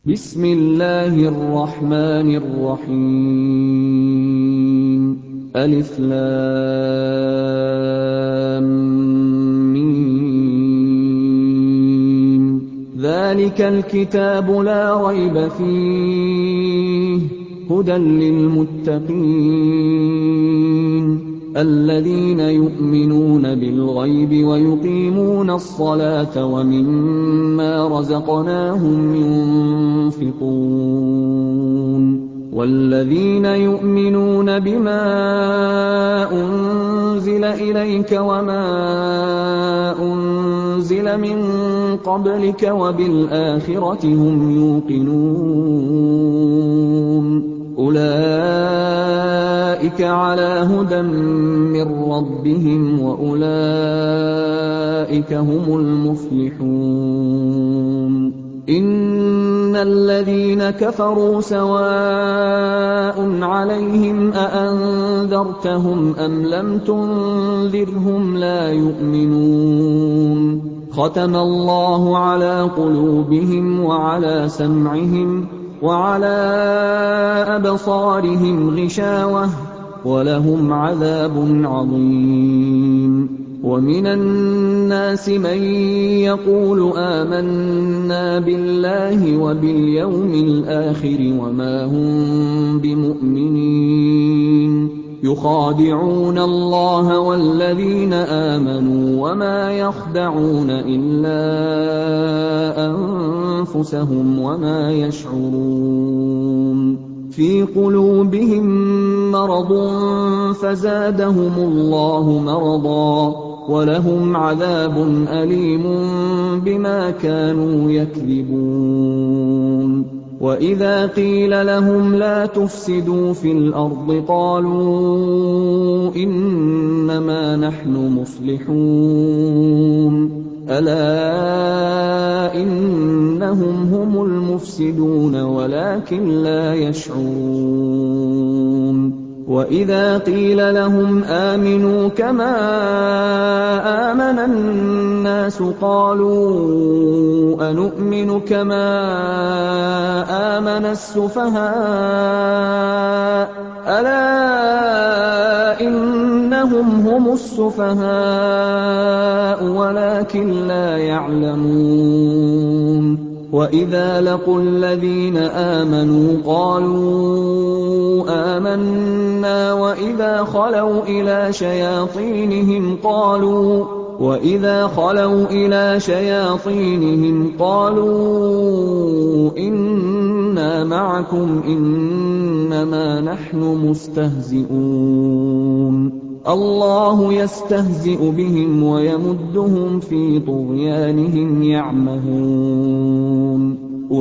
بسم الله الرحمن الرحيم ألف لام ميم ذلك الكتاب لا ريب فيه هدى للمتقين الذين يؤمنون بالغيب ويقيمون الصلاة ومما رزقناهم ينفقون والذين يؤمنون بما أنزل إليك وما أنزل من قبلك وبالآخرة هم يوقنون أولئك على هدى من ربهم وأولئك هم المفلحون إن الذين كفروا سواء عليهم أأنذرتهم أم لم تنذرهم لا يؤمنون ختم الله على قلوبهم وعلى سمعهم وعلى أبصارهم غشاوة ولهم عذاب عظيم ومن الناس من يقول آمنا بالله وباليوم الآخر وما هم بمؤمنين يخادعون الله والذين آمنوا وما يخدعون إلا أنفسهم وما يشعرون في قلوبهم مرض فزادهم الله مرضا ولهم عذاب أليم بما كانوا يكذبون وإذا قيل لهم لا تفسدوا في الأرض قالوا إنما نحن مصلحون ألا إنهم هم المفسدون ولكن لا يشعرون وإذا قيل لهم آمنوا كما آمن الناس قالوا أنؤمن كما آمن السفهاء ألا إنهم هم السفهاء ولكن لا يعلمون وإذا لقوا الذين آمنوا قالوا آمنا وإذا خلوا إلى شياطينهم قالوا إنا معكم إنما نحن مستهزئون الله يستهزئ بهم ويمدهم في طغيانهم يعمهون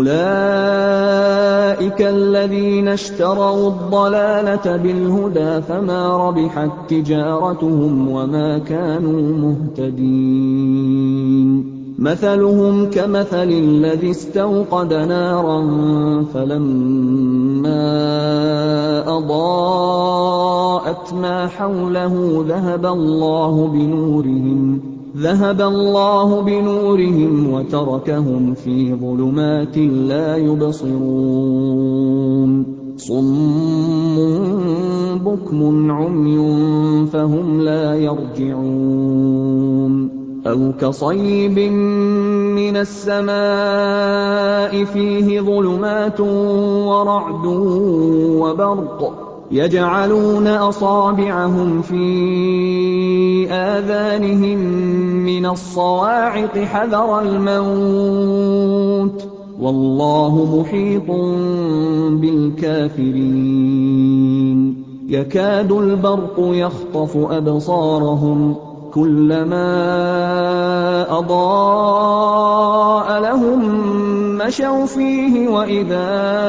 أولئك الذين اشتروا الضلالة بالهدى فما ربحت تجارتهم وما كانوا مهتدين مثلهم كمثل الذي استوقد نارا فلما أضاءت ما حوله ذهب الله بنورهم وتركهم في ظلمات لا يبصرون صم بكم عمي فهم لا يرجعون أو كصيب من السماء فيه ظلمات ورعد وبرق يجعلون أصابعهم في آذانهم من الصواعق حذر الموت والله محيط بالكافرين يكاد البرق يخطف أبصارهم كلما أضاء لهم مشوا فيه وإذا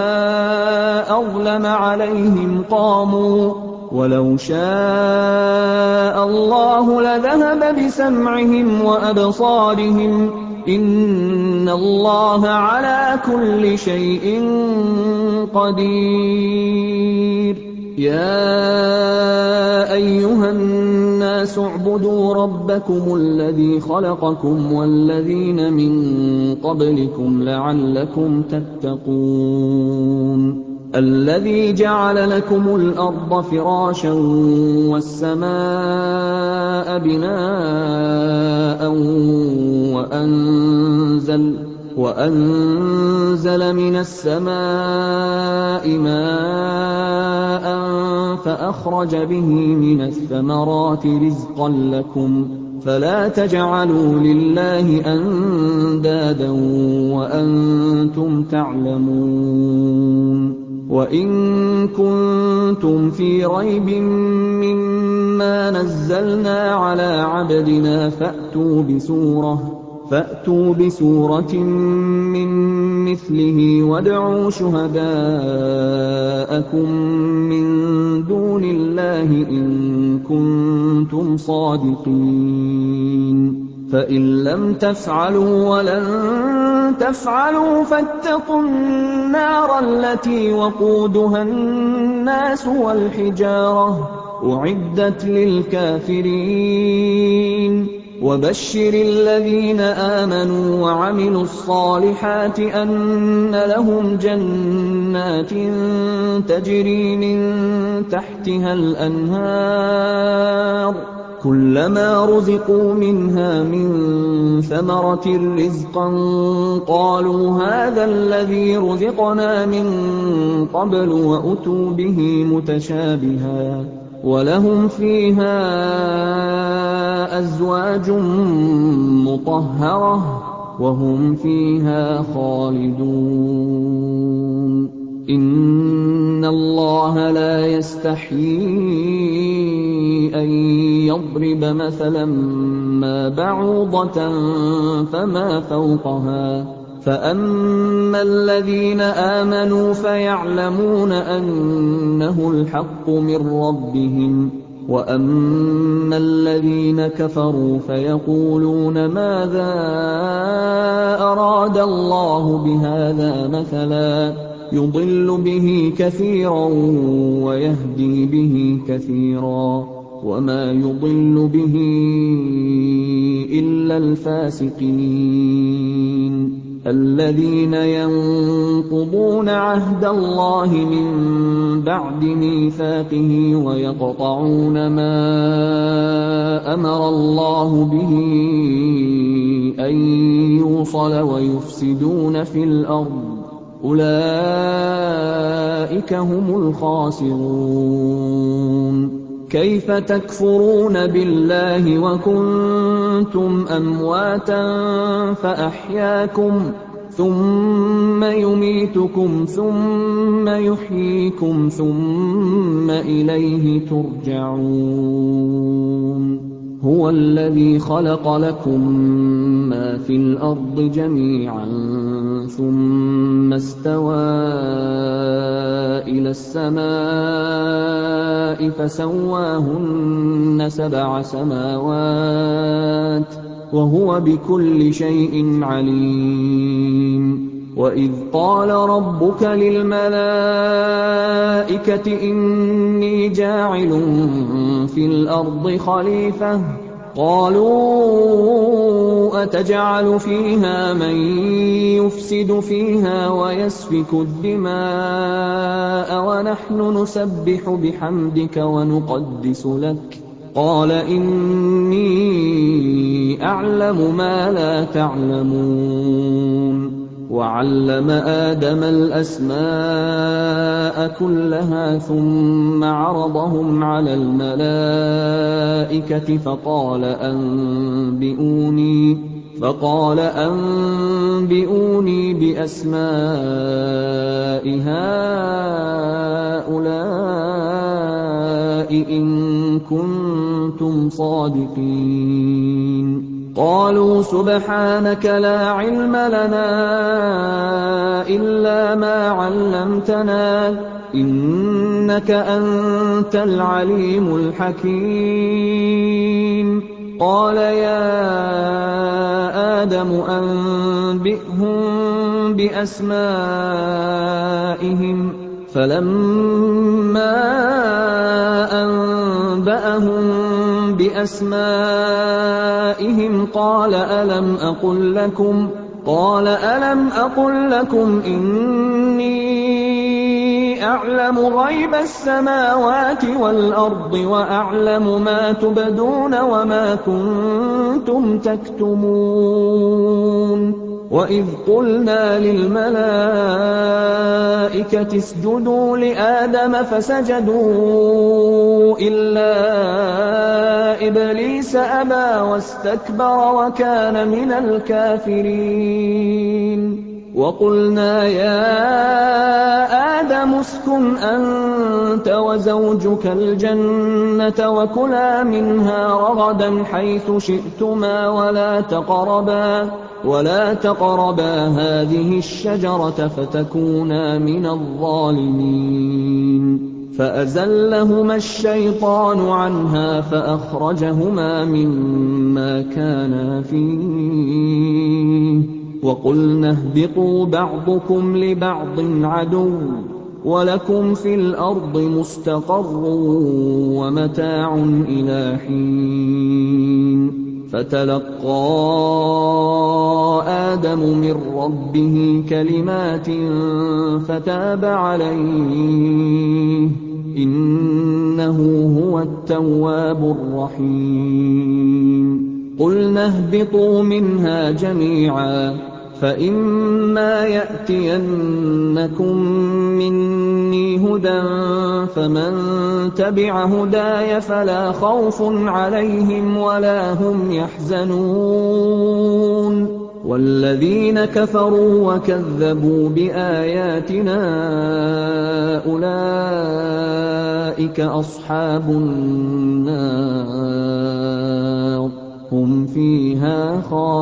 أظلم عليهم قاموا ولو شاء الله لذهب بسمعهم وأبصارهم إن الله على كل شيء قدير يَا أَيُّهَا النَّاسُ اعْبُدُوا رَبَّكُمُ الَّذِي خَلَقَكُمْ وَالَّذِينَ مِن قَبْلِكُمْ لَعَلَّكُمْ تَتَّقُونَ الَّذِي جَعَلَ لَكُمُ الْأَرْضَ فِرَاشًا وَالسَّمَاءَ بِنَاءً وَأَنزَلَ مِنَ السَّمَاءِ مَاءً فَأَخْرَجَ بِهِ مِنَ الثَّمَرَاتِ رِزْقًا لَّكُمْ فَلَا تَجْعَلُوا لِلَّهِ أَندَادًا وَأَنتُمْ تَعْلَمُونَ وَإِن كُنتُمْ فِي رَيْبٍ مِّمَّا نَزَّلْنَا عَلَىٰ عَبْدِنَا فَأْتُوا بِسُورَةٍ مِّن مِّثْلِهِ وَادْعُوا شُهَدَاءَكُم مِّن دُونِ اللَّهِ إِن كُنتُمْ صَادِقِينَ فَإِن لَّمْ تَفْعَلُوا وَلَن تَفْعَلُوا فَاتَّقُوا النَّارَ الَّتِي وَقُودُهَا النَّاسُ وَالْحِجَارَةُ أُعِدَّتْ لِلْكَافِرِينَ وَبَشِّرِ الَّذِينَ آمَنُوا وَعَمِلُوا الصَّالِحَاتِ أَنَّ لَهُمْ جَنَّاتٍ تَجْرِي مِن تَحْتِهَا الْأَنْهَارُ كُلَّمَا رُزِقُوا مِنْهَا مِن ثَمَرَةٍ رِّزْقًا قَالُوا هَٰذَا الَّذِي رُزِقْنَا مِن قَبْلُ وَأُتُوا بِهِ مُتَشَابِهًا وَلَهُمْ فِيهَا أَزْوَاجٌ مُّطَهَّرَةٌ وَهُمْ فِيهَا خَالِدُونَ إِنَّ اللَّهَ لَا يَسْتَحْيِي أَن يَضْرِبَ مَثَلًا مَّا بَعُوضَةً فَمَا فَوْقَهَا فَأَمَّا الَّذِينَ آمَنُوا فَيَعْلَمُونَ أَنَّهُ الْحَقُّ مِن رَّبِّهِمْ وَأَمَّا الَّذِينَ كَفَرُوا فَيَقُولُونَ مَاذَا أَرَادَ اللَّهُ بِهَٰذَا مَثَلًا يُضِلُّ بِهِ كَثِيرًا وَيَهْدِي بِهِ كَثِيرًا وَمَا يُضِلُّ بِهِ إِلَّا الْفَاسِقِينَ الَّذِينَ يَنقُضُونَ عَهْدَ اللَّهِ مِن بَعْدِ مِيثَاقِهِ وَيَقْطَعُونَ مَا أَمَرَ اللَّهُ بِهِ أَن يُوصَلَ وَيُفْسِدُونَ فِي الْأَرْضِ أُولَٰئِكَ هُمُ الْخَاسِرُونَ كَيْفَ تَكْفُرُونَ بِاللَّهِ وَكُنتُمْ أَمْوَاتًا فَأَحْيَاكُمْ ثُمَّ يُمِيتُكُمْ ثُمَّ يُحْيِيكُمْ ثُمَّ إِلَيْهِ تُرْجَعُونَ هُوَ الَّذِي خَلَقَ لَكُم مَّا فِي الْأَرْضِ جَمِيعًا ثُمَّ اسْتَوَىٰ إِلَى السَّمَاءِ فَسَوَّاهُنَّ سَبْعَ سَمَاوَاتٍ وَهُوَ بِكُلِّ شَيْءٍ عَلِيمٌ وَإِذْ قَالَ رَبُّكَ لِلْمَلَائِكَةِ إِنِّي جَاعِلٌ فِي الْأَرْضِ خَلِيفَةً قَالُوا أَتَجْعَلُ فِيهَا مَن يُفْسِدُ فِيهَا وَيَسْفِكُ الدِّمَاءَ وَنَحْنُ نُسَبِّحُ بِحَمْدِكَ وَنُقَدِّسُ لَكَ قَالَ إِنِّي أَعْلَمُ مَا لَا تَعْلَمُونَ وَعَلَّمَ آدَمَ الْأَسْمَاءَ كُلَّهَا ثُمَّ عَرَضَهُمْ عَلَى الْمَلَائِكَةِ فَقَالَ أَنبِئُونِي بِأَسْمَاءِ هَٰؤُلَاءِ إِن كُنتُمْ صَادِقِينَ قَالُوا سُبْحَانَكَ لَا عِلْمَ لَنَا إِلَّا مَا عَلَّمْتَنَا ۖ إِنَّكَ أَنتَ الْعَلِيمُ الْحَكِيمُ قَالَ يَا آدَمُ أَنبِئْهُم بِأَسْمَائِهِمْ فَلَمَّا أَنبَأَهُم بِأَسْمَائِهِمْ قَالَ أَلَمْ أَقُل لَّكُمْ إِنِّي أَعْلَمُ غَيْبَ السَّمَاوَاتِ وَالْأَرْضِ وَأَعْلَمُ مَا تُبْدُونَ وَمَا كُنتُمْ تَكْتُمُونَ وَإِذْ قُلْنَا لِلْمَلَائِكَةِ اسْجُدُوا لِآدَمَ فَسَجَدُوا إِلَّا إِبْلِيسَ أَبَىٰ وَاسْتَكْبَرَ وَكَانَ مِنَ الْكَافِرِينَ وَقُلْنَا يَا آدَمُ اسْكُنْ أَنتَ وَزَوْجُكَ الْجَنَّةَ وَكُلَا مِنْهَا رَغَدًا حَيْثُ شِئْتُمَا وَلَا تَقْرَبَا هَٰذِهِ الشَّجَرَةَ فَتَكُونَا مِنَ الظَّالِمِينَ فَأَزَلَّهُمَا الشَّيْطَانُ عَنْهَا فَأَخْرَجَهُمَا مِمَّا كَانَا فِيهِ وَقُلْنَا اهْبِطُوا بَعْضُكُمْ لِبَعْضٍ عَدُوٌّ وَلَكُمْ فِي الْأَرْضِ مُسْتَقَرٌّ وَمَتَاعٌ إِلَىٰ حِينٍ فَتَلَقَّىٰ آدَمُ مِن رَّبِّهِ كَلِمَاتٍ فَتَابَ عَلَيْهِ ۚ إِنَّهُ هُوَ التَّوَّابُ الرَّحِيمُ قُلْنَا اهْبِطُوا مِنْهَا جَمِيعًا فَإِمَّا يَأْتِيَنَّكُم مِّنِّي هُدًى فَمَن تَبِعَ هُدَايَ فَلَا خَوْفٌ عَلَيْهِمْ وَلَا هُمْ يَحْزَنُونَ وَالَّذِينَ كَفَرُوا وَكَذَّبُوا بِآيَاتِنَا أُولَٰئِكَ أَصْحَابُ النَّارِ هُمْ فِيهَا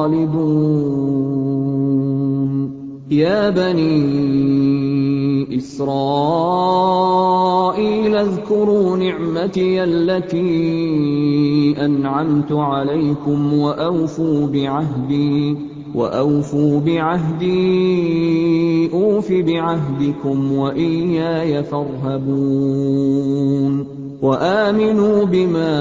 خَالِدُونَ يَا بَنِي إِسْرَائِيلَ اذْكُرُوا نِعْمَتِيَ الَّتِي أَنْعَمْتُ عَلَيْكُمْ وَأَوْفُوا بِعَهْدِي أُوفِ بِعَهْدِكُمْ وَإِيَّايَ فَارْهَبُونِ وَآمِنُوا بِمَا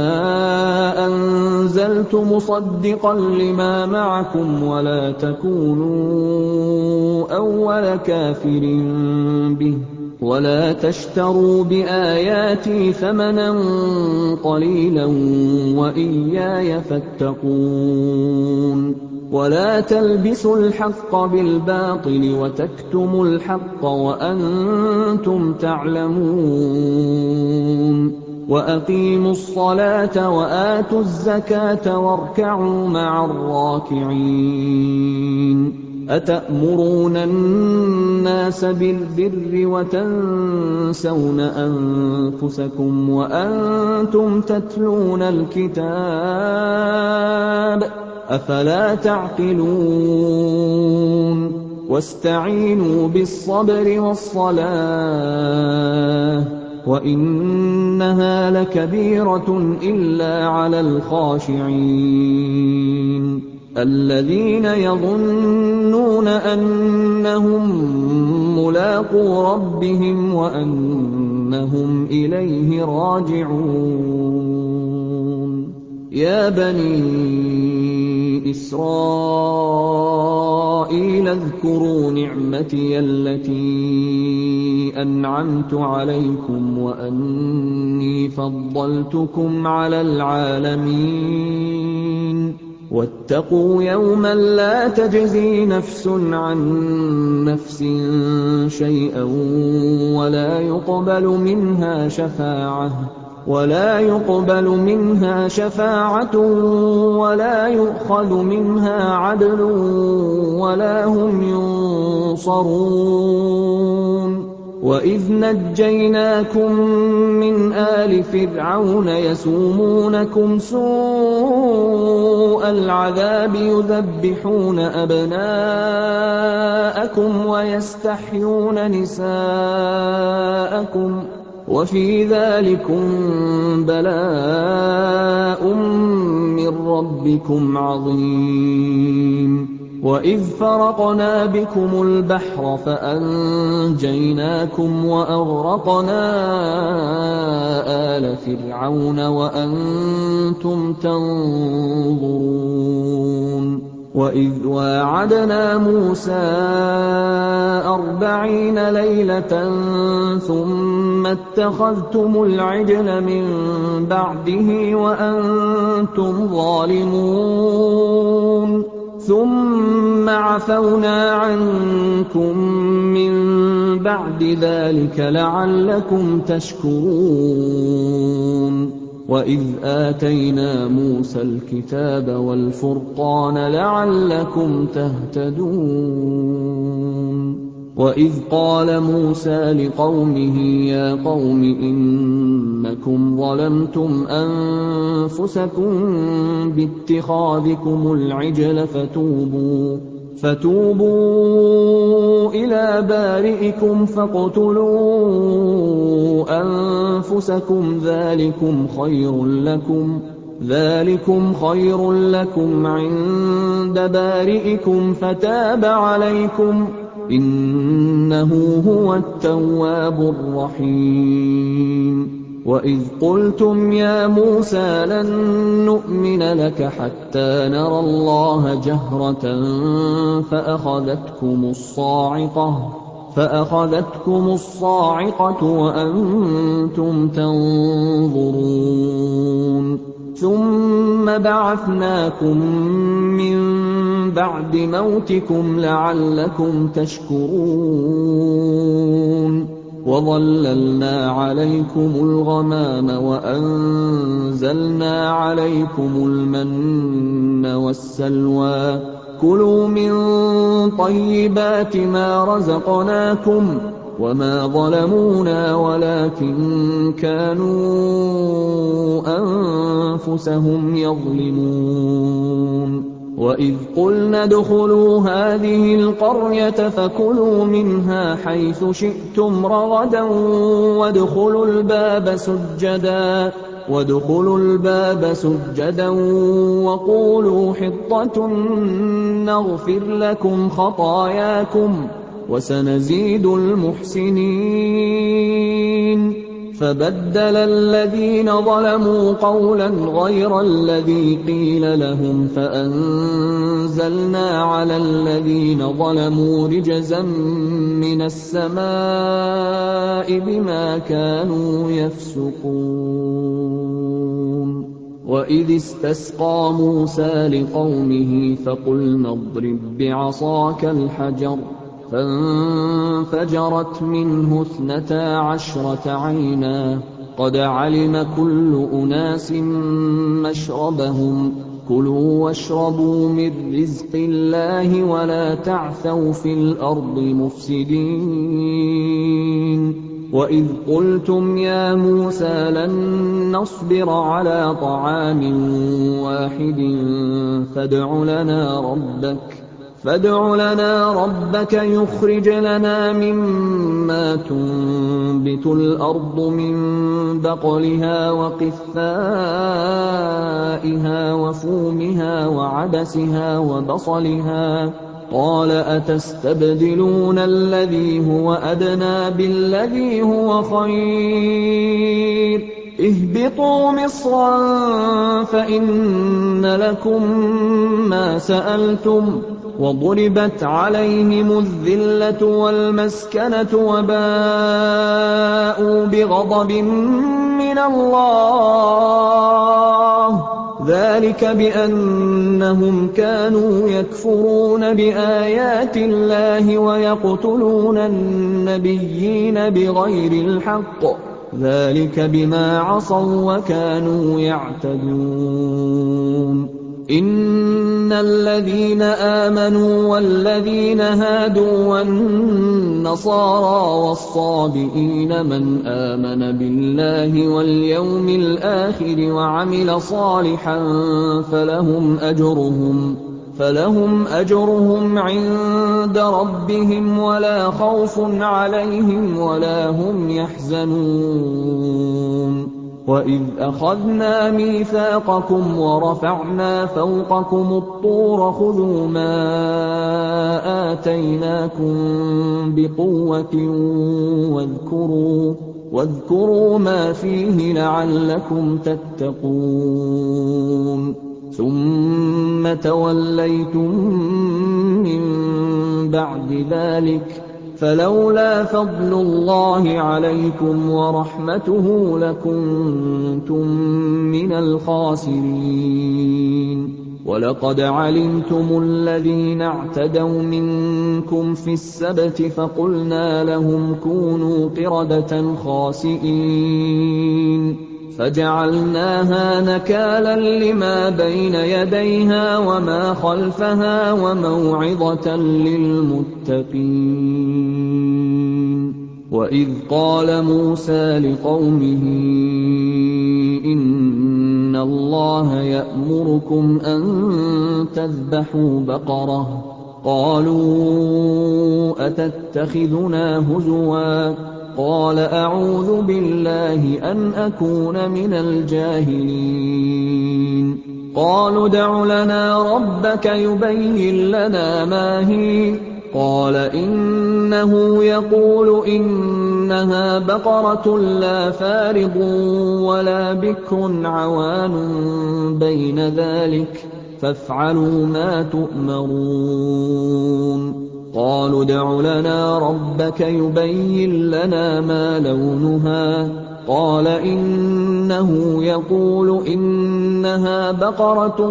أَنزَلْتُ مُصَدِّقًا لِّمَا مَعَكُمْ وَلَا تَكُونُوا أَوَّلَ كَافِرٍ بِهِ وَلَا تَشْتَرُوا بِآيَاتِي ثَمَنًا قَلِيلًا وَإِيَّايَ فَاتَّقُونِ وَلَا تَلْبِسُوا الْحَقَّ بِالْبَاطِلِ وَتَكْتُمُوا الْحَقَّ وَأَنتُمْ تَعْلَمُونَ وَأَقِيمُوا الصَّلَاةَ وَآتُوا الزَّكَاةَ وَارْكَعُوا مَعَ الرَّاكِعِينَ أَتَأْمُرُونَ النَّاسَ بِالْبِرِّ وَتَنسَوْنَ أَنفُسَكُمْ وَأَنتُمْ تَتْلُونَ الْكِتَابَ أَفَلَا تَعْقِلُونَ وَاسْتَعِينُوا بِالصَّبْرِ وَالصَّلَاةِ وَإِنَّهَا لَكَبِيرَةٌ إِلَّا عَلَى الْخَاشِعِينَ الَّذِينَ يَظُنُّونَ أَنَّهُم مُّلَاقُو رَبِّهِمْ وَأَنَّهُمْ إِلَيْهِ رَاجِعُونَ يَا بَنِي إِسْرَائِيلَ اذْكُرُوا نِعْمَتِيَ الَّتِي أَنْعَمْتُ عَلَيْكُمْ وَأَنِّي فَضَّلْتُكُمْ عَلَى الْعَالَمِينَ وَاتَّقُوا يَوْمًا لَّا تَجْزِي نَفْسٌ عَن نَّفْسٍ شَيْئًا وَلَا يُقْبَلُ مِنْهَا شَفَاعَةٌ وَلَا يُؤْخَذُ مِنْهَا عَدْلٌ وَلَا هُمْ يُنصَرُونَ وَإِذْ نَجَّيْنَاكُم مِّنْ آلِ فِرْعَوْنَ يَسُومُونَكُمْ سُوءَ الْعَذَابِ يُذَبِّحُونَ أَبْنَاءَكُمْ وَيَسْتَحْيُونَ نِسَاءَكُمْ وَفِي ذَٰلِكُم بَلَاءٌ مِّن رَّبِّكُمْ عَظِيمٌ وَإِذْ فَرَقْنَا بِكُمُ الْبَحْرَ فَأَنجَيْنَاكُمْ وَأَغْرَقْنَا آلَ فِرْعَوْنَ وَأَنتُمْ تَنظُرُونَ وَإِذْ وَاعَدْنَا مُوسَىٰ 40 لَيْلَةً ثُمَّ اتَّخَذْتُمُ الْعِجْلَ مِن بَعْدِهِ وَأَنتُمْ ظَالِمُونَ ثُمَّ عَفَوْنَا عَنكُم مِّن بَعْدِ ذَٰلِكَ لَعَلَّكُمْ تَشْكُرُونَ وَإِذْ آتَيْنَا مُوسَى الْكِتَابَ وَالْفُرْقَانَ لَعَلَّكُمْ تَهْتَدُونَ وَإِذْ قَالَ مُوسَىٰ لِقَوْمِهِ يَا قَوْمِ إِنَّكُمْ ظَلَمْتُمْ أَنفُسَكُم بِاتِّخَاذِكُمُ الْعِجْلَ فَتُوبُوا إِلَىٰ بَارِئِكُمْ فَاقْتُلُوا أَنفُسَكُمْ ذَٰلِكُمْ خَيْرٌ لَّكُمْ عِندَ بَارِئِكُمْ فَتَابَ عَلَيْكُمْ ۖ إِنَّهُ هُوَ التَّوَّابُ الرَّحِيمُ وَإِذْ قُلْتُمْ يَا مُوسَىٰ لَن نُّؤْمِنَ لَكَ حَتَّىٰ نَرَى اللَّهَ جَهْرَةً فَأَخَذَتْكُمُ الصَّاعِقَةُ وَأَنتُمْ تَنظُرُونَ ثُمَّ بَعَثْنَاكُم مِّن بَعْدِ مَوْتِكُمْ لَعَلَّكُمْ تَشْكُرُونَ وَظَلَّلْنَا عَلَيْكُمُ الْغَمَامَ وَأَنزَلْنَا عَلَيْكُمُ الْمَنَّ وَالسَّلْوَىٰ كُلُوا مِن طَيِّبَاتِ مَا رَزَقْنَاكُمْ ۖ وَمَا ظَلَمُونَا وَلَٰكِن كَانُوا أَنفُسَهُمْ يَظْلِمُونَ وَإِذْ قُلْنَا ادْخُلُوا هَٰذِهِ الْقَرْيَةَ فَكُلُوا مِنْهَا حَيْثُ شِئْتُمْ رَغَدًا وَادْخُلُوا الْبَابَ سُجَّدًا وَقُولُوا حِطَّةٌ نَّغْفِرْ لَكُمْ خَطَايَاكُمْ ۚ وَسَنَزِيدُ الْمُحْسِنِينَ فَبَدَّلَ الَّذِينَ ظَلَمُوا قَوْلًا غَيْرَ الَّذِي قِيلَ لَهُمْ فَأَنزَلْنَا عَلَى الَّذِينَ ظَلَمُوا رِجْزًا مِّنَ السَّمَاءِ بِمَا كَانُوا يَفْسُقُونَ وَإِذِ اسْتَسْقَىٰ مُوسَىٰ لِقَوْمِهِ فَقُلْنَا اضْرِب بِّعَصَاكَ الْحَجَرَ ۖ فَانفَجَرَتْ مِنْهُ 12 عَيْنًا ۖ قَدْ عَلِمَ كُلُّ أُنَاسٍ مَّشْرَبَهُمْ ۖ كُلُوا وَاشْرَبُوا مِن رِّزْقِ اللَّهِ وَلَا تَعْثَوْا فِي الْأَرْضِ مُفْسِدِينَ وَإِذْ قُلْتُمْ يَا مُوسَىٰ لَن نَّصْبِرَ عَلَىٰ طَعَامٍ وَاحِدٍ فادع لنا ربك يخرج لنا مما تنبت الأرض من بقلها وقثائها وفومها وعدسها وبصلها قال أتستبدلون الذي هو أدنى بالذي هو خير اهبطوا مصرا فإن لكم ما سألتم وضربت عليهم الذلة والمسكنة وباءوا بغضب من الله ذلك بأنهم كانوا يكفرون بآيات الله ويقتلون النبيين بغير الحق ذلك بما عصوا وكانوا يعتدون إن الذين آمنوا والذين هادوا والنصارى والصابئين من آمن بالله واليوم الآخر وعمل صالحا فلهم أجرهم عند ربهم ولا خوف عليهم ولا هم يحزنون وَإِذْ أَخَذْنَا مِيثَاقَكُمْ وَرَفَعْنَا فَوْقَكُمُ الطُّورَ خُذُوا مَا آتَيْنَاكُم بِقُوَّةٍ وَاذْكُرُوا مَا فِيهِ لَعَلَّكُمْ تَتَّقُونَ ثُمَّ تَوَلَّيْتُم مِّن بَعْدِ ذَٰلِكَ فَلَوْلَا فَضْلُ اللَّهِ عَلَيْكُمْ وَرَحْمَتُهُ لَكُنتُم مِّنَ الْخَاسِرِينَ وَلَقَدْ عَلِمْتُمُ الَّذِينَ اعْتَدَوْا مِنكُمْ فِي السَّبْتِ فَقُلْنَا لَهُمْ كُونُوا قِرَدَةً خَاسِئِينَ فَجَعَلْنَاهَا نَكَالًا لِّمَا بَيْنَ يَدَيْهَا وَمَا خَلْفَهَا وَمَوْعِظَةً لِّلْمُتَّقِينَ وَإِذْ قَالَ مُوسَىٰ لِقَوْمِهِ إِنَّ اللَّهَ يَأْمُرُكُمْ أَن تَذْبَحُوا بَقَرَةً قَالُوا أَتَتَّخِذُنَا هُزُوًا قَالَ أَعُوذُ بِاللَّهِ أَنْ أَكُونَ مِنَ الْجَاهِلِينَ قَالُوا ادْعُ لَنَا رَبَّكَ يُبَيِّن لَّنَا مَا هِيَ قَالَ إِنَّهُ يَقُولُ إِنَّهَا بَقَرَةٌ لَّا فَارِضٌ وَلَا بِكْرٌ عَوَانٌ بَيْنَ ذَٰلِكَ فَافْعَلُوا مَا تُؤْمَرُونَ قَالُوا ادْعُ لَنَا رَبَّكَ يُبَيِّن لَّنَا مَا لَوْنُهَا قَالَ إِنَّهُ يَقُولُ إِنَّهَا بَقَرَةٌ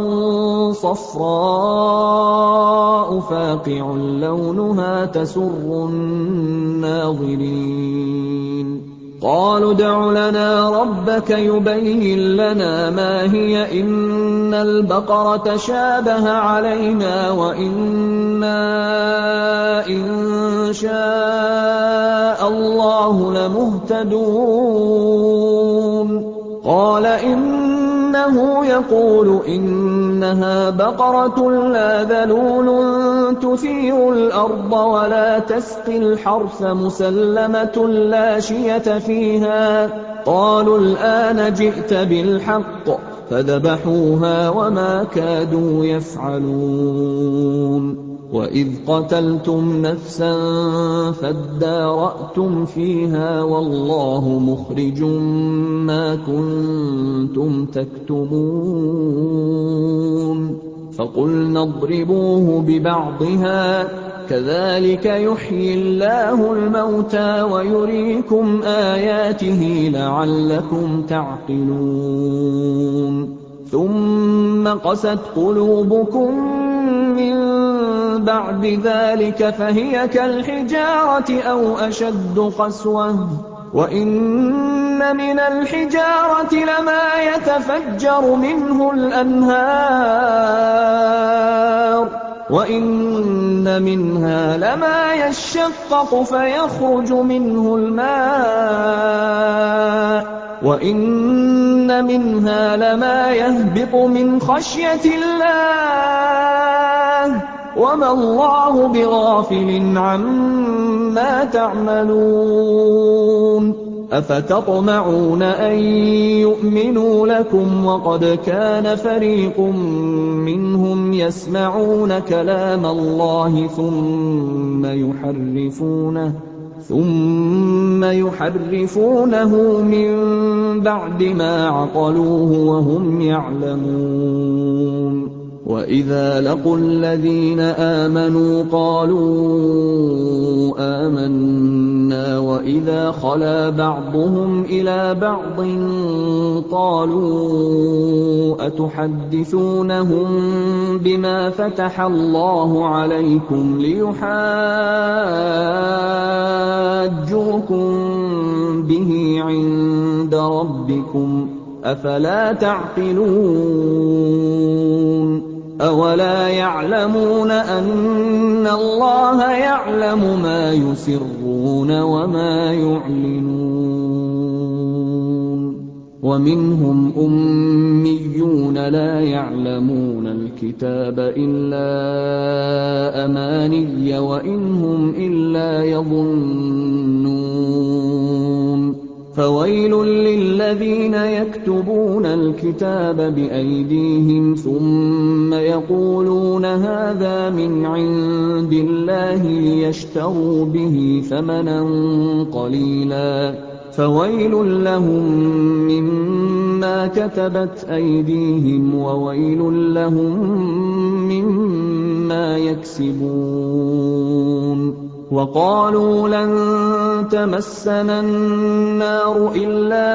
صَفْرَاءُ فَاقِعٌ لَّوْنُهَا تَسُرُّ النَّاظِرِينَ قَالُوا ادْعُ لَنَا رَبَّكَ يُبَيِّن لَّنَا مَا هِيَ إِنَّ الْبَقَرَ تَشَابَهَ عَلَيْنَا وَإِنَّا إِن شَاءَ اللَّهُ لَمُهْتَدُونَ قَالَ إِنَّهُ يَقُولُ إِنَّهَا بَقَرَةٌ لَّا ذَلُولٌ تُثِيرُ الْأَرْضَ وَلَا تَسْقِي الْحَرْثَ مُسَلَّمَةٌ لَّا شِيَةَ فِيهَا قَالُوا الْآنَ جِئْتَ بِالْحَقِّ فَذَبَحُوهَا وَمَا كَادُوا يَفْعَلُونَ وَإِذْ قَتَلْتُمْ نَفْسًا فَادَّارَأْتُمْ فِيهَا وَاللَّهُ مُخْرِجٌ مَّا كُنتُمْ تَكْتُمُونَ فَقُلْنَا اضْرِبُوهُ بِبَعْضِهَا كَذَٰلِكَ يُحْيِي اللَّهُ الْمَوْتَىٰ وَيُرِيكُمْ آيَاتِهِ لَعَلَّكُمْ تَعْقِلُونَ ثُمَّ قَسَتْ قُلُوبُكُم مِّن بَعْدِ ذَٰلِكَ فَهِيَ كَالْحِجَارَةِ أَوْ أَشَدُّ قَسْوَةً وَإِنَّ مِنَ الْحِجَارَةِ لَمَا يَتَفَجَّرُ مِنْهُ الْأَنْهَارُ وَإِنَّ مِنْهَا لَمَا يَشَّقَّقُ فَيَخْرُجُ مِنْهُ الْمَاءُ وَإِنَّ مِنْهَا لَمَا يَهْبِطُ مِنْ خَشْيَةِ اللَّهِ وَمَا اللَّهُ بِغَافِلٍ عَمَّا تَعْمَلُونَ أَفَتَطْمَعُونَ أَن يُؤْمِنُوا لَكُمْ وَقَدْ كَانَ فَرِيقٌ مِّنْهُمْ يَسْمَعُونَ كَلَامَ اللَّهِ ثُمَّ يُحَرِّفُونَهُ مِن بَعْدِ مَا عَقَلُوهُ وَهُمْ يَعْلَمُونَ وَإِذَا لَقُوا الَّذِينَ آمَنُوا قَالُوا آمَنَّا وَإِذَا خَلَا بَعْضُهُمْ إِلَىٰ بَعْضٍ قَالُوا أَتُحَدِّثُونَهُم بِمَا فَتَحَ اللَّهُ عَلَيْكُمْ لِيُحَاجُّوكُم بِهِ عِندَ رَبِّكُمْ ۚ أَفَلَا تَعْقِلُونَ أَوَلَا يَعْلَمُونَ أَنَّ اللَّهَ يَعْلَمُ مَا يُسِرُّونَ وَمَا يُعْلِنُونَ وَمِنْهُمْ أُمِّيُّونَ لَا يَعْلَمُونَ الْكِتَابَ إِلَّا أَمَانِيَّ وَإِنْ هُمْ إِلَّا يَظُنُّونَ فَوَيْلٌ لِّلَّذِينَ الَّذِينَ يَكْتُبُونَ الْكِتَابَ بِأَيْدِيهِمْ ثُمَّ يَقُولُونَ هَٰذَا مِنْ عِندِ اللَّهِ لِيَشْتَرُوا بِهِ ثَمَنًا قَلِيلًا فَوَيْلٌ لَّهُم مِّمَّا كَتَبَتْ أَيْدِيهِمْ وَوَيْلٌ لَّهُم مِّمَّا يَكْسِبُونَ وَقَالُوا لَن تَمَسَّنَا النَّارُ إِلَّا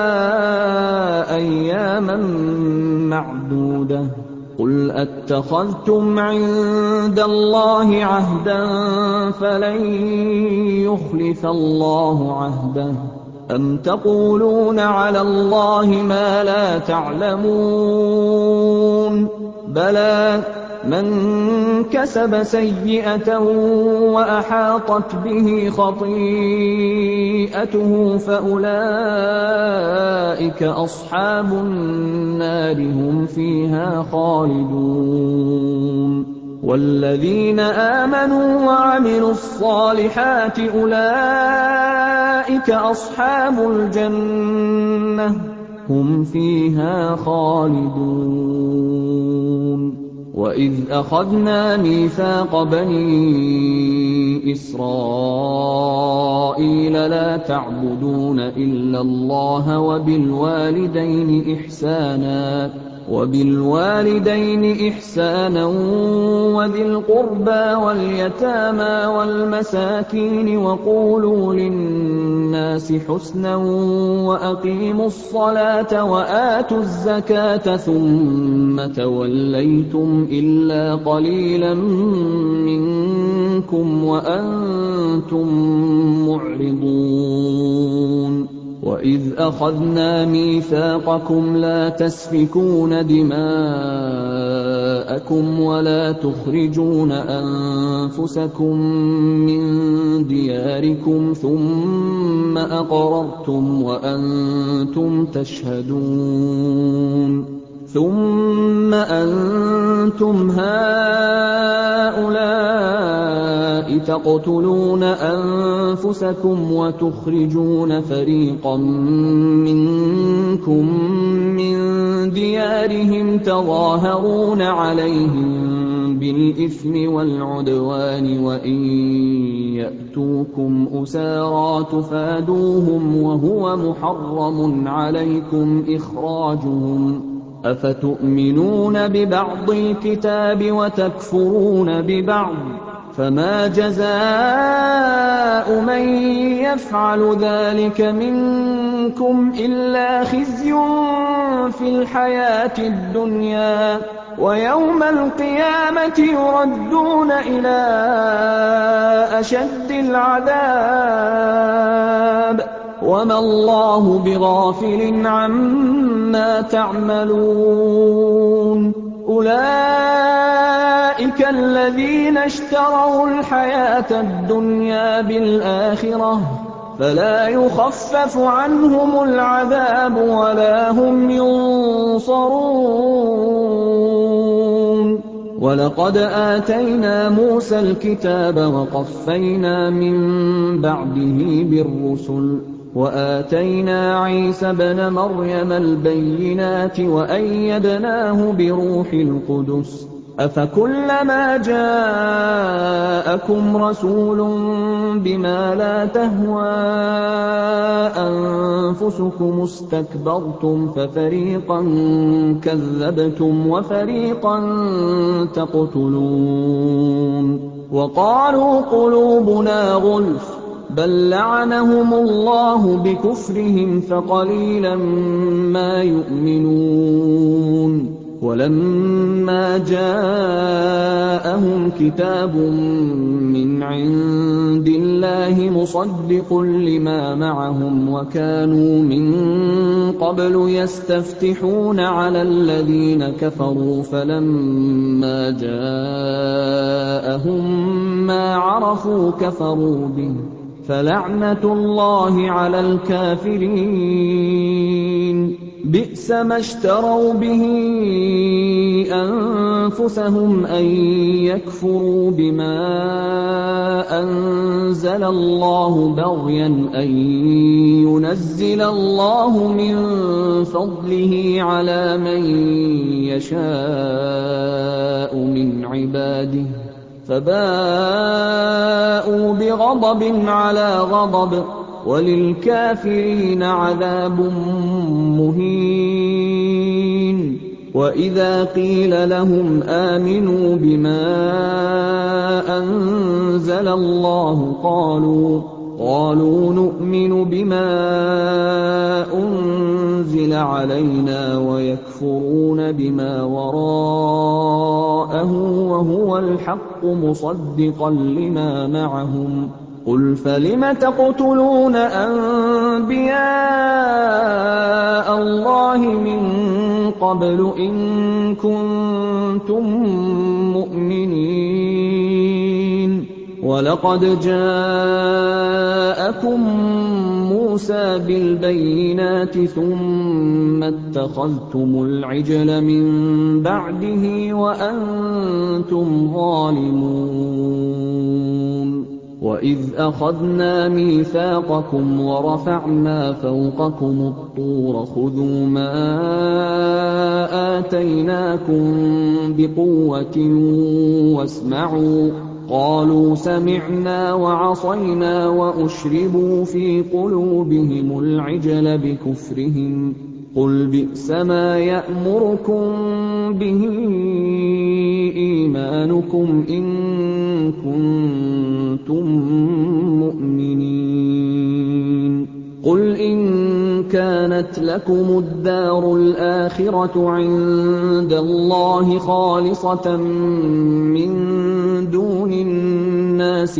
أَيَّامًا مَّعْدُودَةً ۚ قُلْ أَاتَّخَذْتُمْ عِندَ اللَّهِ عَهْدًا فَلَن يُخْلِفَ اللَّهُ عَهْدَهُ ۖ أَمْ تَقُولُونَ عَلَى اللَّهِ مَا لَا تَعْلَمُونَ بَلَىٰ مَن كَسَبَ سَيِّئَةً وَأَحَاطَتْ بِهِ خَطِيئَتُهُ فَأُولَٰئِكَ أَصْحَابُ النَّارِ هُمْ فِيهَا خَالِدُونَ وَالَّذِينَ آمَنُوا وَعَمِلُوا الصَّالِحَاتِ أُولَٰئِكَ أَصْحَابُ الْجَنَّةِ هُمْ فِيهَا خَالِدُونَ وَإِذْ أَخَذْنَا مِيثَاقَ بَنِي إِسْرَائِيلَ لَا تَعْبُدُونَ إِلَّا اللَّهَ وَبِالْوَالِدَيْنِ إِحْسَانًا وَذِي الْقُرْبَىٰ وَالْيَتَامَىٰ وَالْمَسَاكِينِ وَقُولُوا لِلنَّاسِ حُسْنًا وَأَقِيمُوا الصَّلَاةَ وَآتُوا الزَّكَاةَ ثُمَّ تَوَلَّيْتُمْ إِلَّا قَلِيلًا مِّنكُمْ وَأَنتُم مُّعْرِضُونَ وَإِذْ أَخَذْنَا مِيثَاقَكُمْ لَا تَسْفِكُونَ دِمَاءَكُمْ وَلَا تُخْرِجُونَ أَنفُسَكُم مِّن دِيَارِكُمْ ثُمَّ أَقْرَرْتُمْ وَأَنتُمْ تَشْهَدُونَ ثُمَّ أَنتُمْ هَٰؤُلَاءِ تَقْتُلُونَ أَنفُسَكُمْ وَتُخْرِجُونَ فَرِيقًا مِّنكُم مِّن دِيَارِهِمْ تَظَاهَرُونَ عَلَيْهِم بِالْإِثْمِ وَالْعُدْوَانِ وَإِن يَأْتُوكُمْ أُسَارَىٰ تُفَادُوهُمْ وَهُوَ مُحَرَّمٌ عَلَيْكُمْ إِخْرَاجُهُمْ ۚ أَفَتُؤْمِنُونَ بِبَعْضِ الْكِتَابِ وَتَكْفُرُونَ بِبَعْضٍ ۚ فَمَا جَزَاءُ مَن يَفْعَلُ ذَٰلِكَ مِنكُمْ إِلَّا خِزْيٌ فِي الْحَيَاةِ الدُّنْيَا ۖ وَيَوْمَ الْقِيَامَةِ يُرَدُّونَ إِلَىٰ أَشَدِّ الْعَذَابِ ۗ وَمَا اللَّهُ بِغَافِلٍ عَمَّا تَعْمَلُونَ أُولَٰئِكَ الَّذِينَ اشْتَرَوُا الْحَيَاةَ الدُّنْيَا بِالْآخِرَةِ ۖ فَلَا يُخَفَّفُ عَنْهُمُ الْعَذَابُ وَلَا هُمْ يُنصَرُونَ وَلَقَدْ آتَيْنَا مُوسَى الْكِتَابَ وَقَفَّيْنَا مِن بَعْدِهِ بِالرُّسُلِ وَآتَيْنَا عِيسَى ابْنَ مَرْيَمَ الْبَيِّنَاتِ وَأَيَّدْنَاهُ بِرُوحِ الْقُدُسِ ۗ أَفَكُلَّمَا جَاءَكُمْ رَسُولٌ بِمَا لَا تَهْوَىٰ أَنفُسُكُمُ اسْتَكْبَرْتُمْ فَفَرِيقًا كَذَّبْتُمْ وَفَرِيقًا تَقْتُلُونَ وَقَالُوا قُلُوبُنَا غُلْفٌ ۚ بَل لَّعَنَهُمُ اللَّهُ بِكُفْرِهِمْ فَقَلِيلًا مَّا يُؤْمِنُونَ وَلَمَّا جَاءَهُمْ كِتَابٌ مِّنْ عِندِ اللَّهِ مُصَدِّقٌ لِّمَا مَعَهُمْ وَكَانُوا مِن قَبْلُ يَسْتَفْتِحُونَ عَلَى الَّذِينَ كَفَرُوا فَلَمَّا جَاءَهُم مَّا عَرَفُوا كَفَرُوا بِهِ ۚ فَلَعْنَةُ اللَّهِ عَلَى الْكَافِرِينَ بِئْسَ مَا اشْتَرَوْا بِهِ أَنفُسَهُمْ أَن يَكْفُرُوا بِمَا أَنزَلَ اللَّهُ بَغْيًا أَن يُنَزِّلَ اللَّهُ مِن فَضْلِهِ عَلَىٰ مَن يَشَاءُ مِنْ عِبَادِهِ فَبَاءُوا بِغَضَبٍ عَلَىٰ غَضَبٍ ۚ وَلِلْكَافِرِينَ عَذَابٌ مُّهِينٌ وَإِذَا قِيلَ لَهُمْ آمِنُوا بِمَا أَنزَلَ اللَّهُ قَالُوا نُؤْمِنُ بِمَا أُنزِلَ عَلَيْنَا وَيَكْفُرُونَ بِمَا وَرَاءَهُ وَهُوَ الْحَقُّ مُصَدِّقًا لِّمَا مَعَهُمْ ۗ قُلْ فَلِمَ تَقْتُلُونَ أَنبِيَاءَ اللَّهِ مِن قَبْلُ إِن كُنتُم مُّؤْمِنِينَ وَلَقَدْ جَاءَكُم مُّوسَىٰ بِالْبَيِّنَاتِ ثُمَّ اتَّخَذْتُمُ الْعِجْلَ مِن بَعْدِهِ وَأَنتُمْ ظَالِمُونَ وَإِذْ أَخَذْنَا مِيثَاقَكُمْ وَرَفَعْنَا فَوْقَكُمُ الطُّورَ خُذُوا مَا آتَيْنَاكُم بِقُوَّةٍ وَاسْمَعُوا ۖ قَالُوا سَمِعْنَا وَعَصَيْنَا وَأُشْرِبُوا فِي قُلُوبِهِمُ الْعِجْلَ بِكُفْرِهِمْ ۚ قُلْ بِئْسَ مَا يَأْمُرُكُم بِهِ إِيمَانُكُمْ إِن كُنتُم مُّؤْمِنِينَ قُلْ إِن كَانَتْ لَكُمُ الدَّارُ الْآخِرَةُ عِندَ اللَّهِ خَالِصَةً مِّن دُونِ النَّاسِ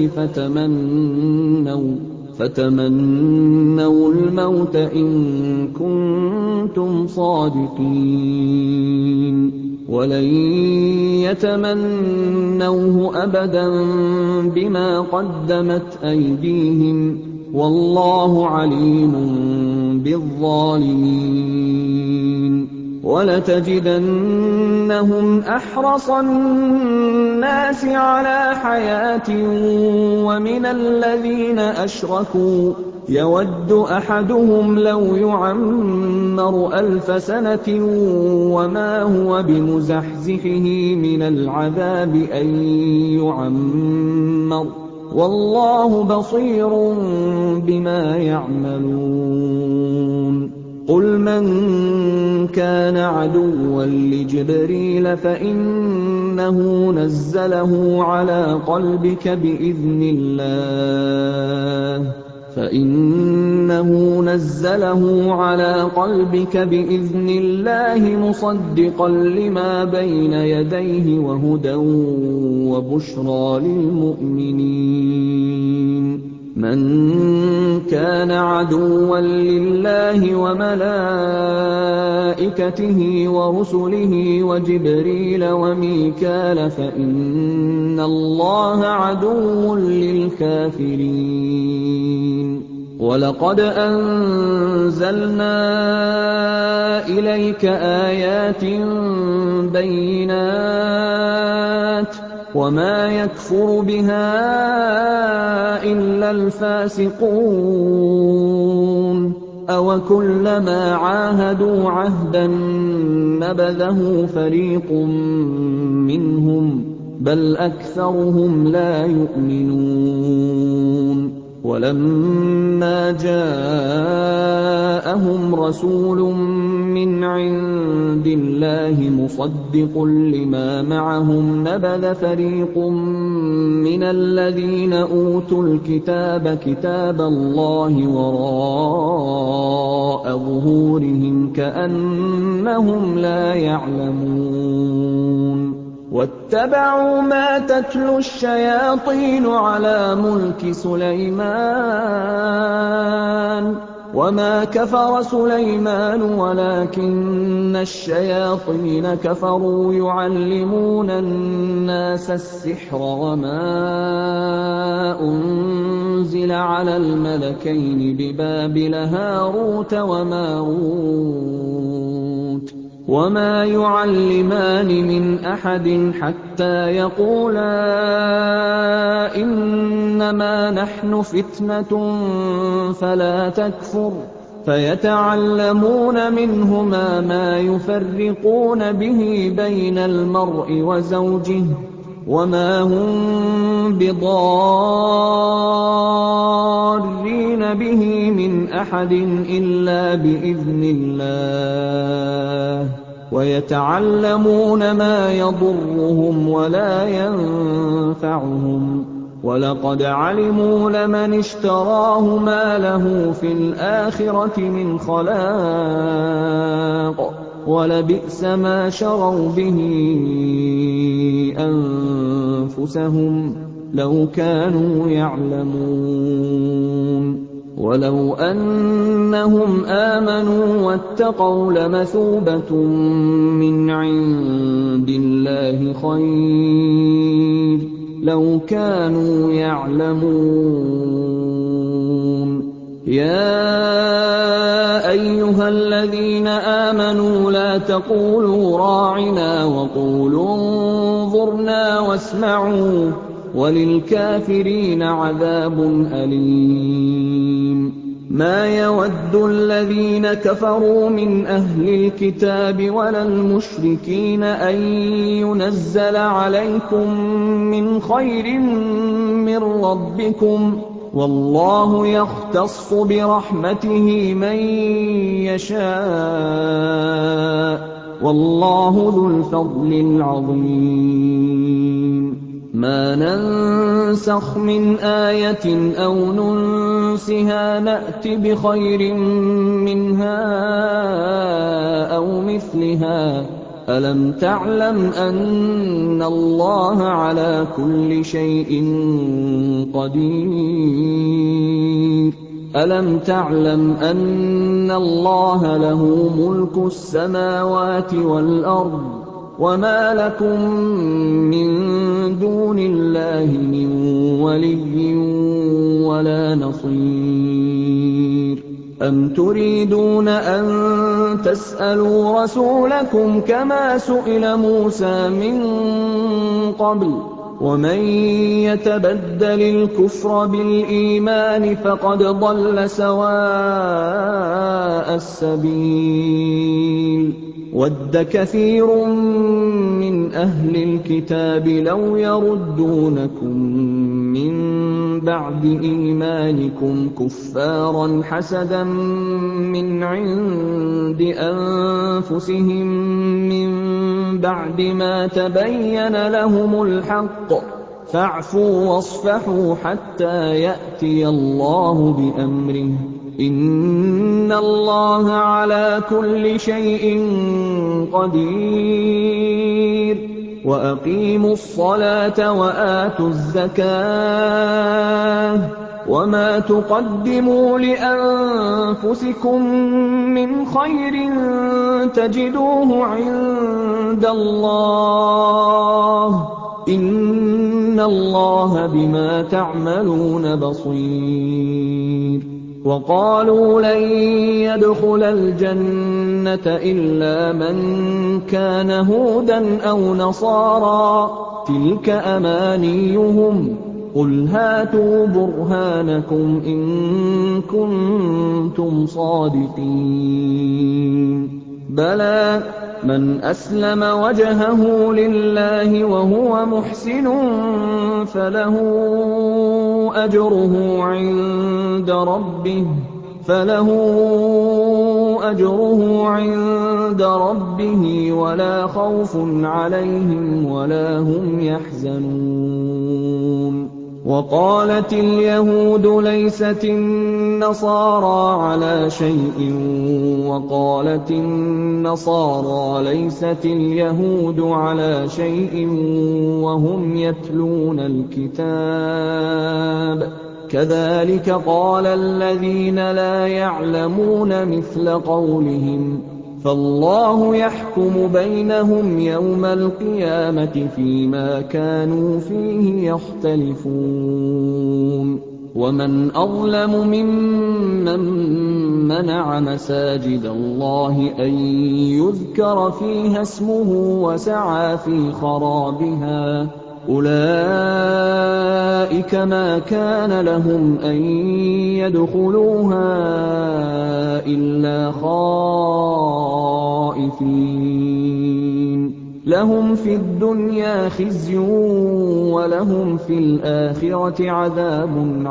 فَتَمَنَّوُا الْمَوْتَ إِن كُنتُمْ صَادِقِينَ وَلَن يَتَمَنَّوْهُ أَبَدًا بِمَا قَدَّمَتْ أَيْدِيهِمْ ۗ وَاللَّهُ عَلِيمٌ بِالظَّالِمِينَ وَلَتَجِدَنَّهُمْ أَحْرَصَ النَّاسِ عَلَىٰ حَيَاةٍ وَمِنَ الَّذِينَ أَشْرَكُوا يَوَدُّ أَحَدُهُمْ لَوْ يُعَمَّرُ أَلْفَ سَنَةٍ وَمَا هُوَ بِمُزَحْزِحِهِ مِنَ الْعَذَابِ أَن يُعَمَّرَ ۗ وَاللَّهُ بَصِيرٌ بِمَا يَعْمَلُونَ قُلْ مَن كَانَ عَدُوًّا لِّجِبْرِيلَ فَإِنَّهُ نَزَّلَهُ عَلَىٰ قَلْبِكَ بِإِذْنِ اللَّهِ مُصَدِّقًا لِّمَا بَيْنَ يَدَيْهِ وَهُدًى وَبُشْرَىٰ لِلْمُؤْمِنِينَ مَن كَانَ عَدُوًّا لِّلَّهِ وَمَلَائِكَتِهِ وَرُسُلِهِ وَجِبْرِيلَ وَمِيكَالَ فَإِنَّ اللَّهَ عَدُوٌّ لِّلْكَافِرِينَ وَلَقَدْ أَنزَلْنَا إِلَيْكَ آيَاتٍ بَيِّنَاتٍ ۖ وَمَا يَكْفُرُ بِهَا إِلَّا الْفَاسِقُونَ أَوَكُلَّمَا عَاهَدُوا عَهْدًا نَّبَذَهُ فَرِيقٌ مِّنْهُم ۚ بَلْ أَكْثَرُهُمْ لَا يُؤْمِنُونَ وَلَمَّا جَاءَهُمْ رَسُولٌ مِّنْ عِندِ اللَّهِ مُصَدِّقٌ لِّمَا مَعَهُمْ نَبَذَ فَرِيقٌ مِّنَ الَّذِينَ أُوتُوا الْكِتَابَ كِتَابَ اللَّهِ وَرَاءَ ظُهُورِهِمْ كَأَنَّهُمْ لَا يَعْلَمُونَ وَاتَّبَعُوا مَا تَتْلُو الشَّيَاطِينُ عَلَىٰ مُلْكِ سُلَيْمَانَ وَمَا كَفَرَ سُلَيْمَانُ وَلَٰكِنَّ الشَّيَاطِينَ كَفَرُوا يُعَلِّمُونَ النَّاسَ السِّحْرَ وَمَا أُنزِلَ عَلَى الْمَلَكَيْنِ بِبَابِلَ هَارُوتَ وَمَارُوتَ وَمَا يُعَلِّمَانِ مِنْ أَحَدٍ حَتَّىٰ يَقُولَا إِنَّمَا نَحْنُ فِتْنَةٌ فَلَا تَكْفُرْ فَيَتَعَلَّمُونَ مِنْهُمَا مَا يُفَرِّقُونَ بِهِ بَيْنَ الْمَرْءِ وَزَوْجِهِ وَمَا هُم بِضَارِّينَ بِهِ مِنْ أَحَدٍ إِلَّا بِإِذْنِ اللَّهِ وَيَتَعَلَّمُونَ مَا يَضُرُّهُمْ وَلَا يَنفَعُهُمْ وَلَقَدْ عَلِمُوا لَمَنِ اشْتَرَاهُ مَا لَهُ فِي الْآخِرَةِ مِنْ خَلَاقٍ وَلَبِئْسَ مَا شَرَوْا بِهِ أَنفُسَهُمْ لَوْ كَانُوا يَعْلَمُونَ وَلَوْ أَنَّهُمْ آمَنُوا وَاتَّقَوْا لَمَثُوبَةٌ مِّنْ عِندِ اللَّهِ خَيْرٌ لَوْ كَانُوا يَعْلَمُونَ يَا أَيُّهَا الَّذِينَ آمَنُوا لَا تَقُولُوا رَاعِنَا وَقُولُوا انظُرْنَا وَاسْمَعُوا وَلِلْكَافِرِينَ عَذَابٌ أَلِيمٌ مَا يَوَدُّ الَّذِينَ كَفَرُوا مِنْ أَهْلِ الْكِتَابِ وَلَا الْمُشْرِكِينَ أَن يُنَزَّلَ عَلَيْكُم مِّنْ خَيْرٍ مِّن رَّبِّكُمْ ۗ وَاللَّهُ يَخْتَصُّ بِرَحْمَتِهِ مَن يَشَاءُ ۗ وَاللَّهُ ذُو الْفَضْلِ الْعَظِيمِ مَا نَنسَخْ مِنْ آيَةٍ أَوْ نُنسِهَا نَأْتِ بِخَيْرٍ مِّنْهَا أَوْ مِثْلِهَا ۗ أَلَمْ تَعْلَمْ أَنَّ اللَّهَ عَلَىٰ كُلِّ شَيْءٍ قَدِيرٌ أَلَمْ تَعْلَمْ أَنَّ اللَّهَ لَهُ مُلْكُ السَّمَاوَاتِ وَالْأَرْضِ وَمَا لَكُم مِّن دُونِ اللَّهِ مِن وَلِيٍّ وَلَا نَصِيرٍ أَمْ تُرِيدُونَ أَن تَسْأَلُوا رَسُولَكُمْ كَمَا سُئِلَ مُوسَىٰ مِن قَبْلُ ۗ وَمَن يَتَبَدَّلِ الْكُفْرَ بِالْإِيمَانِ فَقَدْ ضَلَّ سَوَاءَ السَّبِيلِ وَدَّ كَثِيرٌ مِّنْ أَهْلِ الْكِتَابِ لَوْ يَرُدُّونَكُم مِّن بَعْدِ إِيمَانِكُمْ كُفَّارًا حَسَدًا مِّنْ عِندِ أَنفُسِهِم مِّن بَعْدِ مَا تَبَيَّنَ لَهُمُ الْحَقُّ ۖ فَاعْفُوا وَاصْفَحُوا حَتَّىٰ يَأْتِيَ اللَّهُ بِأَمْرِهِ ۗ إِنَّ اللَّهَ عَلَىٰ كُلِّ شَيْءٍ قَدِيرٌ وَأَقِيمُوا الصَّلَاةَ وَآتُوا الزَّكَاةَ ۚ وَمَا تُقَدِّمُوا لِأَنفُسِكُم مِّنْ خَيْرٍ تَجِدُوهُ عِندَ اللَّهِ ۗ إِنَّ اللَّهَ بِمَا تَعْمَلُونَ بَصِيرٌ وَقَالُوا لَن يَدْخُلَ الْجَنَّةَ إِلَّا مَن كَانَ هُودًا أَوْ نَصَارَىٰ ۗ تِلْكَ أَمَانِيُّهُمْ ۗ قُلْ هَاتُوا بُرْهَانَكُمْ إِن كُنتُمْ صَادِقِينَ بَلَىٰ مَنْ أَسْلَمَ وَجْهَهُ لِلَّهِ وَهُوَ مُحْسِنٌ فَلَهُ أَجْرُهُ عِندَ رَبِّهِ وَلَا خَوْفٌ عَلَيْهِمْ وَلَا هُمْ يَحْزَنُونَ وَقَالَتِ الْيَهُودُ لَيْسَتِ النَّصَارَىٰ عَلَىٰ شَيْءٍ وَقَالَتِ النَّصَارَىٰ لَيْسَتِ الْيَهُودُ عَلَىٰ شَيْءٍ وَهُمْ يَتْلُونَ الْكِتَابَ ۗ كَذَٰلِكَ قَالَ الَّذِينَ لَا يَعْلَمُونَ مِثْلَ قَوْلِهِمْ ۚ فَاللَّهُ يَحْكُمُ بَيْنَهُمْ يَوْمَ الْقِيَامَةِ فِيمَا كَانُوا فِيهِ يَخْتَلِفُونَ وَمَنْ أَظْلَمُ مِمَّن مَّنَعَ مَسَاجِدَ اللَّهِ أَن يُذْكَرَ فِيهَا اسْمُهُ وَسَعَىٰ فِي خَرَابِهَا ۚ أُولَٰئِكَ مَا كَانَ لَهُمْ أَن يَدْخُلُوهَا إِلَّا خَائِفِينَ لَهُمْ فِي الدُّنْيَا خِزْيٌ وَلَهُمْ فِي الْآخِرَةِ عَذَابٌ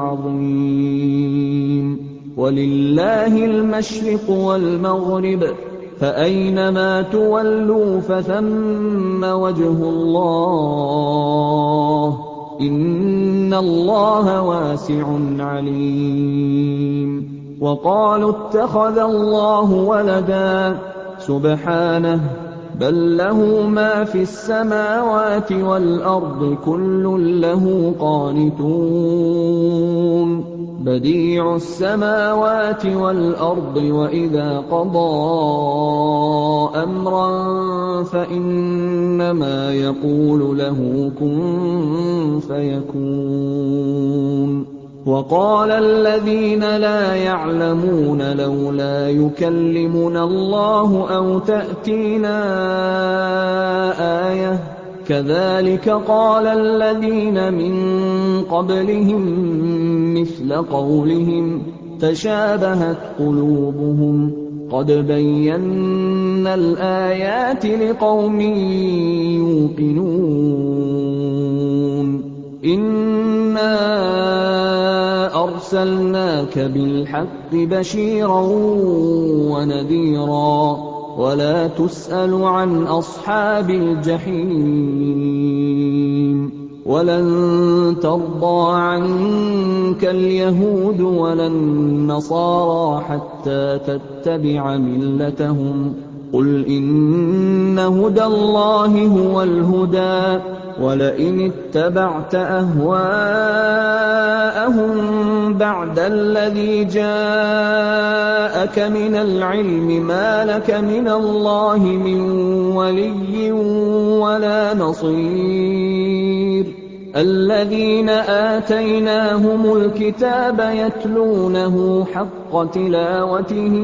عَظِيمٌ وَلِلَّهِ الْمَشْرِقُ وَالْمَغْرِبُ ۚ فَأَيْنَمَا تُوَلُّوا فَثَمَّ وَجْهُ اللَّهِ ۚ إِنَّ اللَّهَ وَاسِعٌ عَلِيمٌ وَقَالُوا اتَّخَذَ اللَّهُ وَلَدًا ۗ سُبْحَانَهُ ۖ بَل لَّهُ مَا فِي السَّمَاوَاتِ وَالْأَرْضِ ۖ كُلٌّ لَّهُ قَانِتُونَ بَدِيعُ السَّمَاوَاتِ وَالْأَرْضِ ۖ وَإِذَا قَضَىٰ أَمْرًا فَإِنَّمَا يَقُولُ لَهُ كُن فَيَكُونُ وَقَالَ الَّذِينَ لَا يَعْلَمُونَ لَوْلَا يُكَلِّمُنَا اللَّهُ أَوْ تَأْتِينَا آيَةٌ ۗ كَذَٰلِكَ قَالَ الَّذِينَ مِن قَبْلِهِم مِّثْلَ قَوْلِهِمْ ۘ تَشَابَهَتْ قُلُوبُهُمْ ۗ قَدْ بَيَّنَّا الْآيَاتِ لِقَوْمٍ يُوقِنُونَ إِنَّا أَرْسَلْنَاكَ بِالْحَقِّ بَشِيرًا وَنَذِيرًا ۚ وَلَا تُسْأَلُ عَنْ أَصْحَابِ الْجَحِيمِ وَلَن تَرْضَىٰ عَنكَ الْيَهُودُ وَلَا النَّصَارَىٰ حَتَّىٰ تَتَّبِعَ مِلَّتَهُمْ ۗ قُلْ إِنَّ هُدَى اللَّهِ هُوَ الْهُدَىٰ ۗ وَلَئِنِ اتَّبَعْتَ أَهْوَاءَهُم بَعْدَ الَّذِي جَاءَكَ مِنَ الْعِلْمِ مَا لَكَ مِنَ اللَّهِ مِن وَلِيٍّ وَلَا نَصِيرٍ الَّذِينَ آتَيْنَاهُمُ الْكِتَابَ يَتْلُونَهُ حَقَّ تِلَاوَتِهِ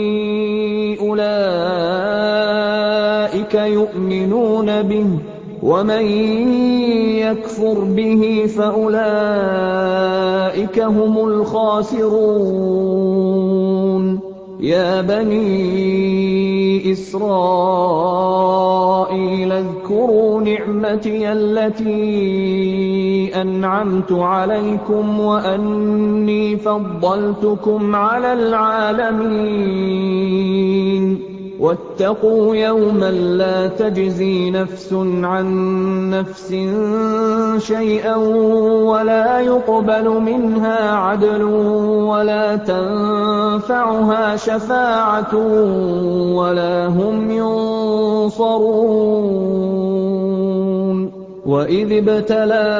أُولَٰئِكَ يُؤْمِنُونَ بِهِ ۗ وَمَن يَكْفُرْ بِهِ فَأُولَٰئِكَ هُمُ الْخَاسِرُونَ يَا بَنِي إِسْرَائِيلَ اذْكُرُوا نِعْمَتِيَ الَّتِي أَنْعَمْتُ عَلَيْكُمْ وَأَنِّي فَضَّلْتُكُمْ عَلَى الْعَالَمِينَ وَاتَّقُوا يَوْمًا لَّا تَجْزِي نَفْسٌ عَن نَّفْسٍ شَيْئًا وَلَا يُقْبَلُ مِنْهَا عَدْلٌ وَلَا تَنفَعُهَا شَفَاعَةٌ وَلَا هُمْ يُنصَرُونَ وَإِذِ ابْتَلَىٰ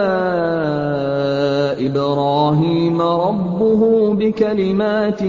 إِبْرَاهِيمَ رَبُّهُ بِكَلِمَاتٍ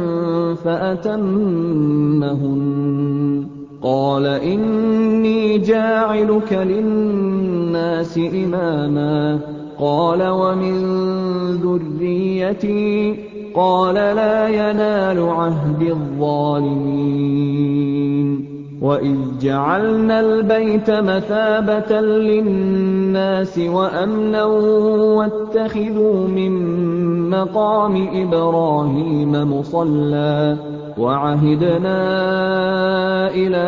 فَأَتَمَّهُنَّ ۖ قَالَ إِنِّي جَاعِلُكَ لِلنَّاسِ إِمَامًا ۖ قَالَ وَمِن ذُرِّيَّتِي ۖ قَالَ لَا يَنَالُ عَهْدِي الظَّالِمِينَ وَإِذْ جَعَلْنَا الْبَيْتَ مَثَابَةً لِّلنَّاسِ وَأَمْنًا وَاتَّخِذُوا مِن مَّقَامِ إِبْرَاهِيمَ مُصَلًّى ۖ وَعَهِدْنَا إِلَىٰ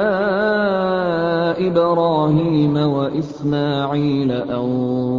إِبْرَاهِيمَ وَإِسْمَاعِيلَ أَن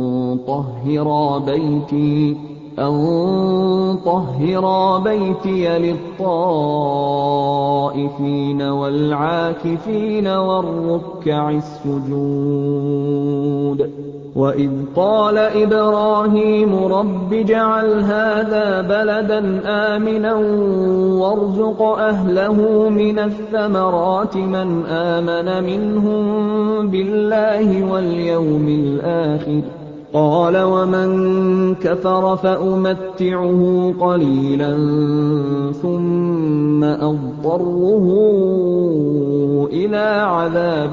طَهِّرَا بَيْتِيَ لِلطَّائِفِينَ وَالْعَاكِفِينَ وَالرُّكَّعِ السُّجُودِ وَإِذْ قَالَ إِبْرَاهِيمُ رَبِّ اجْعَلْ هَٰذَا بَلَدًا آمِنًا وَارْزُقْ أَهْلَهُ مِنَ الثَّمَرَاتِ مَنْ آمَنَ مِنْهُم بِاللَّهِ وَالْيَوْمِ الْآخِرِ ۖ قَالَ وَمَن كَفَرَ فَأُمَتِّعُهُ قَلِيلًا ثُمَّ أَضْطَرُّهُ إِلَىٰ عَذَابِ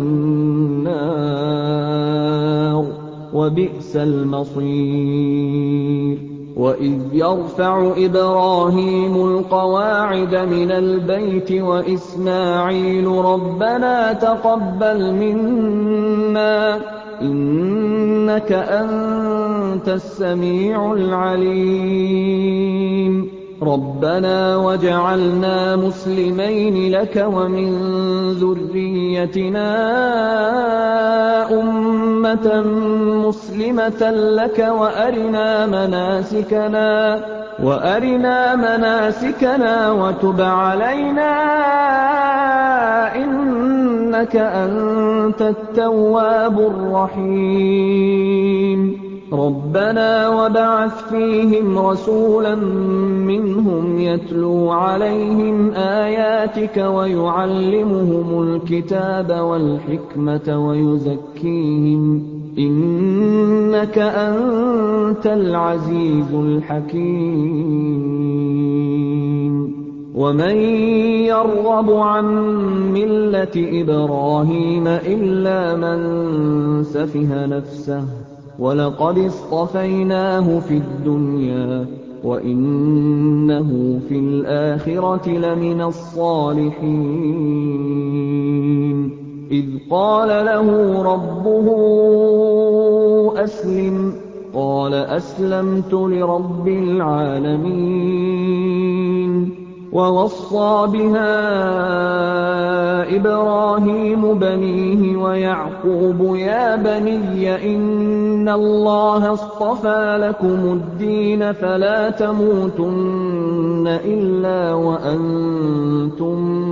النَّارِ ۖ وَبِئْسَ الْمَصِيرُ وَإِذْ يَرْفَعُ إِبْرَاهِيمُ الْقَوَاعِدَ مِنَ الْبَيْتِ وَإِسْمَاعِيلُ رَبَّنَا تَقَبَّلْ مِنَّا إِنَّكَ أَنتَ السَّمِيعُ الْعَلِيمُ رَبَّنَا وَاجْعَلْنَا مُسْلِمَيْنِ لَكَ وَمِن ذُرِّيَّتِنَا أُمَّةً مُّسْلِمَةً لَّكَ وَأَرِنَا مَنَاسِكَنَا وَتُبْ عَلَيْنَا إِنَّكَ أَنتَ التَّوَّابُ الرَّحِيمُ رَبَّنَا وَابْعَثْ فِيهِمْ رَسُولًا مِّنْهُمْ يَتْلُو عَلَيْهِمْ آيَاتِكَ وَيُعَلِّمُهُمُ الْكِتَابَ وَالْحِكْمَةَ وَيُزَكِّيهِمْ إِنَّكَ أَنتَ الْعَزِيزُ الْحَكِيمُ وَمَن يَرْغَبُ عَن مِّلَّةِ إِبْرَاهِيمَ إِلَّا مَن سَفِهَ نَفْسَهُ وَلَقَدِ اصْطَفَيْنَاهُ فِي الدُّنْيَا وَإِنَّهُ فِي الْآخِرَةِ لَمِنَ الصَّالِحِينَ إِذْ قَالَ لَهُ رَبُّهُ أَسْلِمْ قَالَ أَسْلَمْتُ لِرَبِّ الْعَالَمِينَ وَوَصَّىٰ بِهَا إِبْرَاهِيمُ بَنِيهِ وَيَعْقُوبُ يَا بَنِيَّ إِنَّ اللَّهَ اصْطَفَىٰ لَكُمُ الدِّينَ فَلَا تَمُوتُنَّ إِلَّا وَأَنتُم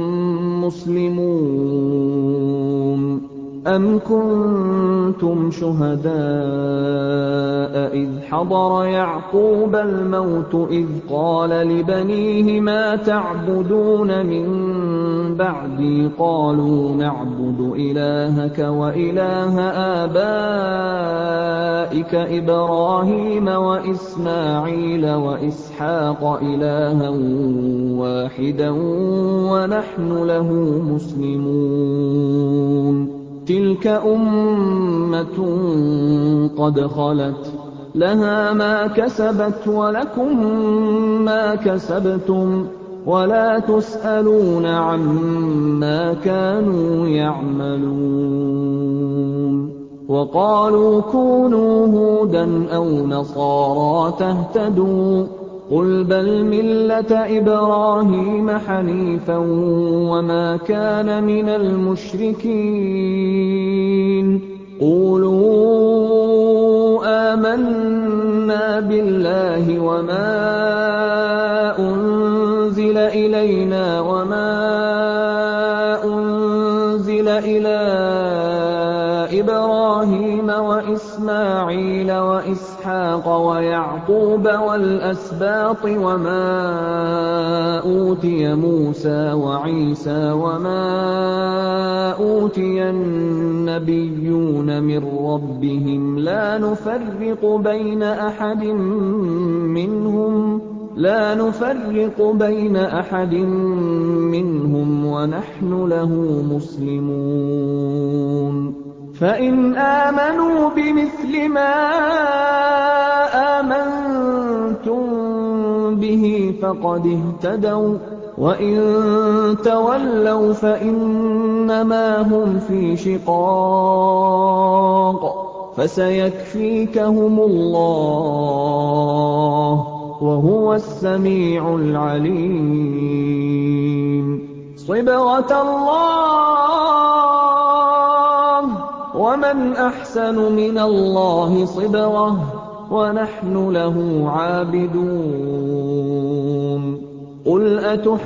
مُّسْلِمُونَ أَمْ كُنتُمْ شُهَدَاءَ إِذْ حَضَرَ يَعْقُوبَ الْمَوْتُ إِذْ قَالَ لِبَنِيهِ مَا تَعْبُدُونَ مِن بَعْدِي قَالُوا نَعْبُدُ إِلَٰهَكَ وَإِلَٰهَ آبَائِكَ إِبْرَاهِيمَ وَإِسْمَاعِيلَ وَإِسْحَاقَ إِلَٰهًا وَاحِدًا وَنَحْنُ لَهُ مُسْلِمُونَ تِلْكَ أُمَّةٌ قَدْ خَلَتْ لَهَا مَا كَسَبَتْ وَلَكُم مَّا كَسَبْتُمْ وَلَا تُسْأَلُونَ عَمَّا كَانُوا يَعْمَلُونَ وَقَالُوا كُونُوا هُودًا أَوْ نَصَارَىٰ تَهْتَدُوا قُلْ بَلْ مِلَّةَ إِبْرَاهِيمَ حَنِيفًا وَمَا كَانَ مِنَ الْمُشْرِكِينَ قُولُوا آمَنَّا بِاللَّهِ وَمَا أُنزِلَ إِلَيْنَا وَمَا أُنزِلَ إِلَىٰ إِبْرَاهِيمَ وَإِسْمَاعِيلَ وَإِسْحَاقَ وَيَعْقُوبَ وَالْأَسْبَاطِ وَمَا أُوتِيَ مُوسَىٰ وَعِيسَىٰ وَمَا أُوتِيَ النَّبِيُّونَ مِن رَّبِّهِمْ لَا نُفَرِّقُ بَيْنَ أَحَدٍ مِّنْهُمْ وَنَحْنُ لَهُ مُسْلِمُونَ فَإِنْ آمَنُوا بِمِثْلِ مَا آمَنتُم بِهِ فَقَدِ اهْتَدَوا ۖ وَّإِن تَوَلَّوْا فَإِنَّمَا هُمْ فِي شِقَاقٍ ۖ فَسَيَكْفِيكَهُمُ اللَّهُ ۚ وَهُوَ السَّمِيعُ الْعَلِيمُ صِبْغَةَ اللَّهِ ۖ وَمَنْ أَحْسَنُ مِنَ اللَّهِ صِبْغَةً ۖ وَنَحْنُ لَهُ عَابِدُونَ قُلْ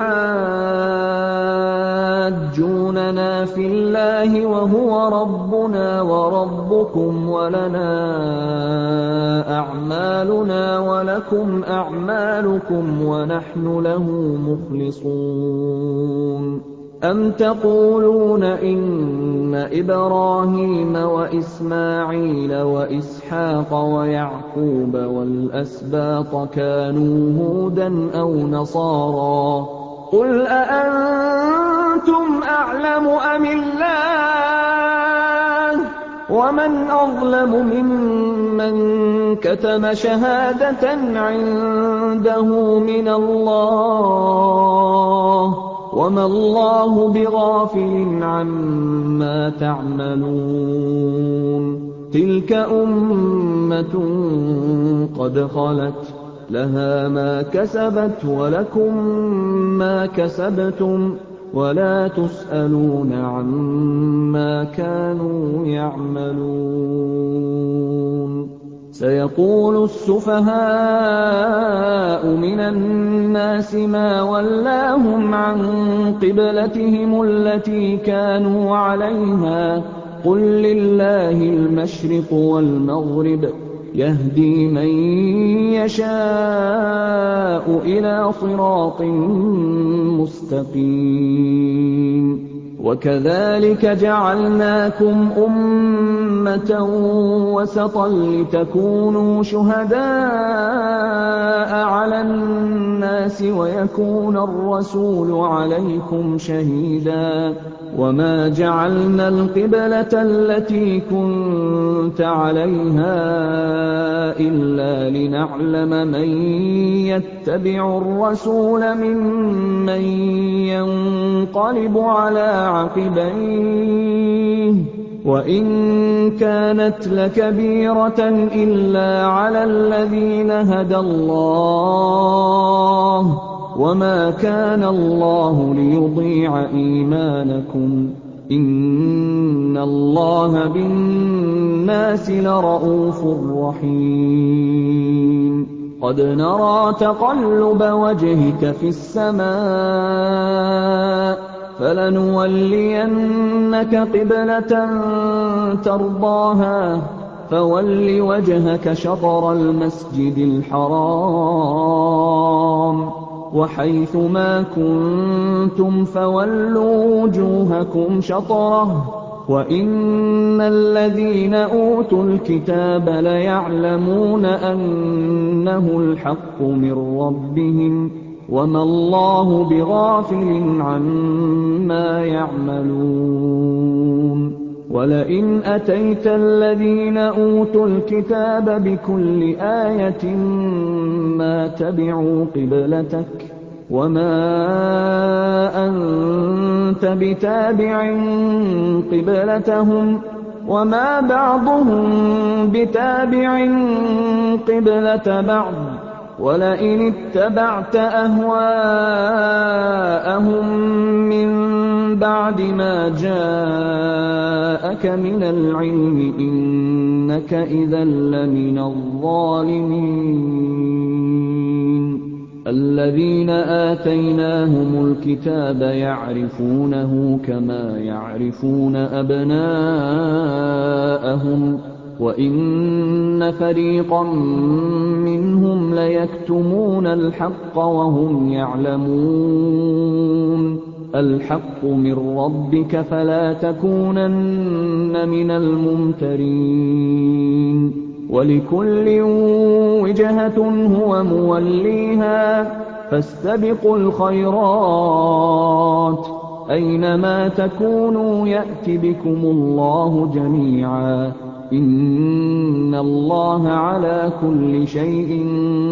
أَتُحَاجُّونَنَا فِي اللَّهِ وَهُوَ رَبُّنَا وَرَبُّكُمْ وَلَنَا أَعْمَالُنَا وَلَكُمْ أَعْمَالُكُمْ وَنَحْنُ لَهُ مُخْلِصُونَ أَمْ تَقُولُونَ إِنَّ إِبْرَاهِيمَ وَإِسْمَاعِيلَ وَإِسْحَاقَ وَيَعْقُوبَ وَالْأَسْبَاطَ كَانُوا هُودًا أَوْ نَصَارَىٰ ۗ قُلْ أَأَنتُمْ أَعْلَمُ أَمِ اللَّهُ ۗ وَمَنْ أَظْلَمُ مِمَّن كَتَمَ شَهَادَةً عِندَهُ مِنَ اللَّهِ ۗ وَمَا اللَّهُ بِغَافِلٍ عَمَّا تَعْمَلُونَ تِلْكَ أُمَّةٌ قَدْ خَلَتْ لَهَا مَا كَسَبَتْ وَلَكُم مَّا كَسَبْتُمْ وَلَا تُسْأَلُونَ عَمَّا كَانُوا يَعْمَلُونَ سَيَقُولُ السُّفَهَاءُ مِنَ النَّاسِ مَا وَلَّاهُمْ عَن قِبْلَتِهِمُ الَّتِي كَانُوا عَلَيْهَا ۚ قُل لِّلَّهِ الْمَشْرِقُ وَالْمَغْرِبُ ۚ يَهْدِي مَن يَشَاءُ إِلَىٰ صِرَاطٍ مُّسْتَقِيمٍ وَكَذَٰلِكَ جَعَلْنَاكُمْ أُمَّةً وَسَطًا لِّتَكُونُوا شُهَدَاءَ عَلَى النَّاسِ وَيَكُونَ الرَّسُولُ عَلَيْكُمْ شَهِيدًا ۗ وَمَا جَعَلْنَا الْقِبْلَةَ الَّتِي كُنتَ عَلَيْهَا إِلَّا لِنَعْلَمَ مَن يَتَّبِعُ الرَّسُولَ مِمَّن يَنقَلِبُ عَلَىٰ عَقِبَيْهِ ۚ وَإِن كَانَتْ لَكَبِيرَةً إِلَّا عَلَى الَّذِينَ هَدَى اللَّهُ ۗ وَمَا كَانَ اللَّهُ لِيُضِيعَ إِيمَانَكُمْ ۚ إِنَّ اللَّهَ بِالنَّاسِ لَرَءُوفٌ رَّحِيمٌ قَدْ نَرَىٰ تَقَلُّبَ وَجْهِكَ فِي السَّمَاءِ ۖ فَلَنُوَلِّيَنَّكَ قِبْلَةً تَرْضَاهَا ۚ فَوَلِّ وَجْهَكَ شَطْرَ الْمَسْجِدِ الْحَرَامِ ۚ وَحَيْثُ مَا كُنتُمْ فَوَلُّوا وُجُوهَكُمْ شَطْرَهُ ۗ وَإِنَّ الَّذِينَ أُوتُوا الْكِتَابَ لَيَعْلَمُونَ أَنَّهُ الْحَقُّ مِن رَّبِّهِمْ ۗ وَمَا اللَّهُ بِغَافِلٍ عَمَّا يَعْمَلُونَ وَلَئِنْ أَتَيْتَ الَّذِينَ أُوتُوا الْكِتَابَ بِكُلِّ آيَةٍ مَّا تَبِعُوا قِبْلَتَكَ ۚ وَمَا أَنتَ بِتَابِعٍ قِبْلَتَهُمْ ۚ وَمَا بَعْضُهُم بِتَابِعٍ قِبْلَةَ بَعْضٍ ۚ وَلَئِنِ اتَّبَعْتَ أَهْوَاءَهُم مِّن بَعْدِ مَا جَاءَكَ مِنَ الْعِلْمِ إِنَّكَ إِذًا لَّمِنَ الظَّالِمِينَ الَّذِينَ آتَيْنَاهُمُ الْكِتَابَ يَعْرِفُونَهُ كَمَا يَعْرِفُونَ أَبْنَاءَهُمْ ۖ وَإِنَّ فَرِيقًا مِّنْهُمْ لَيَكْتُمُونَ الْحَقَّ وَهُمْ يَعْلَمُونَ الْحَقُّ مِن رَّبِّكَ فَلَا تَكُونَنَّ مِنَ الْمُمْتَرِينَ وَلِكُلٍّ وِجْهَةٌ هُوَ مُوَلِّيهَا ۖ فَاسْتَبِقُوا الْخَيْرَاتِ ۚ أَيْنَمَا تَكُونُوا يَأْتِ بِكُمُ اللَّهُ جَمِيعًا ۚ إِنَّ اللَّهَ عَلَىٰ كُلِّ شَيْءٍ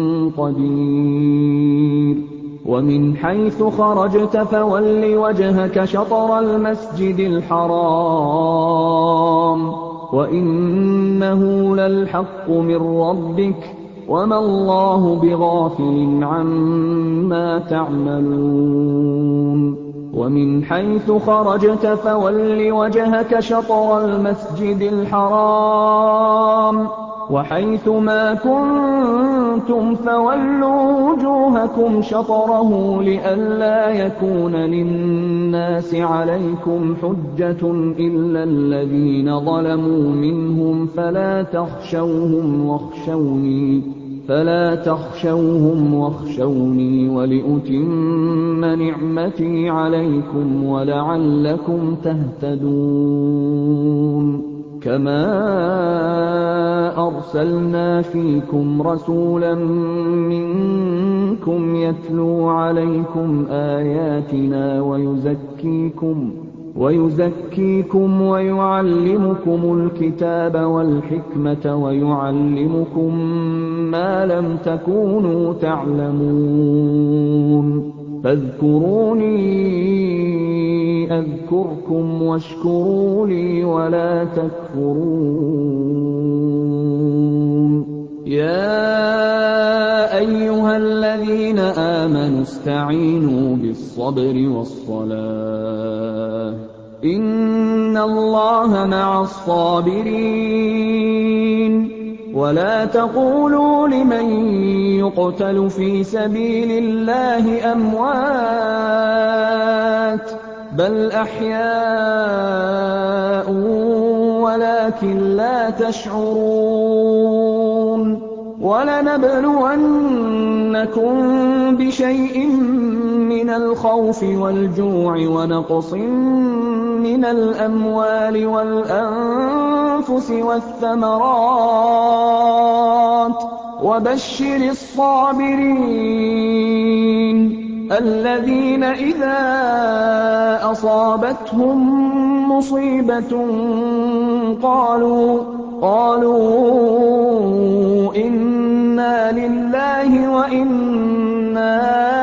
قَدِيرٌ وَمِنْ حَيْثُ خَرَجْتَ فَوَلِّ وَجْهَكَ شَطْرَ الْمَسْجِدِ الْحَرَامِ ۖ وَإِنَّهُ لَلْحَقُّ مِن رَّبِّكَ ۗ وَمَا اللَّهُ بِغَافِلٍ عَمَّا تَعْمَلُونَ وَمِنْ حَيْثُ خَرَجْتَ فَوَلِّ وَجْهَكَ شَطْرَ الْمَسْجِدِ الْحَرَامِ ۖ وَحَيْثُ مَا كُنتُمْ فَوَلُّوا وُجُوهَكُمْ شَطْرَهُ لِئَلَّا يَكُونَ لِلنَّاسِ عَلَيْكُمْ حُجَّةٌ إِلَّا الَّذِينَ ظَلَمُوا مِنْهُمْ فَلَا تَخْشَوْهُمْ وَاخْشَوْنِي فَلَا تَخْشَوْهُمْ وَاخْشَوْنِي وَلِأُتِمَّ نِعْمَتِي عَلَيْكُمْ وَلَعَلَّكُمْ تَهْتَدُونَ كَمَا أَرْسَلْنَا فِيكُمْ رَسُولًا مِّنكُمْ يَتْلُو عَلَيْكُمْ آيَاتِنَا وَيُزَكِّيكُمْ وَيُعَلِّمُكُمُ الْكِتَابَ وَالْحِكْمَةَ وَيُعَلِّمُكُم مَّا لَمْ تَكُونُوا تَعْلَمُونَ فاذكروني أذكركم واشكروا لي ولا تكفرون يا أيها الذين آمنوا استعينوا بالصبر والصلاة إن الله مع الصابرين ولا تقولوا لمن يقتل في سبيل الله أموات بل أحياء ولكن لا تشعرون ولنبلونكم بشيء من الخوف والجوع ونقص من الأموال والأنفس والثمرات وبشر الصابرين الذين إذا أصابتهم مصيبة قالوا إنا لله وإنا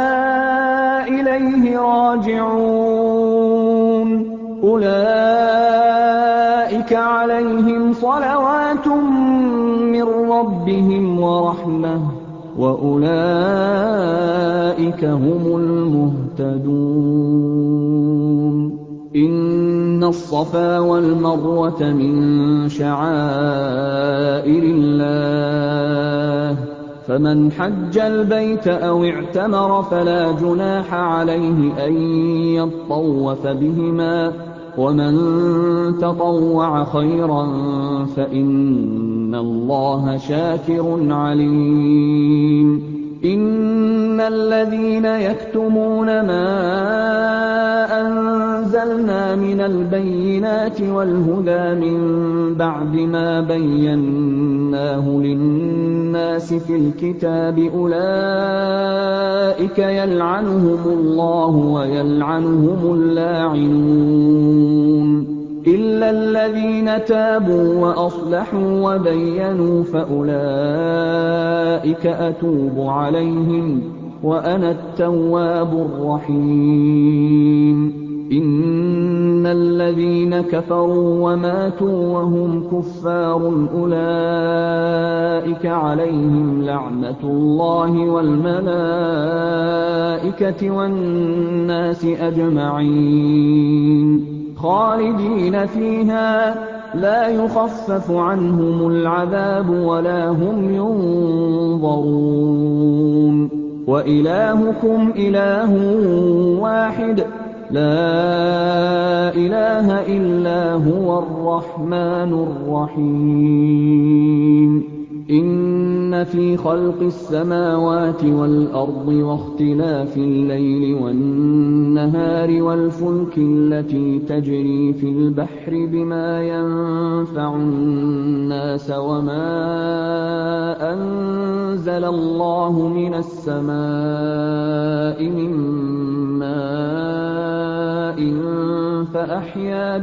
إليه راجعون أولئك عليهم صلوات من ربهم ورحمة وأولئك هم المهتدون إن الصفا والمروة من شعائر الله فمن حج البيت أو اعتمر فلا جناح عليه أن يطوف بهما ومن تطوع خيرا فإن الله شاكر عليم إن الذين يكتمون ما أنزلنا من البينات والهدى من بعد ما بيناه للناس في الكتاب أولئك يلعنهم الله ويلعنهم اللاعنون إلا الذين تابوا وأصلحوا وبينوا فأولئك أتوب عليهم وأنا التواب الرحيم إن الذين كفروا وماتوا وهم كفار أولئك عليهم لعنة الله والملائكة والناس أجمعين خالدين فيها لا يخفف عنهم العذاب ولا هم ينظرون وإلهكم إله واحد لا إله إلا هو الرحمن الرحيم إن في خلق السماوات والأرض واختلاف الليل والنهار والفلك التي تجري في البحر بما ينفع الناس وما أنزل الله من السماء من ماء فأحيا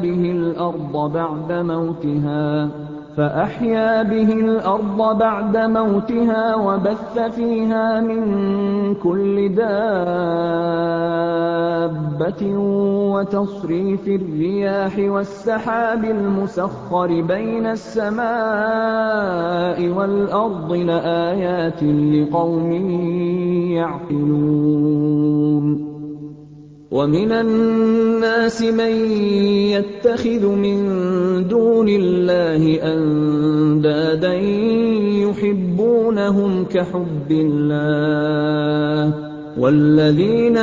به الأرض بعد موتها وبث فيها من كل دابة وتصريف الرياح والسحاب المسخر بين السماء والأرض لآيات لقوم يعقلون ومن الناس من يتخذ من دون الله أندادا يحبونهم كحب الله والذين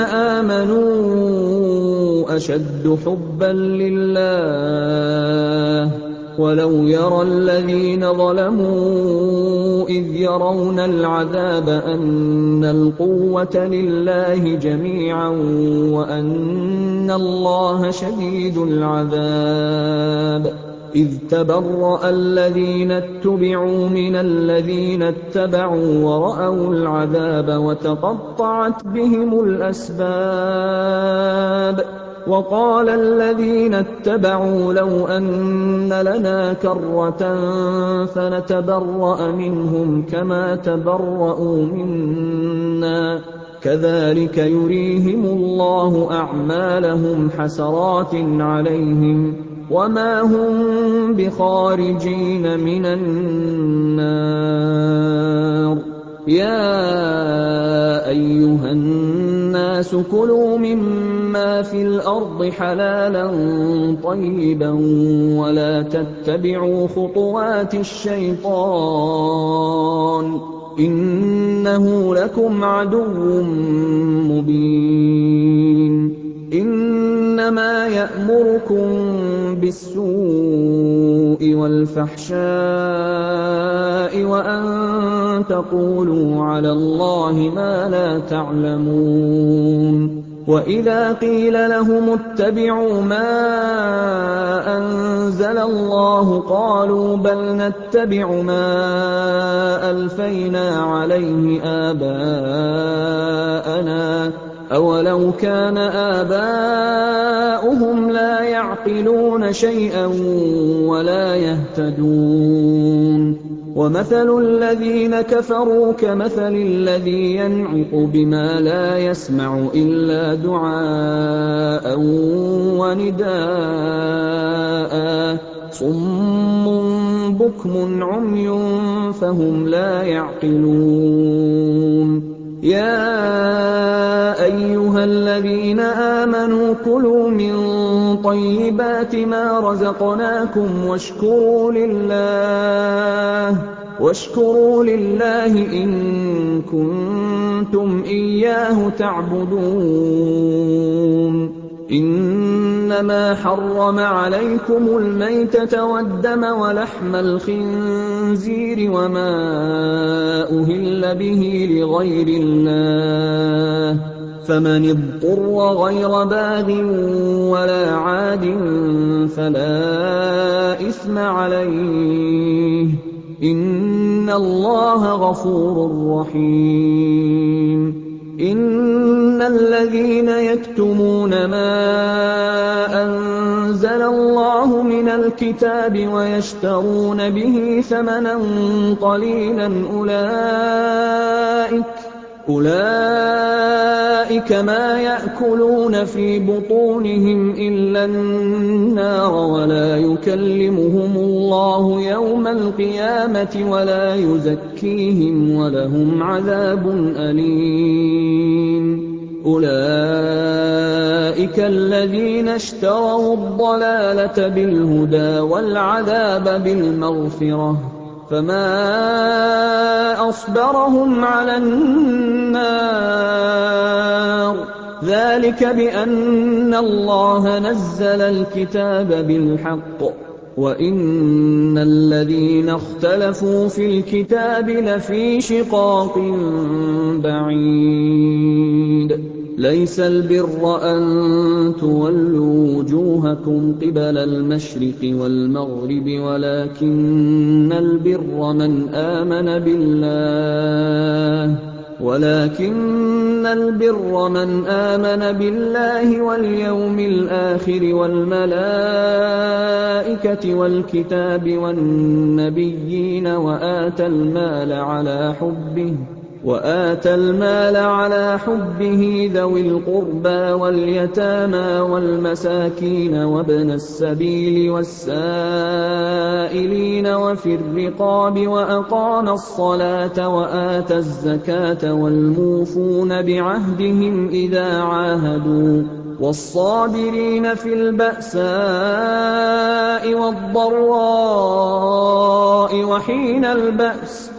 آمنوا أشد حبا لله وَلَوْ يَرَى الَّذِينَ ظَلَمُوا إِذْ يَرَوْنَ الْعَذَابَ أَنَّ الْقُوَّةَ لِلَّهِ جَمِيعًا وَأَنَّ اللَّهَ شَدِيدُ الْعَذَابِ إِذْ تَبَرَّأَ الَّذِينَ اتُّبِعُوا مِنَ الَّذِينَ اتَّبَعُوا وَرَأَوُا الْعَذَابَ وَتَقَطَّعَتْ بِهِمُ الْأَسْبَابُ وَقَالَ الَّذِينَ اتَّبَعُوا لَوْ أَنَّ لَنَا كَرَّةً فَنَتَبَرَّأَ مِنْهُمْ كَمَا تَبَرَّءُوا مِنَّا ۗ كَذَٰلِكَ يُرِيهِمُ اللَّهُ أَعْمَالَهُمْ حَسَرَاتٍ عَلَيْهِمْ وَمَا هُم بِخَارِجِينَ مِنَ النَّارِ يَا أَيُّهَا النَّاسُ كُلُوا مِمَّا فِي الْأَرْضِ حَلَالًا طَيِّبًا وَلَا تَتَّبِعُوا خُطُوَاتِ الشَّيْطَانِ ۚ إِنَّهُ لَكُمْ عَدُوٌّ مُّبِينٌ إِنَّمَا يَأْمُرُكُم بِالسُّوءِ وَالْفَحْشَاءِ وَأَن تَقُولُوا عَلَى اللَّهِ مَا لَا تَعْلَمُونَ وَإِذَا قِيلَ لَهُمُ اتَّبِعُوا مَا أَنزَلَ اللَّهُ قَالُوا بَلْ نَتَّبِعُ مَا أَلْفَيْنَا عَلَيْهِ آبَاءَنَا ۚ أَوَلَوْ كَانَ آبَاؤُهُمْ لَا يَعْقِلُونَ شَيْئًا وَلَا يَهْتَدُونَ وَمَثَلُ الَّذِينَ كَفَرُوا كَمَثَلِ الَّذِي يَنْعِقُ بِمَا لَا يَسْمَعُ إِلَّا دُعَاءً وَنِدَاءً ۚ صُمٌّ بُكْمٌ عُمْيٌ فَهُمْ لَا يَعْقِلُونَ يَا أَيُّهَا الَّذِينَ آمَنُوا كُلُوا مِن طَيِّبَاتِ مَا رَزَقْنَاكُمْ وَاشْكُرُوا لِلَّهِ إِن كُنتُمْ إِيَّاهُ تَعْبُدُونَ إِنَّمَا حَرَّمَ عَلَيْكُمُ الْمَيْتَةَ وَالدَّمَ وَلَحْمَ الْخِنزِيرِ وَمَا أُهِلَّ بِهِ لِغَيْرِ اللَّهِ ۖ فَمَنِ اضْطُرَّ غَيْرَ بَاغٍ وَلَا عَادٍ فَلَا إِثْمَ عَلَيْهِ ۚ إِنَّ اللَّهَ غَفُورٌ رَّحِيمٌ إِنَّ الَّذِينَ يَكْتُمُونَ مَا أَنزَلَ اللَّهُ مِنَ الْكِتَابِ وَيَشْتَرُونَ بِهِ ثَمَنًا قَلِيلًا أُولَٰئِكَ مَا يَأْكُلُونَ فِي بُطُونِهِمْ إِلَّا النَّارَ وَلَا يُكَلِّمُهُمُ اللَّهُ يَوْمَ الْقِيَامَةِ وَلَا يُزَكِّيهِمْ وَلَهُمْ عَذَابٌ أَلِيمٌ أُولَٰئِكَ الَّذِينَ اشْتَرَوُا الضَّلَالَةَ بِالْهُدَىٰ وَالْعَذَابَ بِالْمَغْفِرَةِ ۚ فَمَا أَصْبَرَهُمْ عَلَى النَّارِ ۚ ذَٰلِكَ بِأَنَّ اللَّهَ نَزَّلَ الْكِتَابَ بِالْحَقِّ وَإِنَّ الَّذِينَ اخْتَلَفُوا فِي الْكِتَابِ لَفِي شِقَاقٍ بَعِيدٍ لَيْسَ الْبِرَّ أَن تُوَلُّوا وُجُوهَكُمْ قِبَلَ الْمَشْرِقِ وَالْمَغْرِبِ وَلَٰكِنَّ الْبِرَّ مَنْ آمَنَ بِاللَّهِ وَالْيَوْمِ الْآخِرِ وَالْمَلَائِكَةِ وَالْكِتَابِ وَالنَّبِيِّينَ وَآتَى المال على حبه ذوي القربى واليتامى والمساكين وابن السبيل والسائلين وفي الرقاب وأقام الصلاة وآتى الزكاة والموفون بعهدهم إذا عاهدوا والصابرين في البأساء والضراء وحين البأس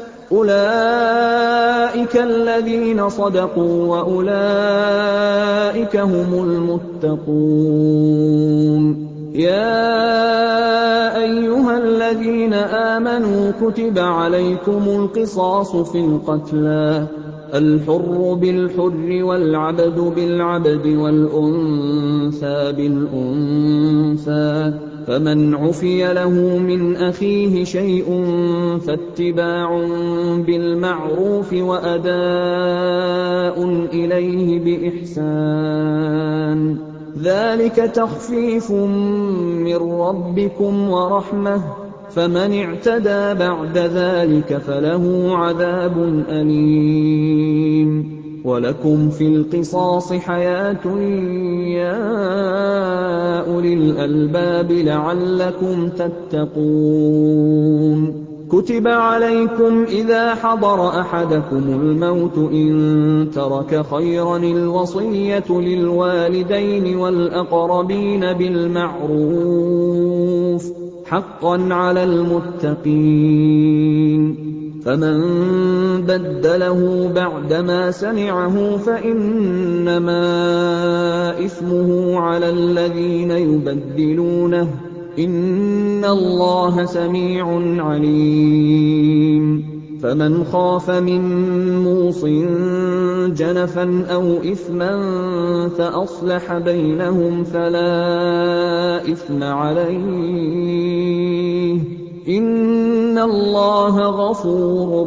أولئك الذين صدقوا وأولئك هم المتقون يا أيها الَّذِينَ آمَنُوا كُتِبَ عَلَيْكُمُ الْقِصَاصُ فِي الْقَتْلَى الْحُرُّ بِالْحُرِّ وَالْعَبْدُ بِالْعَبْدِ وَالْأُنثَىٰ بِالْأُنثَىٰ ۚ فَمَنْ عُفِيَ لَهُ مِنْ أَخِيهِ شَيْءٌ فَاتِّبَاعٌ بِالْمَعْرُوفِ وَأَدَاءٌ إِلَيْهِ بِإِحْسَانٍ ۗ ذَٰلِكَ تَخْفِيفٌ مِّن رَّبِّكُمْ وَرَحْمَةٌ ۚ فَمَنِ اعْتَدَىٰ بَعْدَ ذَٰلِكَ فَلَهُ عَذَابٌ أَلِيمٌ وَلَكُمْ فِي الْقِصَاصِ حَيَاةٌ يَا أُولِي الْأَلْبَابِ لَعَلَّكُمْ تَتَّقُونَ كُتِبَ عَلَيْكُمْ إِذَا حَضَرَ أَحَدَكُمُ الْمَوْتُ إِن تَرَكَ خَيْرًا الْوَصِيَّةُ لِلْوَالِدَيْنِ وَالْأَقْرَبِينَ بِالْمَعْرُوفِ ۖ حَقًّا عَلَى الْمُتَّقِينَ فَمَن بَدَّلَهُ بَعْدَمَا سَمِعَهُ فَإِنَّمَا إِثْمُهُ عَلَى الَّذِينَ يُبَدِّلُونَهُ ۚ إِنَّ اللَّهَ سَمِيعٌ عَلِيمٌ فَمَنْ خَافَ مِن مُّوصٍ جَنَفًا أَوْ إِثْمًا فَأَصْلَحَ بَيْنَهُمْ فَلَا إِثْمَ عَلَيْهِ ۚ إِنَّ اللَّهَ غَفُورٌ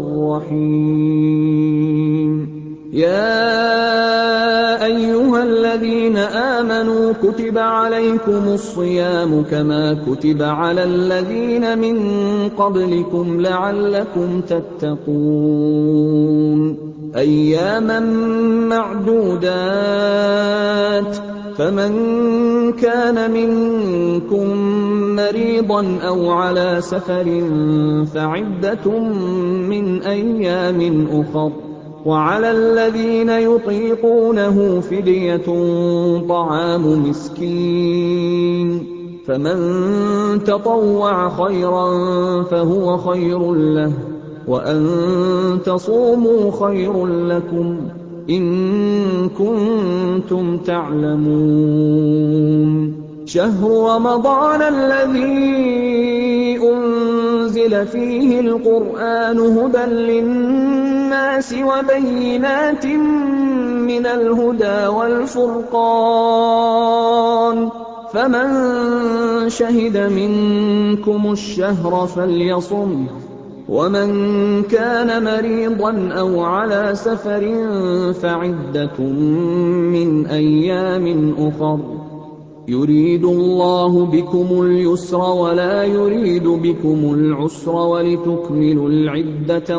رَّحِيمٌ يَا أَيُّهَا الَّذِينَ آمَنُوا كُتِبَ عَلَيْكُمُ الصِّيَامُ كَمَا كُتِبَ عَلَى الَّذِينَ مِن قَبْلِكُمْ لَعَلَّكُمْ تَتَّقُونَ أَيَّامًا مَّعْدُودَاتٍ ۚ فَمَن كَانَ مِنكُم مَّرِيضًا أَوْ عَلَىٰ سَفَرٍ فَعِدَّةٌ مِّنْ أَيَّامٍ أُخَرَ ۚ وَعَلَى الَّذِينَ يُطِيقُونَهُ فِدْيَةٌ طَعَامُ مِسْكِينٍ ۖ فَمَن تَطَوَّعَ خَيْرًا فَهُوَ خَيْرٌ لَّهُ ۚ وَأَن تَصُومُوا خَيْرٌ لَّكُمْ إِن كُنتُمْ تَعْلَمُونَ شَهْرُ رَمَضَانَ الَّذِي أُنزِلَ فِيهِ الْقُرْآنُ هُدًى لِّلنَّاسِ وَبَيِّنَاتٍ مِّنَ الْهُدَىٰ وَالْفُرْقَانِ ۚ فَمَن شَهِدَ مِنكُمُ الشَّهْرَ فَلْيَصُمْهُ ۖ وَمَن كَانَ مَرِيضًا أَوْ عَلَىٰ سَفَرٍ فَعِدَّةٌ مِّنْ أَيَّامٍ أُخَرَ ۚ يُرِيدُ اللَّهُ بِكُمُ الْيُسْرَ وَلَا يُرِيدُ بِكُمُ الْعُسْرَ وَلِتُكْمِلُوا الْعِدَّةَ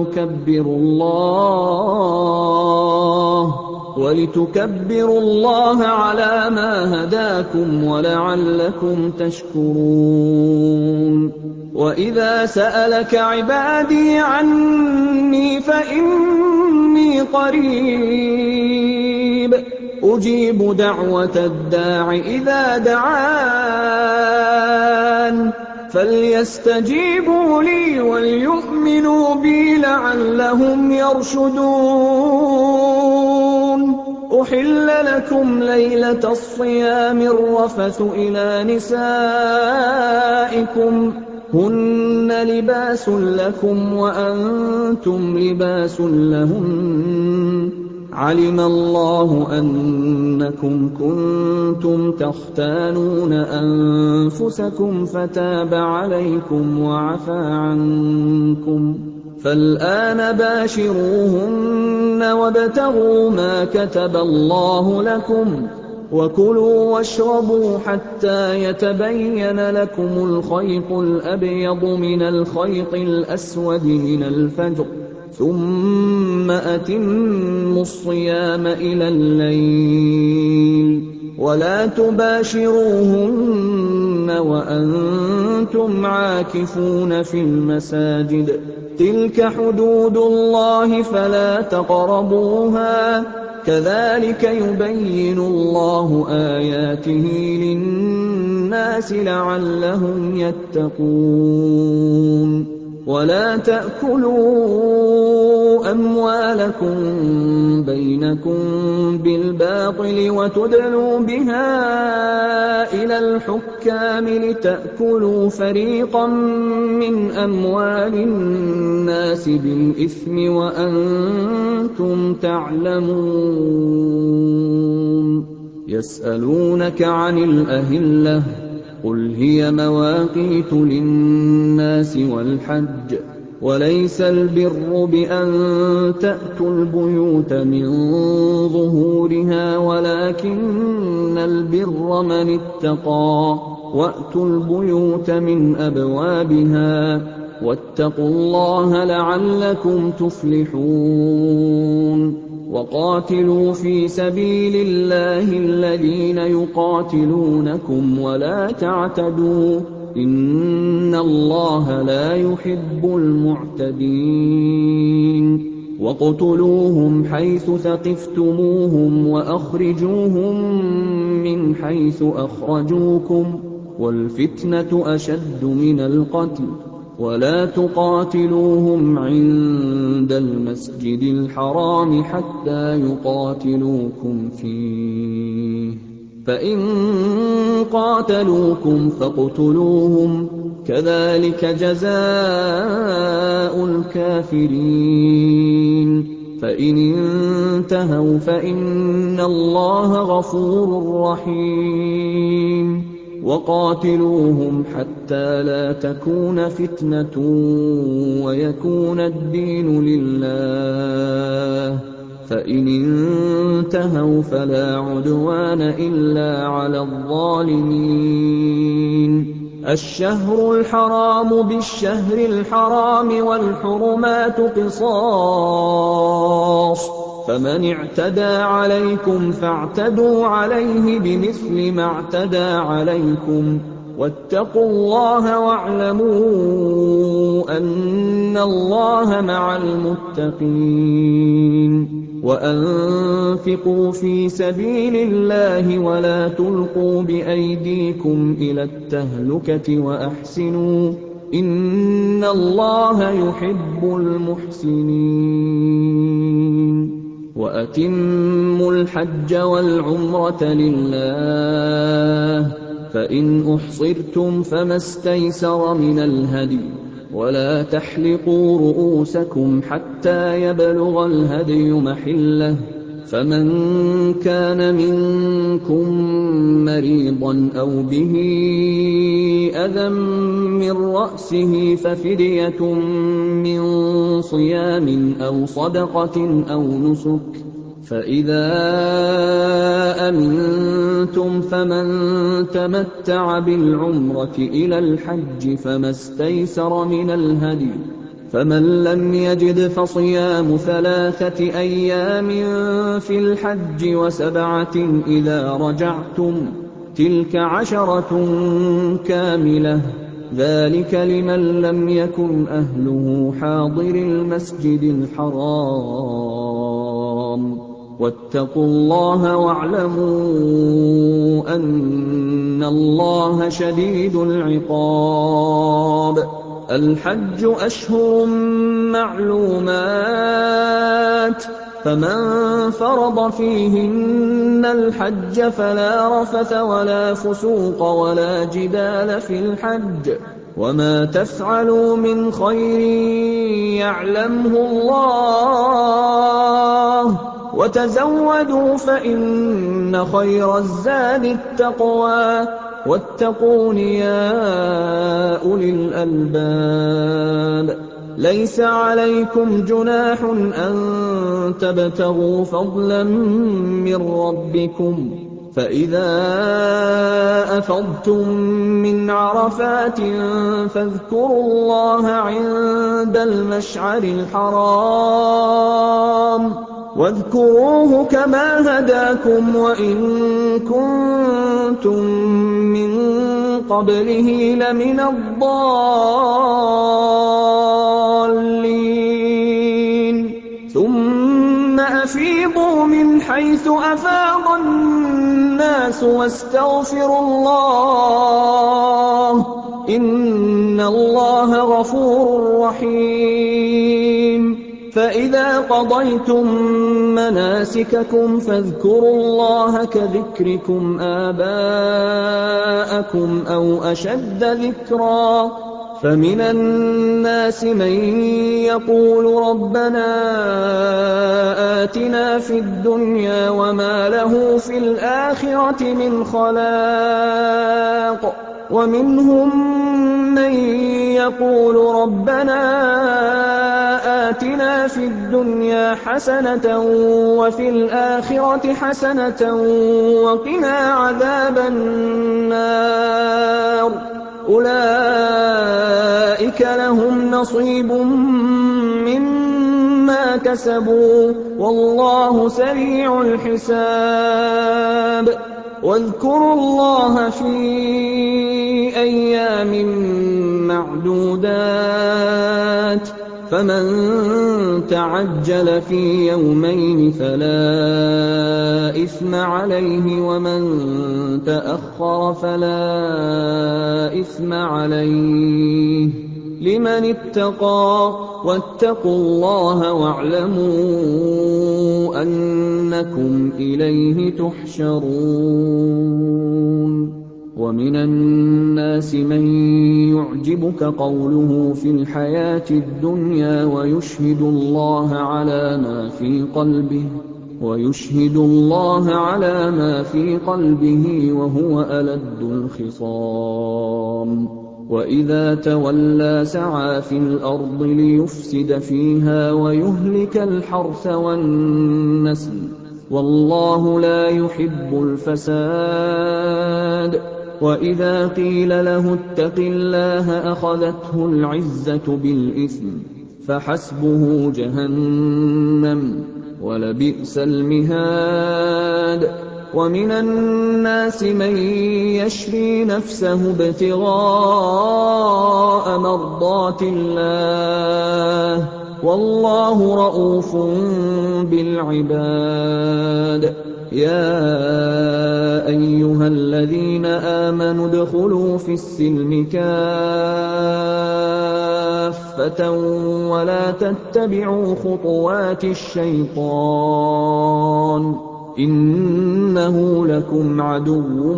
وَلِتُكَبِّرُوا اللَّهَ عَلَىٰ مَا هَدَاكُمْ وَلَعَلَّكُمْ تَشْكُرُونَ وَإِذَا سَأَلَكَ عِبَادِي عَنِّي فَإِنِّي قَرِيبٌ أُجِيبُ دَعْوَةَ الدَّاعِ إِذَا دَعَانِ فَلْيَسْتَجِيبُوا لِي وَلْيُؤْمِنُوا بِي لَعَلَّهُمْ يَرْشُدُونَ أُحِلَّ لَكُمْ لَيْلَةَ الصِّيَامِ الرَّفَثُ إِلَىٰ نِسَائِكُمْ هُنَّ لِبَاسٌ لَّكُمْ وَأَنتُمْ لِبَاسٌ لَّهُنَّ ۗ عَلِمَ اللَّهُ أَنَّكُمْ كُنتُمْ تَخْتَانُونَ أَنفُسَكُمْ فَتَابَ عَلَيْكُمْ وَعَفَا عَنكُمْ ۖ فَالْآنَ بَاشِرُوهُنَّ وَابْتَغُوا مَا كَتَبَ اللَّهُ لَكُمْ ۚ وَكُلُوا وَاشْرَبُوا حَتَّىٰ يَتَبَيَّنَ لَكُمُ الْخَيْطُ الْأَبْيَضُ مِنَ الْخَيْطِ الْأَسْوَدِ مِنَ الْفَجْرِ ۖ ثُمَّ أَتِمُّوا الصِّيَامَ إِلَى اللَّيْلِ ۚ وَلَا تُبَاشِرُوهُنَّ وَأَنتُمْ عَاكِفُونَ فِي الْمَسَاجِدِ ۗ تِلْكَ حُدُودُ اللَّهِ فَلَا تَقْرَبُوهَا ۗ كَذَٰلِكَ يُبَيِّنُ اللَّهُ آيَاتِهِ لِلنَّاسِ لَعَلَّهُمْ يَتَّقُونَ ولا تأكلوا أموالكم بينكم بالباطل وتدلوا بها إلى الحكام لتأكلوا فريقا من أموال الناس بالإثم وأنتم تعلمون. يسألونك عن الأهلة قل هي مواقيت للناس والحج وليس البر بأن تأتوا البيوت من ظهورها ولكن البر من اتقى وأتوا البيوت من أبوابها واتقوا الله لعلكم تفلحون. وقاتلوا في سبيل الله الذين يقاتلونكم ولا تعتدوا إن الله لا يحب المعتدين. واقتلوهم حيث ثقفتموهم وأخرجوهم من حيث أخرجوكم والفتنة أشد من القتل ولا تقاتلوهم عند المسجد الحرام حتى يقاتلوكم فيه فإن قاتلوكم فاقتلوهم كذلك جزاء الكافرين. فإن انتهوا فإن الله غفور رحيم. وقاتلوهم حتى لا تكون فتنة ويكون الدين لله فإن انتهوا فلا عدوان إلا على الظالمين. الشهر الحرام بالشهر الحرام والحرمات قصاص فمن اعتدى عليكم فاعتدوا عليه بمثل ما اعتدى عليكم واتقوا الله واعلموا أن الله مع المتقين. وأنفقوا في سبيل الله ولا تلقوا بأيديكم إلى التهلكة وأحسنوا إن الله يحب المحسنين. وأتموا الحج والعمرة لله فإن أحصرتم فما استيسر من الهدي ولا تحلقوا رؤوسكم حتى يبلغ الهدي محله فمن كان منكم مريضا أو به أذى من رأسه ففدية من صيام أو صدقة أو نسك فإذا أمنتم فمن تمتع بالعمرة إلى الحج فما استيسر من الهدي فمن لم يجد فصيام 3 أيام في الحج و7 إذا رجعتم تلك 10 كاملة ذلك لمن لم يكن أهله حاضر المسجد الحرام واتقوا الله واعلموا أن الله شديد العقاب. الحج أشهر معلومات فمن فرض فيهن الحج فلا رفث ولا فسوق ولا جدال في الحج وما تفعلوا من خير يعلمه الله وتزودوا فإن خير الزاد التقوى واتقون يا أولي الألباب. ليس عليكم جناح أن تبتغوا فضلا من ربكم فإذا أفضتم من عرفات فاذكروا الله عند المشعر الحرام واذكروه كما هداكم وإن كنتم من قبله لمن الضالين. ثم أفيضوا من حيث أفاض الناس واستغفروا الله إِنَّ اللَّهَ غَفُورٌ رَّحِيمٌ فَإِذَا قَضَيْتُم مَّنَاسِكَكُمْ فاذْكُرُوا اللَّهَ كَذِكْرِكُمْ آبَاءَكُمْ أَوْ أَشَدَّ ذِكْرًا ۗ فَمِنَ النَّاسِ مَن يَقُولُ رَبَّنَا آتِنَا فِي الدُّنْيَا وَمَا لَهُ فِي الْآخِرَةِ مِنْ خَلَاقٍ وَمِنْهُم مَّن يَقُولُ رَبَّنَا آتِنَا فِي الدُّنْيَا حَسَنَةً وَفِي الْآخِرَةِ حَسَنَةً وَقِنَا عَذَابَ النَّارِ أُولَٰئِكَ لَهُمْ نَصِيبٌ مِّمَّا كَسَبُوا وَاللَّهُ سَرِيعُ الْحِسَابِ وَاذْكُرُوا اللَّهَ فِي أَيَّامٍ مَّعْدُودَاتٍ ۚ فَمَن تَعَجَّلَ فِي يَوْمَيْنِ فَلَا إِثْمَ عَلَيْهِ وَمَن تَأَخَّرَ فَلَا إِثْمَ عَلَيْهِ ۚ لِمَنِ اتَّقَىٰ ۗ وَاتَّقُوا اللَّهَ وَاعْلَمُوا أَنَّكُمْ إِلَيْهِ تُحْشَرُونَ وَمِنَ النَّاسِ مَن يُعْجِبُكَ قَوْلُهُ فِي الْحَيَاةِ الدُّنْيَا وَيُشْهِدُ اللَّهَ عَلَىٰ مَا فِي قَلْبِهِ وَهُوَ أَلَدُّ الْخِصَامِ وَإِذَا تَوَلَّىٰ سَعَىٰ فِي الْأَرْضِ لِيُفْسِدَ فِيهَا وَيُهْلِكَ الْحَرْثَ وَالنَّسْلَ ۗ وَاللَّهُ لَا يُحِبُّ الْفَسَادَ وَإِذَا قِيلَ لَهُ اتَّقِ اللَّهَ أَخَذَتْهُ الْعِزَّةُ بِالْإِثْمِ فَحَسْبُهُ جَهَنَّمُ ۚ وَلَبِئْسَ الْمِهَادُ وَمِنَ النَّاسِ مَن يَشْرِي نَفْسَهُ ابْتِغَاءَ مَرْضَاتِ اللَّهِ ۗ وَاللَّهُ رَءُوفٌ بِالْعِبَادِ يَا أَيُّهَا الَّذِينَ آمَنُوا ادْخُلُوا فِي السِّلْمِ كَافَّةً وَلَا تَتَّبِعُوا خُطُوَاتِ الشَّيْطَانِ ۚ إِنَّهُ لَكُمْ عَدُوٌّ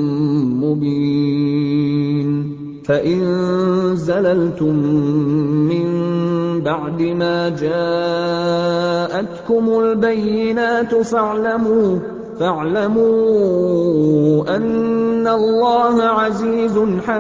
مُّبِينٌ فَإِن زَلَلْتُم مِّن بَعْدِ مَا جَاءَتْكُمُ الْبَيِّنَاتُ فَاعْلَمُوا أَنَّ اللَّهَ عَزِيزٌ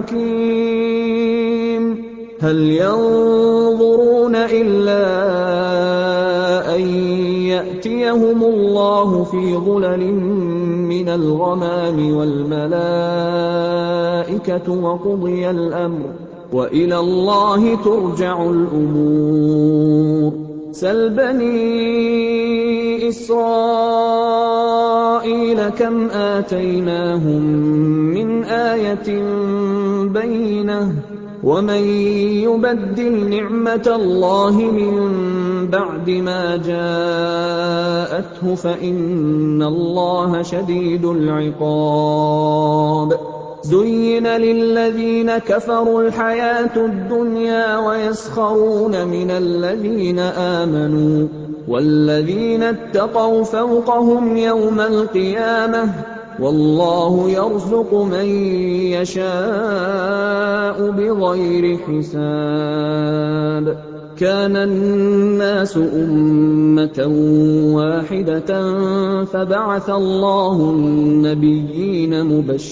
حَكِيمٌ هَلْ يَنظُرُونَ إِلَّا أَن يَأْتِيَهُمُ اللَّهُ فِي ظُلَلٍ مِّنَ الْغَمَامِ وَالْمَلَائِكَةُ وَقُضِيَ الْأَمْرُ ۚ وَإِلَى اللَّهِ تُرْجَعُ الْأُمُورُ سَلْ بَنِي إِسْرَائِيلَ كَمْ آتَيْنَاهُم مِّنْ آيَةٍ بَيِّنَةٍ ۗ وَمَن يُبَدِّلْ نِعْمَةَ اللَّهِ مِن بَعْدِ مَا جَاءَتْهُ فَإِنَّ اللَّهَ شَدِيدُ الْعِقَابِ زُيِّنَ لِلَّذِينَ كَفَرُوا الْحَيَاةُ الدُّنْيَا وَيَسْخَرُونَ مِنَ الَّذِينَ آمَنُوا ۘ وَالَّذِينَ اتَّقَوْا فَوْقَهُمْ يَوْمَ الْقِيَامَةِ ۗ وَاللَّهُ يَرْزُقُ مَن يَشَاءُ بِغَيْرِ حِسَابٍ كَانَ النَّاسُ أُمَّةً وَاحِدَةً فَبَعَثَ اللَّهُ النَّبِيِّينَ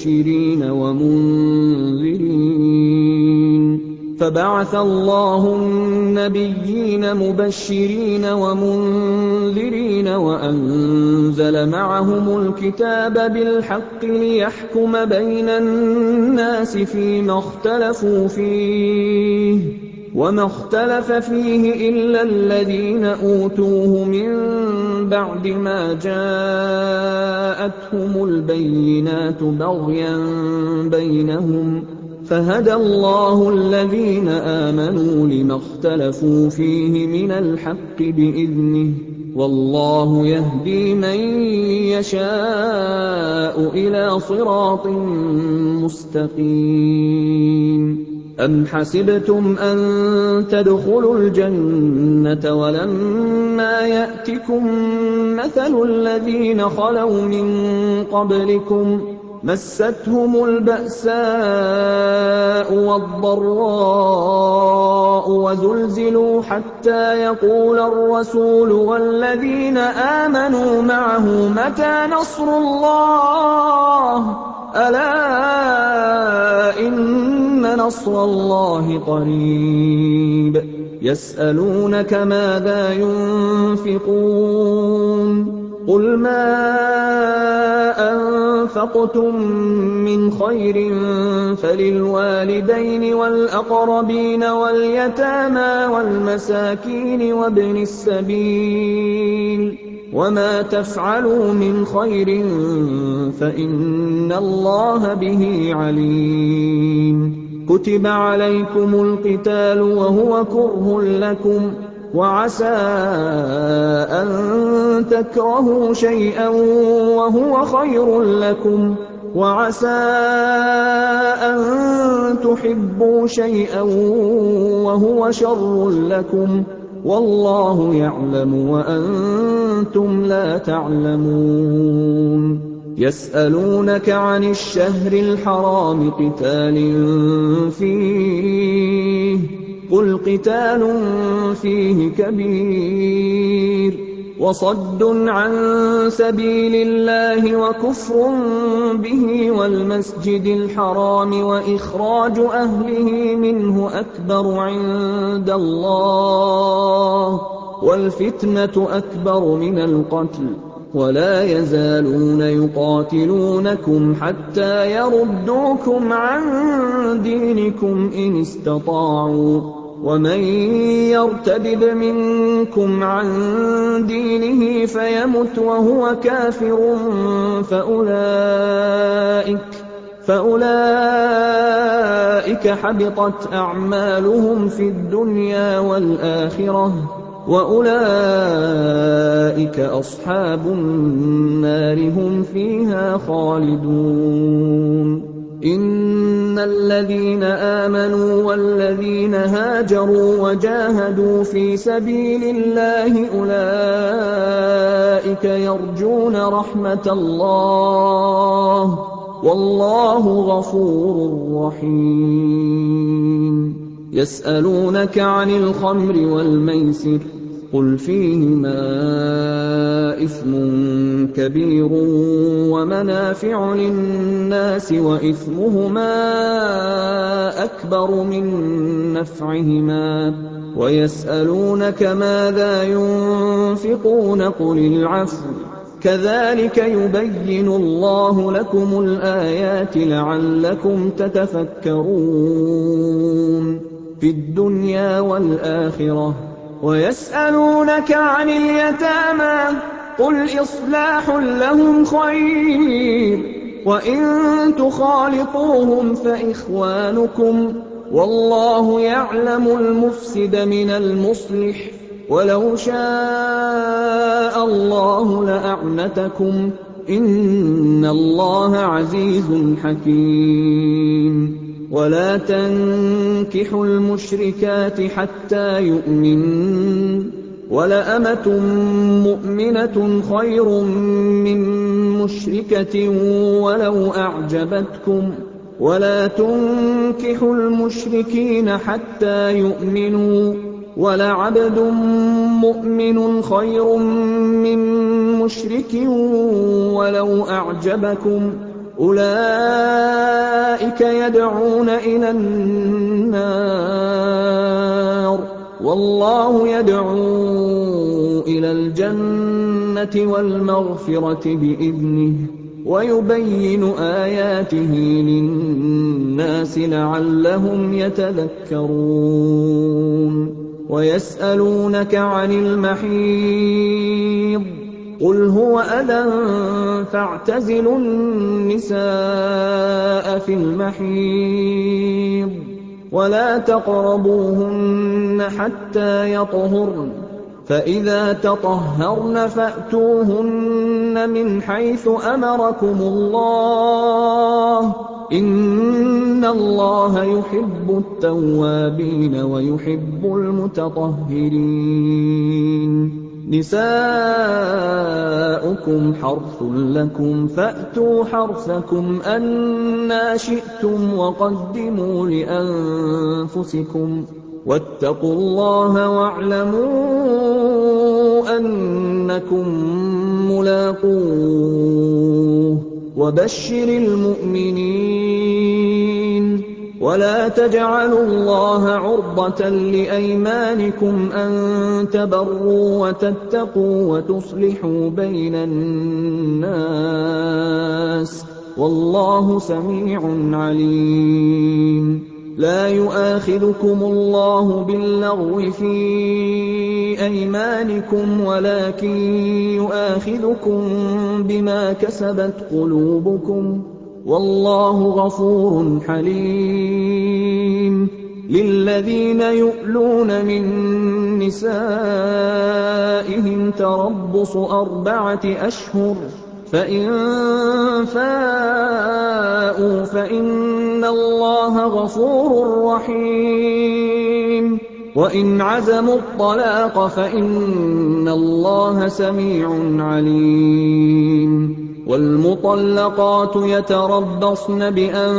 مُبَشِّرِينَ وَمُنذِرِينَ وَأَنزَلَ مَعَهُمُ الْكِتَابَ بِالْحَقِّ لِيَحْكُمَ بَيْنَ النَّاسِ فِيمَا اخْتَلَفُوا فِيهِ ۚ وَمَا اخْتَلَفَ فِيهِ إِلَّا الَّذِينَ أُوتُوهُ مِن بَعْدِ مَا جَاءَتْهُمُ الْبَيِّنَاتُ بَغْيًا بَيْنَهُمْ ۖ فَهَدَى اللَّهُ الَّذِينَ آمَنُوا لِمَا اخْتَلَفُوا فِيهِ مِنَ الْحَقِّ بِإِذْنِهِ ۗ وَاللَّهُ يَهْدِي مَن يَشَاءُ إِلَىٰ صِرَاطٍ مُّسْتَقِيمٍ أَمْ حَسِبْتُمْ أَن تَدْخُلُوا الْجَنَّةَ وَلَمَّا يَأْتِكُم مَّثَلُ الَّذِينَ خَلَوْا مِن قَبْلِكُم مَّسَّتْهُمُ الْبَأْسَاءُ وَالضَّرَّاءُ وَزُلْزِلُوا حَتَّىٰ يَقُولَ الرَّسُولُ وَالَّذِينَ آمَنُوا مَعَهُ مَتَىٰ نَصْرُ اللَّهِ ۗ أَلَا إِنَّ نَصْرَ اللَّهِ قَرِيبٌ يَسْأَلُونَكَ مَاذَا يُنفِقُونَ قُلْ مَا أَنفَقْتُم مِّنْ خَيْرٍ فَلِلْوَالِدَيْنِ وَالْأَقْرَبِينَ وَالْيَتَامَىٰ وَالْمَسَاكِينِ وَابْنِ السَّبِيلِ ۗ وَمَا تَفْعَلُوا مِنْ خَيْرٍ فَإِنَّ اللَّهَ بِهِ عَلِيمٌ كُتِبَ عَلَيْكُمُ الْقِتَالُ وَهُوَ كُرْهٌ لَّكُمْ وَعَسَىٰ أَن تَكْرَهُوا شَيْئًا وَهُوَ خَيْرٌ لَّكُمْ وَعَسَىٰ أَن تُحِبُّوا شَيْئًا وَهُوَ شَرٌّ لَّكُمْ ۗ وَاللَّهُ يَعْلَمُ وَأَنتُمْ لَا تَعْلَمُونَ يَسْأَلُونَكَ عَنِ الشَّهْرِ الْحَرَامِ قِتَالٍ فِيهِ ۖ قُلْ قِتَالٌ فِيهِ كَبِيرٌ وَصَدٌّ عَن سَبِيلِ اللَّهِ وَكُفْرٌ بِهِ وَالْمَسْجِدِ الْحَرَامِ وَإِخْرَاجُ أَهْلِهِ مِنْهُ أَكْبَرُ عِندَ اللَّهِ ۚ وَالْفِتْنَةُ أَكْبَرُ مِنَ الْقَتْلِ ۗ وَلَا يَزَالُونَ يُقَاتِلُونَكُمْ حَتَّىٰ يَرُدُّوكُمْ عَن دِينِكُمْ إِنِ اسْتَطَاعُوا ۚ وَمَن يَرْتَدِدْ مِنكُمْ عَن دِينِهِ فَيَمُتْ وَهُوَ كَافِرٌ فَأُولَٰئِكَ حَبِطَتْ أَعْمَالُهُمْ فِي الدُّنْيَا وَالْآخِرَةِ ۖ وَأُولَٰئِكَ أَصْحَابُ النَّارِ ۖ هُمْ فِيهَا خَالِدُونَ إِنَّ الَّذِينَ آمَنُوا وَالَّذِينَ هَاجَرُوا وَجَاهَدُوا فِي سَبِيلِ اللَّهِ أُولَٰئِكَ يَرْجُونَ رَحْمَتَ اللَّهِ ۗ وَاللَّهُ غَفُورٌ رَّحِيمٌ يَسْأَلُونَكَ عَنِ الْخَمْرِ وَالْمَيْسِرِ قُلْ فِيهِمَا إِثْمٌ كَبِيرٌ وَمَنَافِعُ لِلنَّاسِ وَإِثْمُهُمَا أَكْبَرُ مِن نَّفْعِهِمَا ۗ وَيَسْأَلُونَكَ مَاذَا يُنفِقُونَ قُلِ الْعَفْوَ ۗ كَذَٰلِكَ يُبَيِّنُ اللَّهُ لَكُمُ الْآيَاتِ لَعَلَّكُمْ تَتَفَكَّرُونَ فِي الدُّنْيَا وَالْآخِرَةِ ۗ وَيَسْأَلُونَكَ عَنِ الْيَتَامَىٰ قُلْ إِصْلَاحٌ لَّهُمْ خَيْرٌ ۖ وَإِن تُخَالِطُوهُمْ فَإِخْوَانُكُمْ ۚ وَاللَّهُ يَعْلَمُ الْمُفْسِدَ مِنَ الْمُصْلِحِ ۚ وَلَوْ شَاءَ اللَّهُ لَأَعْنَتَكُمْ ۚ إِنَّ اللَّهَ عَزِيزٌ حَكِيمٌ وَلَا تَنكِحُوا الْمُشْرِكَاتِ حَتَّىٰ يُؤْمِنَّ ۚ وَلَأَمَةٌ مُّؤْمِنَةٌ خَيْرٌ مِّن مُّشْرِكَةٍ وَلَوْ أَعْجَبَتْكُمْ ۗ وَلَا تُنكِحُوا الْمُشْرِكِينَ حَتَّىٰ يُؤْمِنُوا ۚ وَلَعَبْدٌ مُّؤْمِنٌ خَيْرٌ مِّن مُّشْرِكٍ وَلَوْ أَعْجَبَكُمْ ۗ أُولَٰئِكَ يَدْعُونَ إِلَى النَّارِ ۖ وَاللَّهُ يَدْعُو إِلَى الْجَنَّةِ وَالْمَغْفِرَةِ بِإِذْنِهِ ۖ وَيُبَيِّنُ آيَاتِهِ لِلنَّاسِ لَعَلَّهُمْ يَتَذَكَّرُونَ وَيَسْأَلُونَكَ عَنِ الْمَحِيضِ قُلْ هُوَ أَذًى فَاعْتَزِلُوا النِّسَاءَ فِي الْمَحِيضِ وَلَا تَقْرَبُوهُنَّ حَتَّىٰ يَطْهُرْنَ فإذا تطهرن فأتوهن من حيث أمركم الله إن الله يحب التوابين ويحب المتطهرين نساؤكم حرث لكم فأتوا حرثكم أنى شئتم وقدموا لأنفسكم واتقوا الله واعلموا أنكم ملاقوه وبشر المؤمنين ولا تجعلوا الله عرضة لأيمانكم أن تبروا وتتقوا وتصلحوا بين الناس والله سميع عليم لا يؤاخذكم الله باللغو في أيمانكم ولكن يؤاخذكم بما كسبت قلوبكم والله غفور حليم للذين يؤلون من نسائهم تربص 4 أشهر فإن فاءوا فإن الله غفور رحيم وإن عزموا الطلاق فإن الله سميع عليم والمطلقات يتربصن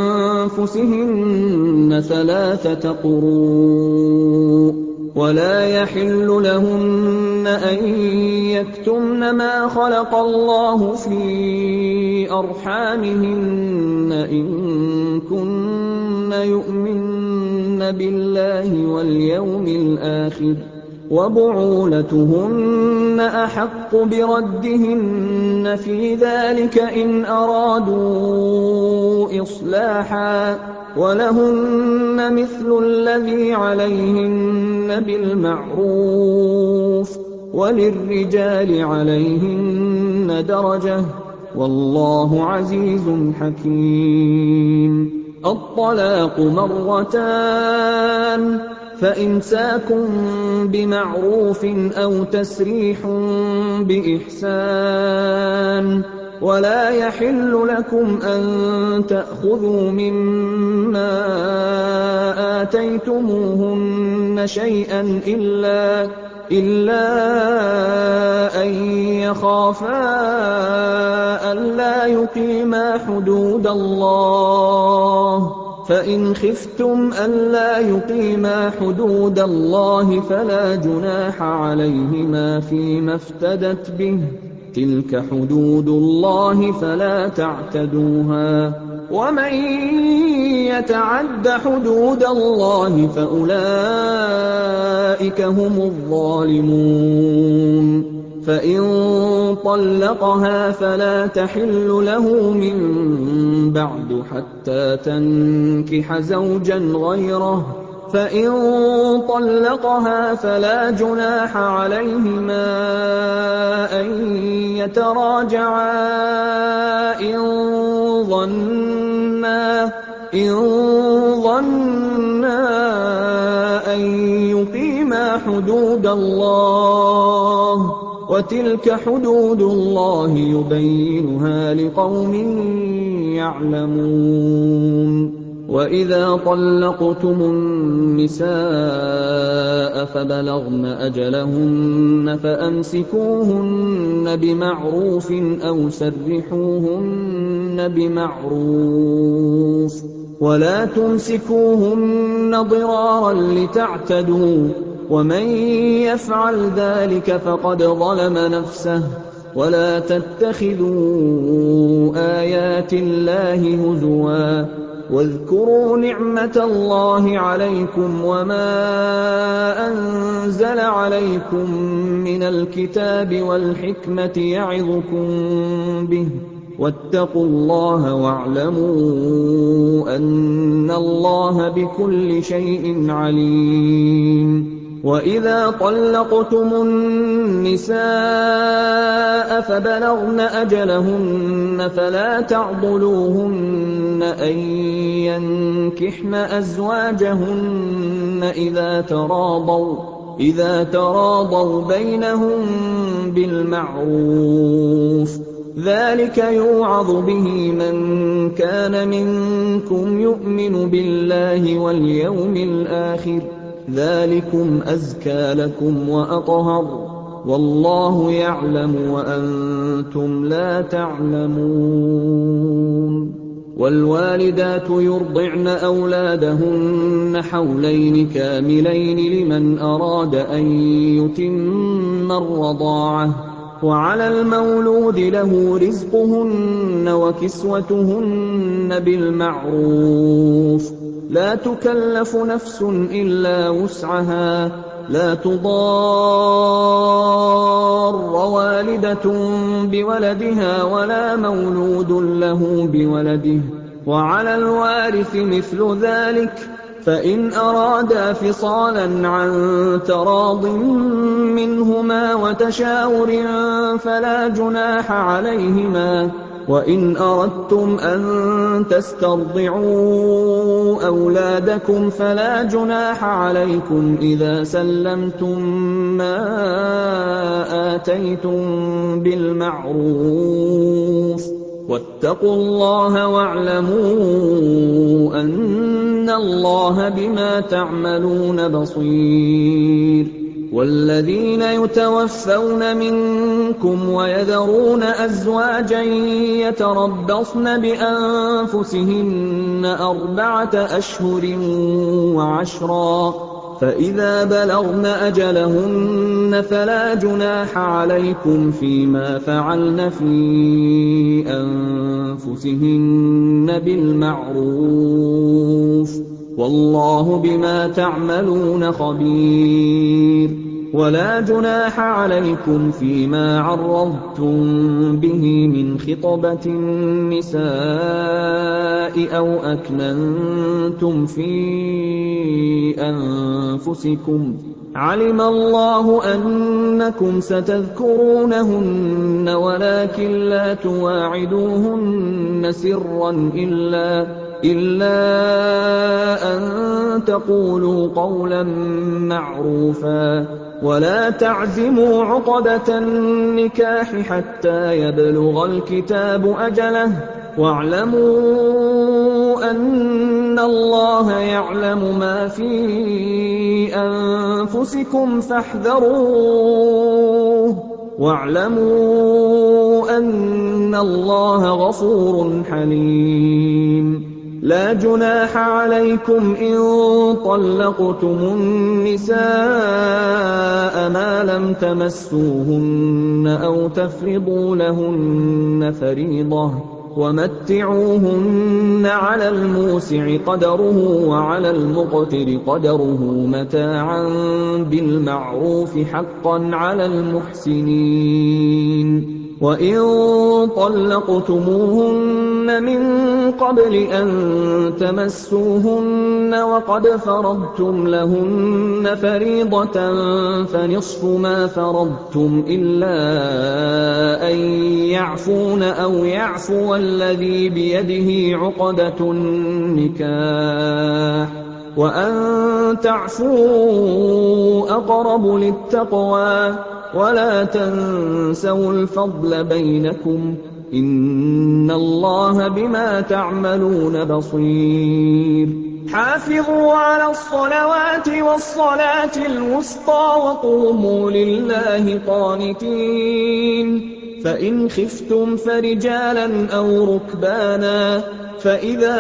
بأنفسهن 3 قروء ولا يحل لهن أن يكتمن ما خلق الله في أرحامهن إن كن يؤمن بالله واليوم الآخر وبعولتهن أحق بردهن في ذلك إن أرادوا إصلاحا ولهن مثل الذي عليهن بالمعروف وللرجال عليهن درجة والله عزيز حكيم الطلاق 2 فإمساك بمعروف أو تسريح بإحسان ولا يحل لكم أن تأخذوا مما آتيتموهن شيئا إلا أن يخافا ألا يقيما حدود الله فإن خفتم ألا يقيما حدود الله فلا جناح عليهما فيما افتدت به تلك حدود الله فلا تعتدوها ومن يتعد حدود الله فأولئك هم الظالمون فإن طلقها فلا تحل له من بعد حتى تنكح زوجا غيره فإن طلقها فلا جناح عليهما أن يتراجعا إن ظنا أن يقيما حدود الله وتلك حدود الله يبينها لقوم يعلمون وإذا طلقتم النساء فبلغن أجلهن فأمسكوهن بمعروف أو سرحوهن بمعروف ولا تمسكوهن ضرارا لتعتدوا ومن يفعل ذلك فقد ظلم نفسه ولا تتخذوا آيات الله هزوا واذكروا نعمة الله عليكم وما أنزل عليكم من الكتاب والحكمة يعظكم به واتقوا الله واعلموا أن الله بكل شيء عليم وإذا طلقتم النساء فبلغن أجلهن فلا تعضلوهن أن ينكحن أزواجهن إِذَا تَرَاضَوْا بَيْنَهُم بِالْمَعْرُوفِ ۗ ذَٰلِكَ يُوعَظُ بِهِ مَن كَانَ مِنكُمْ يُؤْمِنُ بِاللَّهِ وَالْيَوْمِ الْآخِرِ ۗ ذَٰلِكُمْ أَزْكَىٰ لَكُمْ وَأَطْهَرُ ۗ وَاللَّهُ يَعْلَمُ وَأَنتُمْ لَا تَعْلَمُونَ. وَالْوَالِدَاتُ يُرْضِعْنَ أَوْلَادَهُنَّ حَوْلَيْنِ كَامِلَيْنِ لِمَنْ أَرَادَ أَن يُتِمَّ الرَّضَاعَةَ ۚ وَعَلَى الْمَوْلُودِ لَهُ رِزْقُهُنَّ وَكِسْوَتُهُنَّ بِالْمَعْرُوفِ ۚ لَا تُكَلَّفُ نَفْسٌ إِلَّا وُسْعَهَا ۚ لَا تُضَارَّ وَالِدَةٌ بِوَلَدِهَا وَلَا مَوْلُودٌ لَّهُ بِوَلَدِهِ ۚ وَعَلَى الْوَارِثِ مِثْلُ ذَٰلِكَ ۗ فَإِنْ أَرَادَا فِصَالًا عَن تَرَاضٍ مِّنْهُمَا وَتَشَاوُرٍ فَلَا جُنَاحَ عَلَيْهِمَا ۗ وَإِنْ أَرَدتُّمْ أَن تَسْتَرْضِعُوا أَوْلَادَكُمْ فَلَا جُنَاحَ عَلَيْكُمْ إِذَا سَلَّمْتُم مَّا آتَيْتُم بِالْمَعْرُوفِ ۗ وَاتَّقُوا اللَّهَ وَاعْلَمُوا أَنَّ اللَّهَ بِمَا تَعْمَلُونَ بَصِيرٌ. وَالَّذِينَ يُتَوَفَّوْنَ مِنكُمْ وَيَذَرُونَ أَزْوَاجًا يَتَرَبَّصْنَ بِأَنفُسِهِنَّ 4 أَشْهُرٍ وَعَشْرًا ۖ فَإِذَا بَلَغْنَ أَجَلَهُنَّ فَلَا جُنَاحَ عَلَيْكُمْ فِيمَا فَعَلْنَ فِي أَنفُسِهِنَّ بِالْمَعْرُوفِ ۗ وَاللَّهُ بِمَا تَعْمَلُونَ خَبِيرٌ. وَلَا جُنَاحَ عَلَيْكُمْ فِيمَا عَرَّضْتُم بِهِ مِنْ خِطْبَةِ النِّسَاءِ أَوْ أَكْنَنتُمْ فِي أَنفُسِكُمْ ۚ عَلِمَ اللَّهُ أَنَّكُمْ ستذكرونهن وَلَٰكِن لَّا تُوَاعِدُوهُنَّ سِرًّا إِلَّا أَن تَقُولُوا قَوْلًا مَّعْرُوفًا ۚ وَلَا تَعْزِمُوا عُقْدَةَ النِّكَاحِ حَتَّىٰ يَبْلُغَ الْكِتَابُ أَجَلَهُ ۚ وَاعْلَمُوا أَنَّ اللَّهَ يَعْلَمُ مَا فِي أَنفُسِكُمْ فَاحْذَرُوهُ ۚ وَاعْلَمُوا أَنَّ اللَّهَ غَفُورٌ حَلِيمٌ. لَا جُنَاحَ عَلَيْكُمْ إِن طَلَّقْتُمُ النِّسَاءَ مَا لَمْ تَمَسُّوهُنَّ أَوْ تَفْرِضُوا لَهُنَّ فَرِيضَةً ۚ وَمَتِّعُوهُنَّ عَلَى الْمُوسِعِ قَدَرُهُ وَعَلَى الْمُقْتِرِ قَدَرُهُ مَتَاعًا بِالْمَعْرُوفِ ۖ حَقًّا عَلَى الْمُحْسِنِينَ. وَإِن طَلَّقْتُمُوهُنَّ مِن قَبْلِ أَن تَمَسُّوهُنَّ وَقَدْ فَرَضْتُمْ لَهُنَّ فَرِيضَةً فَنِصْفُ مَا فَرَضْتُمْ إِلَّا أَن يَعْفُونَ أَوْ يَعْفُوَ الَّذِي بِيَدِهِ عُقْدَةُ النِّكَاحِ ۚ وَأَن تَعْفُوا أَقْرَبُ لِلتَّقْوَىٰ ۚ وَلَا تَنسَوُا الْفَضْلَ بَيْنَكُمْ ۚ إِنَّ اللَّهَ بِمَا تَعْمَلُونَ بَصِيرٌ. حَافِظُوا عَلَى الصَّلَوَاتِ وَالصَّلَاةِ الْوُسْطَىٰ وَقُومُوا لِلَّهِ قَانِتِينَ. فَإِنْ خِفْتُمْ فَرِجَالًا أَوْ رُكْبَانًا ۖ فَإِذَا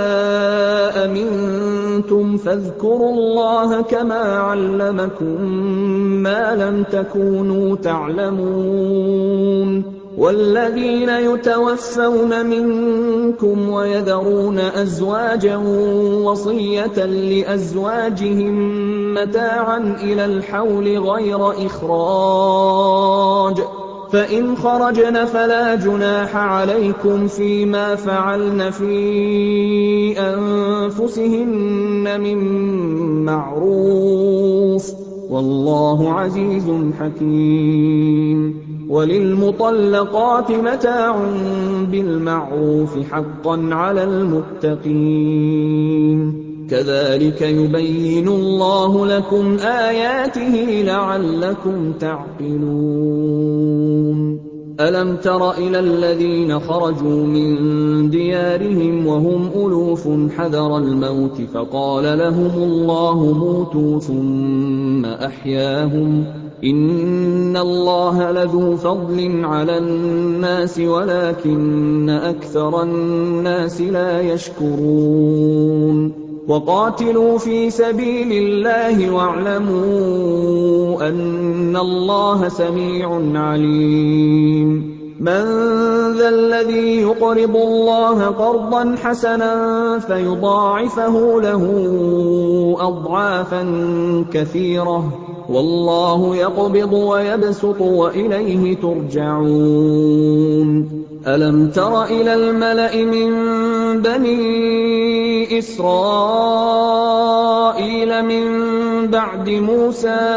أَمِنتُمْ فَاذْكُرُوا اللَّهَ كَمَا عَلَّمَكُم مَّا لَمْ تَكُونُوا تَعْلَمُونَ. وَالَّذِينَ يُتَوَفَّوْنَ مِنكُمْ وَيَذَرُونَ أَزْوَاجًا وَصِيَّةً لِّأَزْوَاجِهِم مَّتَاعًا إِلَى الْحَوْلِ غَيْرَ إِخْرَاجٍ ۚ فَإِنْ خَرَجْنَ فَلَا جُنَاحَ عَلَيْكُمْ فِيمَا فَعَلْنَ فِي أَنفُسِهِنَّ مِن مَّعْرُوفٍ ۗ وَاللَّهُ عَزِيزٌ حَكِيمٌ. وَلِلْمُطَلَّقَاتِ مَتَاعٌ بِالْمَعْرُوفِ ۖ حَقًّا عَلَى الْمُتَّقِينَ. كَذَٰلِكَ يُبَيِّنُ اللَّهُ لَكُمْ آيَاتِهِ لَعَلَّكُمْ تَعْقِلُونَ أَلَمْ تَرَ إِلَى الَّذِينَ خَرَجُوا مِن دِيَارِهِمْ وَهُمْ أُلُوفٌ حَذَرَ الْمَوْتِ فَقَالَ لَهُمُ اللَّهُ مُوتُوا ثُمَّ أَحْيَاهُمْ ۚ إِنَّ اللَّهَ لَذُو فَضْلٍ عَلَى النَّاسِ وَلَٰكِنَّ أَكْثَرَ النَّاسِ لَا يَشْكُرُونَ وَقَاتِلُوا فِي سَبِيلِ اللَّهِ وَاعْلَمُوا أَنَّ اللَّهَ سَمِيعٌ عَلِيمٌ مَّن ذَا الَّذِي يُقْرِضُ اللَّهَ قَرْضًا حَسَنًا فَيُضَاعِفَهُ لَهُ أَضْعَافًا كَثِيرَةً ۗ وَاللَّهُ يَقْبِضُ وَيَبْسُطُ وَإِلَيْهِ تُرْجَعُونَ أَلَمْ تَرَ إِلَى الْمَلَإِ مِن بَنِي إِسْرَائِيلَ مِن بَعْدِ مُوسَىٰ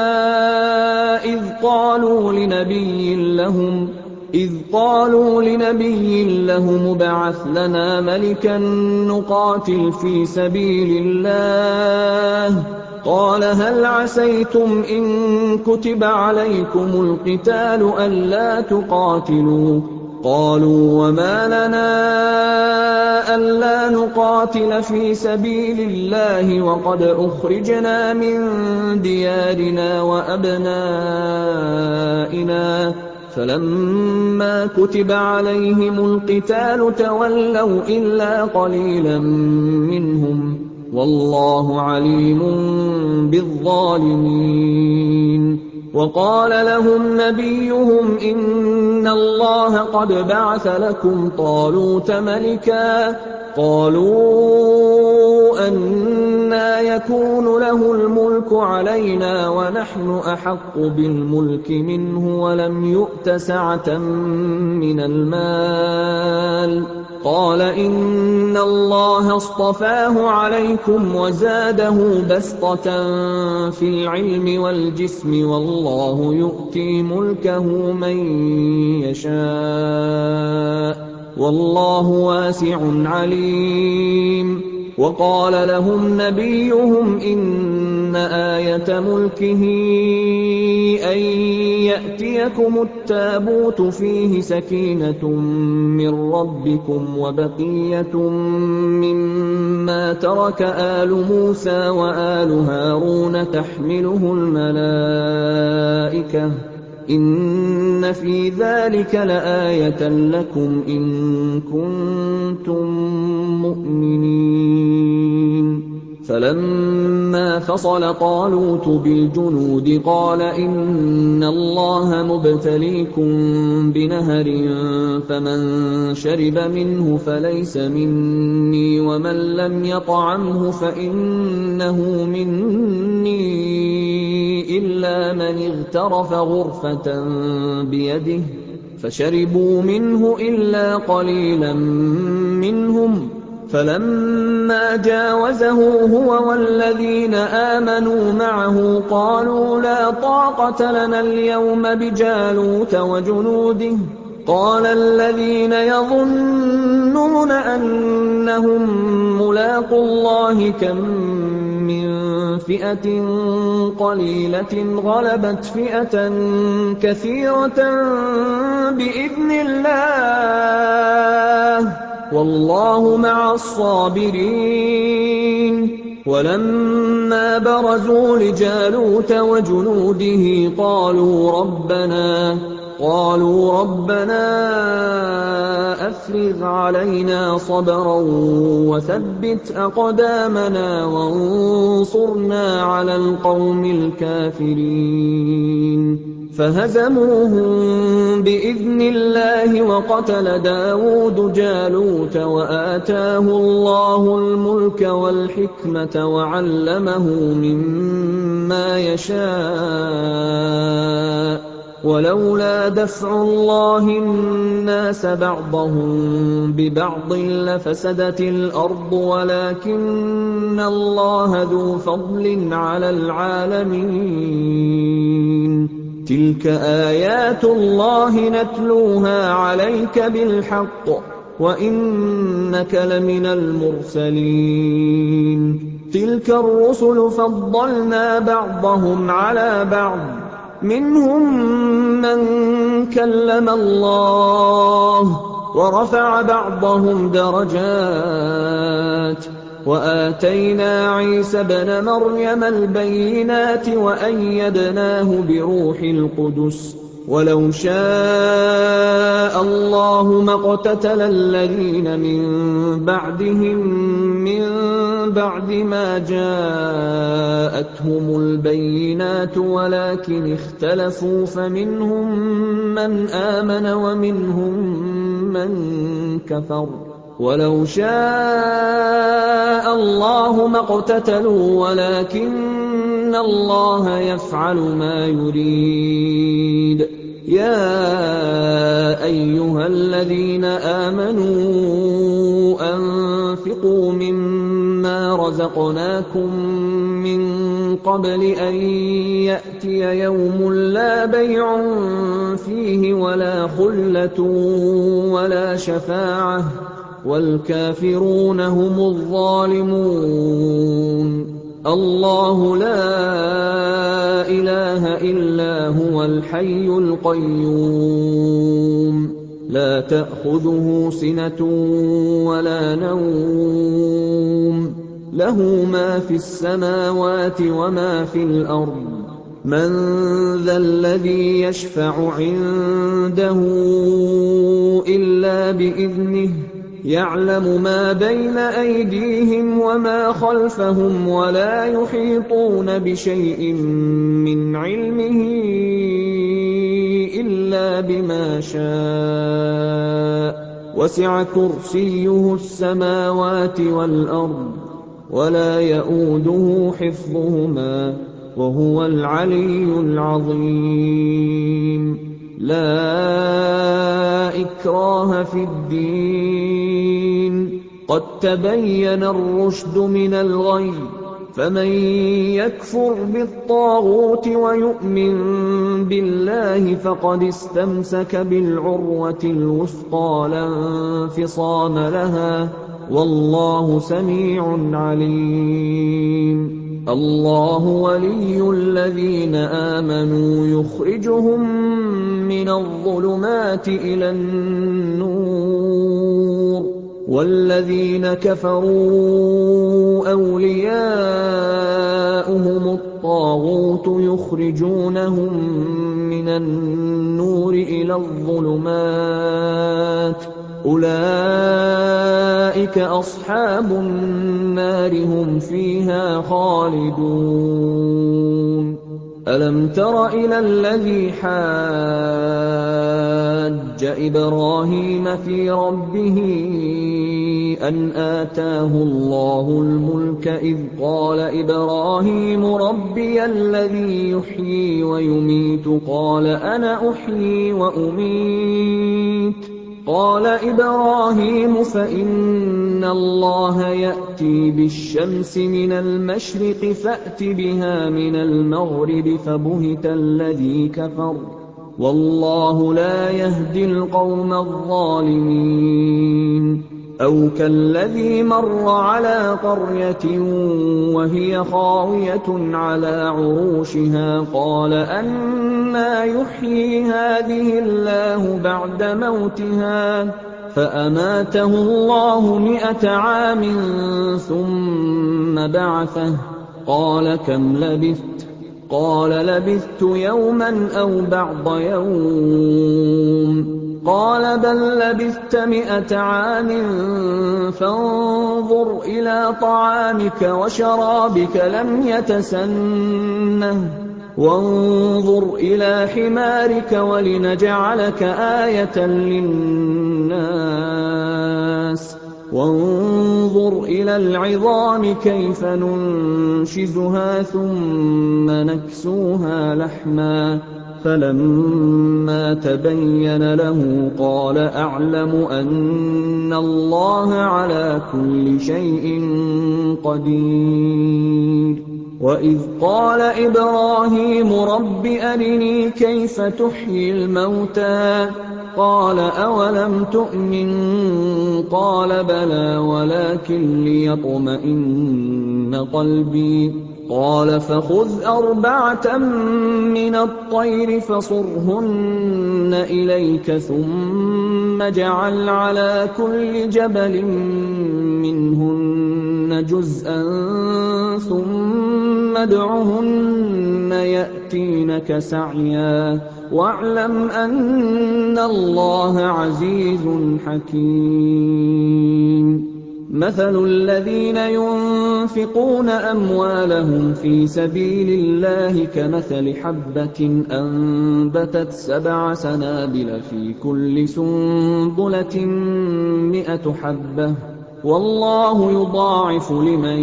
إِذْ قَالُوا لِنَبِيٍّ لَّهُمُ ابْعَثْ لَنَا مَلِكًا نُّقَاتِلْ فِي سَبِيلِ اللَّهِ ۖ قَالَ هَلْ عَسَيْتُمْ إِن كُتِبَ عَلَيْكُمُ الْقِتَالُ أَلَّا تُقَاتِلُوا ۖ قَالُوا وَمَا لَنَا أَلَّا نُقَاتِلَ فِي سَبِيلِ اللَّهِ وَقَدْ أُخْرِجْنَا مِن دِيَارِنَا وَأَبْنَائِنَا ۖ فَلَمَّا كُتِبَ عَلَيْهِمُ الْقِتَالُ تَوَلَّوْا إِلَّا قَلِيلًا مِّنْهُمْ ۗ وَاللَّهُ عَلِيمٌ بِالظَّالِمِينَ وَقَالَ لَهُمْ نَبِيُّهُمْ إِنَّ اللَّهَ قَدْ بَعَثَ لَكُمْ طَالُوتَ مَلِكًا ۚ قَالُوا أَنَّىٰ يَكُونُ لَهُ الْمُلْكُ عَلَيْنَا وَنَحْنُ أَحَقُّ بِالْمُلْكِ مِنْهُ وَلَمْ يُؤْتَ سَعَةً مِّنَ الْمَالِ ۚ قَالَ إِنَّ اللَّهَ اصْطَفَاهُ عَلَيْكُمْ وَزَادَهُ بَسْطَةً فِي الْعِلْمِ وَالْجِسْمِ ۖ وَاللَّهُ يُؤْتِي مُلْكَهُ مَن يَشَاءُ ۚ وَاللَّهُ وَاسِعٌ عَلِيمٌ وَقَالَ لَهُمْ نَبِيُّهُمْ إِنَّ آيَةَ مُلْكِهِ أَن يَأْتِيَكُمُ التَّابُوتُ فِيهِ سَكِينَةٌ مِّن رَّبِّكُمْ وَبَقِيَّةٌ مِّمَّا تَرَكَ آلُ مُوسَىٰ وَآلُ هَارُونَ تَحْمِلُهُ الْمَلَائِكَةُ ۚ إِنَّ فِي ذَٰلِكَ لَآيَةً لَّكُمْ إِن كُنتُم مُّؤْمِنِينَ فَلَمَّا فَصَلَ طَالُوتُ بِالْجُنُودِ قَالَ إِنَّ اللَّهَ مُبْتَلِيكُم بِنَهَرٍ فَمَن شَرِبَ مِنْهُ فَلَيْسَ مِنِّي وَمَن لَّمْ يَطْعَمْهُ فَإِنَّهُ مِنِّي إِلَّا مَنِ اغْتَرَفَ غُرْفَةً بِيَدِهِ فَشَرِبُوا مِنْهُ إِلَّا قَلِيلًا مِّنْهُمْ ۚ فَلَمَّا جَاوَزَهُ هُوَ وَالَّذِينَ آمَنُوا مَعَهُ قَالُوا لَا طَاقَةَ لَنَا الْيَوْمَ بِجَالُوتَ وَجُنُودِهِ ۚ قَالَ الَّذِينَ يَظُنُّونَ أَنَّهُم مُّلَاقُو اللَّهِ كَم مِّن فِئَةٍ قَلِيلَةٍ غَلَبَتْ فِئَةً كَثِيرَةً بِإِذْنِ اللَّهِ ۗ وَاللَّهُ مَعَ الصَّابِرِينَ وَلَمَّا بَرَزُوا لِجَالُوتَ وَجُنُودِهِ قَالُوا رَبَّنَا أَفْرِغْ عَلَيْنَا صَبْرًا وَثَبِّتْ أَقْدَامَنَا وَانصُرْنَا عَلَى الْقَوْمِ الْكَافِرِينَ فَهَزَمُوهُم بِإِذْنِ اللَّهِ وَقَتَلَ دَاوُودُ جَالُوتَ وَآتَاهُ اللَّهُ الْمُلْكَ وَالْحِكْمَةَ وَعَلَّمَهُ مِمَّا يَشَاءُ ۗ وَلَوْلَا دَفْعُ اللَّهِ النَّاسَ بَعْضَهُم بِبَعْضٍ لَّفَسَدَتِ الْأَرْضُ وَلَٰكِنَّ اللَّهَ ذُو فَضْلٍ عَلَى الْعَالَمِينَ تِلْكَ آيَاتُ اللَّهِ نَتْلُوهَا عَلَيْكَ بِالْحَقِّ ۚ وَإِنَّكَ لَمِنَ الْمُرْسَلِينَ تِلْكَ الرُّسُلُ فَضَّلْنَا بَعْضَهُمْ عَلَىٰ بَعْضٍ ۖ مِّنْهُم مَّن كَلَّمَ اللَّهُ وَرَفَعَ بَعْضَهُمْ دَرَجَاتٍ ۚ وَآتَيْنَا عِيسَى ابْنَ مَرْيَمَ الْبَيِّنَاتِ وَأَيَّدْنَاهُ بِرُوحِ الْقُدُسِ ۗ وَلَوْ شَاءَ اللَّهُ مَا اقْتَتَلَ الَّذِينَ مِن بَعْدِهِم مِّن بَعْدِ مَا جَاءَتْهُمُ الْبَيِّنَاتُ وَلَٰكِنِ اخْتَلَفُوا فَمِنْهُم مَّنْ آمَنَ وَمِنْهُم مَّن كَفَرَ ۚ وَلَوْ شَاءَ اللَّهُ مَا اقْتَتَلُوا وَلَٰكِنَّ اللَّهَ يَفْعَلُ مَا يُرِيدُ. يَا أَيُّهَا الَّذِينَ آمَنُوا أَنفِقُوا مِمَّا رَزَقْنَاكُم مِّن قَبْلِ أَن يَأْتِيَ يَوْمٌ لَّا بَيْعٌ فِيهِ وَلَا خُلَّةٌ وَلَا شَفَاعَةٌ ۗ وَالْكَافِرُونَ هُمُ الظَّالِمُونَ. اللَّهُ لَا إِلَٰهَ إِلَّا هُوَ الْحَيُّ الْقَيُّومُ لَا تَأْخُذُهُ سِنَةٌ وَلَا نَوْمٌ لَّهُ مَا فِي السَّمَاوَاتِ وَمَا فِي الْأَرْضِ مَن ذَا الَّذِي يَشْفَعُ عِندَهُ إِلَّا بِإِذْنِهِ يَعْلَمُ مَا بَيْنَ أَيْدِيهِمْ وَمَا خَلْفَهُمْ وَلَا يُحِيطُونَ بِشَيْءٍ مِّنْ عِلْمِهِ إِلَّا بِمَا شَاءَ وَسِعَ كُرْسِيُّهُ السَّمَاوَاتِ وَالْأَرْضَ وَلَا يَئُودُهُ حِفْظُهُمَا وَهُوَ الْعَلِيُّ الْعَظِيمُ. لَا إِكْرَاهَ فِي الدِّينِ ۖ قَد تَّبَيَّنَ الرُّشْدُ مِنَ الْغَيِّ ۚ فَمَن يَكْفُرْ بِالطَّاغُوتِ وَيُؤْمِن بِاللَّهِ فَقَدِ اسْتَمْسَكَ بِالْعُرْوَةِ الْوُثْقَىٰ لَا انفِصَامَ لَهَا ۗ وَاللَّهُ سَمِيعٌ عَلِيمٌ. اللَّهُ وَلِيُّ الَّذِينَ آمَنُوا يُخْرِجُهُم مِّنَ الظُّلُمَاتِ إِلَى النُّورِ ۖ وَالَّذِينَ كَفَرُوا أَوْلِيَاؤُهُمُ الطَّاغُوتُ يُخْرِجُونَهُم مِّنَ النُّورِ إِلَى الظُّلُمَاتِ ۗ أُولَٰئِكَ أَصْحَابُ النَّارِ ۖ هُمْ فِيهَا خَالِدُونَ. أَلَمْ تَرَ إِلَى الَّذِي حَاجَّ إِبْرَاهِيمَ فِي رَبِّهِ أَنْ آتَاهُ اللَّهُ الْمُلْكَ إِذْ قَالَ إِبْرَاهِيمُ رَبِّيَ الَّذِي يُحْيِي وَيُمِيتُ قَالَ أَنَا أُحْيِي وَأُمِيتُ قَالَ إِبْرَاهِيمُ فَإِنَّ اللَّهَ يَأْتِي بِالشَّمْسِ مِنَ الْمَشْرِقِ فَأْتِ بِهَا مِنَ الْمَغْرِبِ فَبُهِتَ الَّذِي كَفَرَ ۗ وَاللَّهُ لَا يَهْدِي الْقَوْمَ الظَّالِمِينَ. أَوْ كَالَّذِي مَرَّ عَلَىٰ قَرْيَةٍ وَهِيَ خَاوِيَةٌ عَلَىٰ عُرُوشِهَا قَالَ أَنَّىٰ يُحْيِي هَٰذِهِ اللَّهُ بَعْدَ مَوْتِهَا ۖ فَأَمَاتَهُ اللَّهُ 100 عَامٍ ثُمَّ بَعَثَهُ ۖ قَالَ كَمْ لَبِثْتَ؟ قَالَ لَبِثْتُ يَوْمًا أَوْ بَعْضَ يَوْمٍ. قَالَ بَل لَّبِثْتَ 100 عَامٍ فَانظُرْ إِلَىٰ طَعَامِكَ وَشَرَابِكَ لَمْ يَتَسَنَّهْ وَانظُرْ إِلَىٰ حِمَارِكَ وَلِنَجْعَلَكَ آيَةً لِّلنَّاسِ وَانظُرْ إِلَى الْعِظَامِ كَيْفَ نُنشِزُهَا ثُمَّ نَكْسُوهَا لَحْمًا ۚ فَلَمَّا تَبَيَّنَ لَهُ قَالَ أَعْلَمُ أَنَّ اللَّهَ عَلَىٰ كُلِّ شَيْءٍ قَدِيرٌ. وَإِذْ قَالَ إِبْرَاهِيمُ رَبِّ أَرِنِي كَيْفَ تُحْيِي الْمَوْتَىٰ قَالَ أَوَلَمْ تُؤْمِن ۖ قَالَ بَلَىٰ وَلَٰكِن لِّيَطْمَئِنَّ قَلْبِي ۖ قَالَ فَخُذْ أَرْبَعَةً مِّنَ الطَّيْرِ فَصُرْهُنَّ إِلَيْكَ ثُمَّ اجْعَلْ عَلَىٰ كُلِّ جَبَلٍ مِّنْهُنَّ جُزْءًا ثُمَّ ادْعُهُنَّ يَأْتِينَكَ سَعْيًا ۚ وَاعْلَمْ أَنَّ اللَّهَ عَزِيزٌ حَكِيمٌ مَثَلُ الَّذِينَ يُنفِقُونَ أَمْوَالَهُمْ فِي سَبِيلِ اللَّهِ كَمَثَلِ حَبَّةٍ أَنبَتَتْ 7 سَنَابِلَ فِي كُلِّ سُنبُلَةٍ 100 حَبَّةٍ ۗ وَاللَّهُ يُضَاعِفُ لِمَن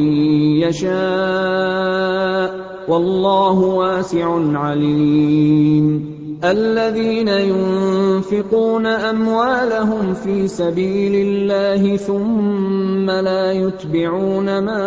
يَشَاءُ ۗ وَاللَّهُ وَاسِعٌ عَلِيمٌ الَّذِينَ يُنفِقُونَ أَمْوَالَهُمْ فِي سَبِيلِ اللَّهِ ثُمَّ لَا يُتْبِعُونَ مَا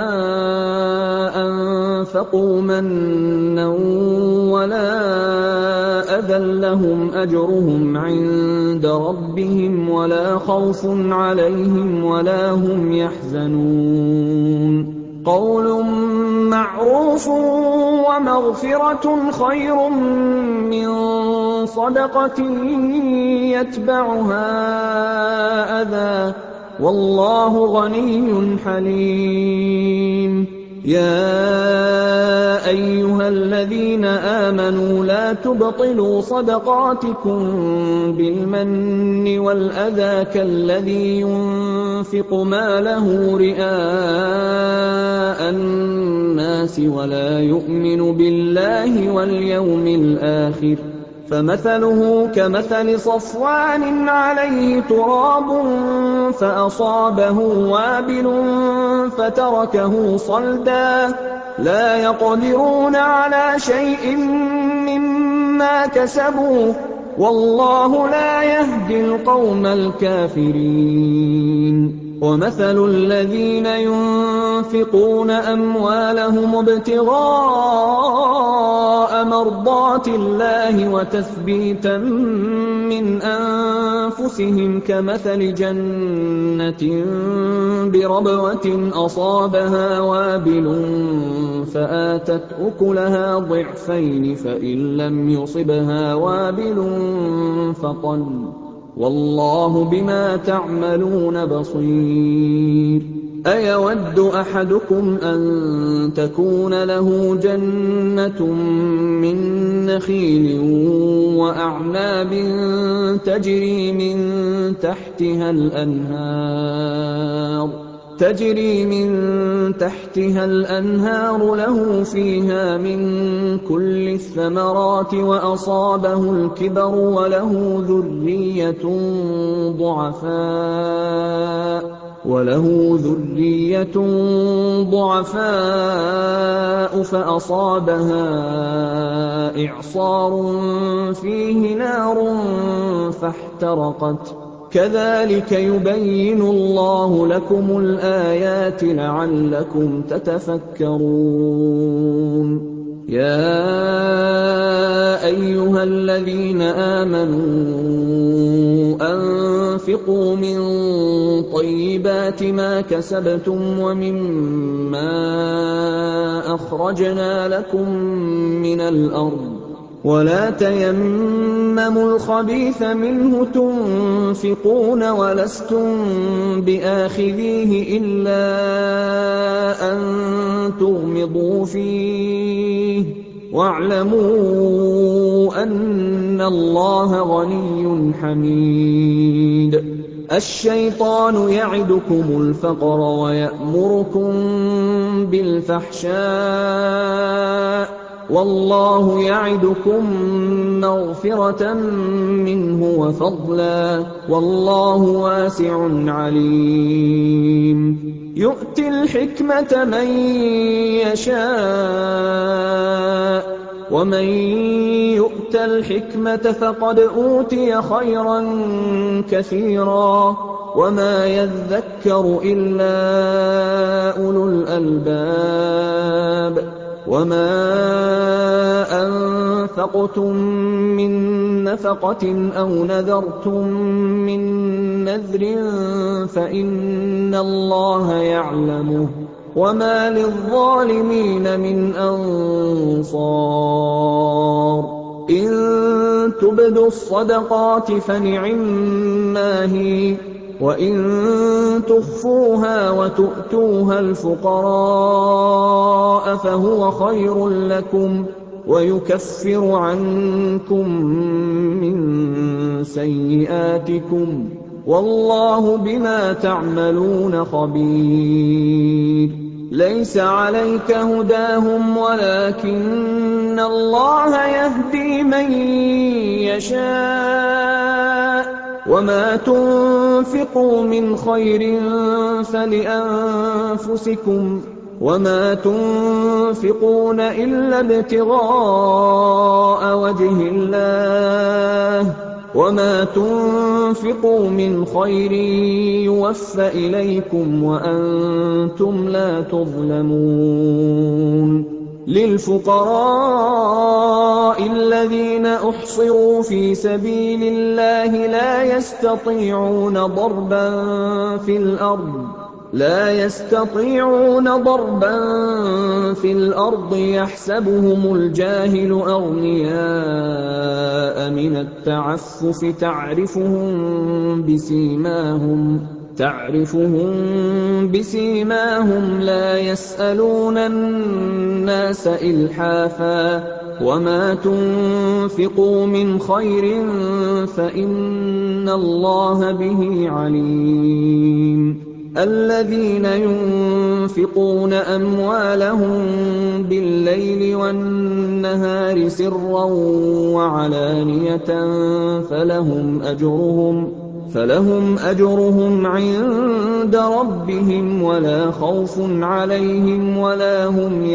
أَنفَقُوا مَنًّا وَلَا أَذًى لَّهُمْ أَجْرُهُمْ عِندَ رَبِّهِمْ وَلَا خَوْفٌ عَلَيْهِمْ وَلَا هُمْ يَحْزَنُونَ قَوْلٌ مَّعْرُوفٌ وَمَغْفِرَةٌ خَيْرٌ مِّن صَدَقَةٍ يَتْبَعُهَا أَذًى ۗ وَاللَّهُ غَنِيٌّ حَلِيمٌ يَا أَيُّهَا الَّذِينَ آمَنُوا لَا تُبْطِلُوا صَدَقَاتِكُم بِالْمَنِّ وَالْأَذَىٰ كَالَّذِي يُنفِقُ مَالَهُ رِئَاءَ النَّاسِ وَلَا يُؤْمِنُ بِاللَّهِ وَالْيَوْمِ الْآخِرِ ۖ فَمَثَلُهُ كَمَثَلِ صَفْوَانٍ عَلَيْهِ تُرَابٌ فَأَصَابَهُ وَابِلٌ فَتَرَكَهُ صَلْدًا ۖ لَّا يَقْدِرُونَ عَلَىٰ شَيْءٍ مِّمَّا كَسَبُوا ۗ وَاللَّهُ لَا يَهْدِي الْقَوْمَ الْكَافِرِينَ وَمَثَلُ الَّذِينَ يُنفِقُونَ أَمْوَالَهُمُ ابْتِغَاءَ مَرْضَاتِ اللَّهِ وَتَثْبِيتًا مِّنْ أَنفُسِهِمْ كَمَثَلِ جَنَّةٍ بِرَبْوَةٍ أَصَابَهَا وَابِلٌ فَآتَتْ أُكُلَهَا ضِعْفَيْنِ فَإِن لَّمْ يُصِبْهَا وَابِلٌ فَطَلٌّ ۗ وَاللَّهُ بِمَا تَعْمَلُونَ بَصِيرٌ أَيَوَدُّ أَحَدُكُمْ أَن تَكُونَ لَهُ جَنَّةٌ مِّن نَّخِيلٍ وَأَعْنَابٍ تَجْرِي مِن تَحْتِهَا الْأَنْهَارُ لَهُ فِيهَا مِن كُلِّ الثَّمَرَاتِ وَأَصَابَهُ الْكِبَرُ وَلَهُ ذُرِّيَّةٌ ضُعَفَاءُ فَأَصَابَهَا إِعْصَارٌ فِيهِ نَارٌ فَاحْتَرَقَتْ ۗ كَذَٰلِكَ يُبَيِّنُ اللَّهُ لَكُمُ الْآيَاتِ لَعَلَّكُمْ تَتَفَكَّرُونَ يَا أَيُّهَا الَّذِينَ آمَنُوا أَنفِقُوا مِن طَيِّبَاتِ مَا كَسَبْتُمْ وَمِمَّا أَخْرَجْنَا لَكُم مِّنَ الْأَرْضِ وَلَا تَيَمَّمُوا الْخَبِيثَ مِنْهُ تُنفِقُونَ وَلَسْتُم بِآخِذِيهِ إِلَّا أَن تُغْمِضُوا فِيهِ ۚ وَاعْلَمُوا أَنَّ اللَّهَ غَنِيٌّ حَمِيدٌ الشَّيْطَانُ يَعِدُكُمُ الْفَقْرَ وَيَأْمُرُكُم بِالْفَحْشَاءِ ۖ وَاللَّهُ يَعِدُكُم مَّغْفِرَةً مِّنْهُ وَفَضْلًا ۗ وَاللَّهُ وَاسِعٌ عَلِيمٌ يُؤْتِي الْحِكْمَةَ مَن يَشَاءُ ۚ وَمَن يُؤْتَ الْحِكْمَةَ فَقَدْ أُوتِيَ خَيْرًا كَثِيرًا ۗ وَمَا يَذَّكَّرُ إِلَّا أُولُو الْأَلْبَابِ وَمَا أَنفَقْتُم مِّن نَّفَقَةٍ أَوْ نَذَرْتُم مِّن نَّذْرٍ فَإِنَّ اللَّهَ يَعْلَمُهُ ۗ وَمَا لِلظَّالِمِينَ مِنْ أَنصَارٍ إِن تُبْدُوا الصَّدَقَاتِ فَنِعِمَّا هِيَ ۖ وَإِن تُخْفُوهَا وَتُؤْتُوهَا الْفُقَرَاءَ فَهُوَ خَيْرٌ لَّكُمْ وَيُكَفِّرُ عَنكُم مِّن سَيِّئَاتِكُمْ ۗ وَاللَّهُ بِمَا تَعْمَلُونَ خَبِيرٌ لَيْسَ عَلَيْكَ هُدَاهُمْ وَلَٰكِنَّ اللَّهَ يَهْدِي مَن يَشَاءُ ۗ وَمَا تُنفِقُوا مِنْ خَيْرٍ فَلِأَنفُسِكُمْ ۚ وَمَا تُنفِقُونَ إِلَّا ابْتِغَاءَ وَجْهِ اللَّهِ ۚ وَمَا تُنفِقُوا مِنْ خَيْرٍ يُوَفَّ إِلَيْكُمْ وَأَنتُمْ لَا تُظْلَمُونَ لِلْفُقَرَاءِ الَّذِينَ أُحْصِرُوا فِي سَبِيلِ اللَّهِ لا يستطيعون ضربا في الأرض يحسبهم الجاهل أغنياء من التعفف تعرفهم بسيماهم لا يسألون الناس إلحافا وما تنفقوا من خير فإن الله به عليم الذين ينفقون أموالهم بالليل والنهار سرا وعلانية فلهم أجرهم عند ربهم ولا خوف عليهم ولا هم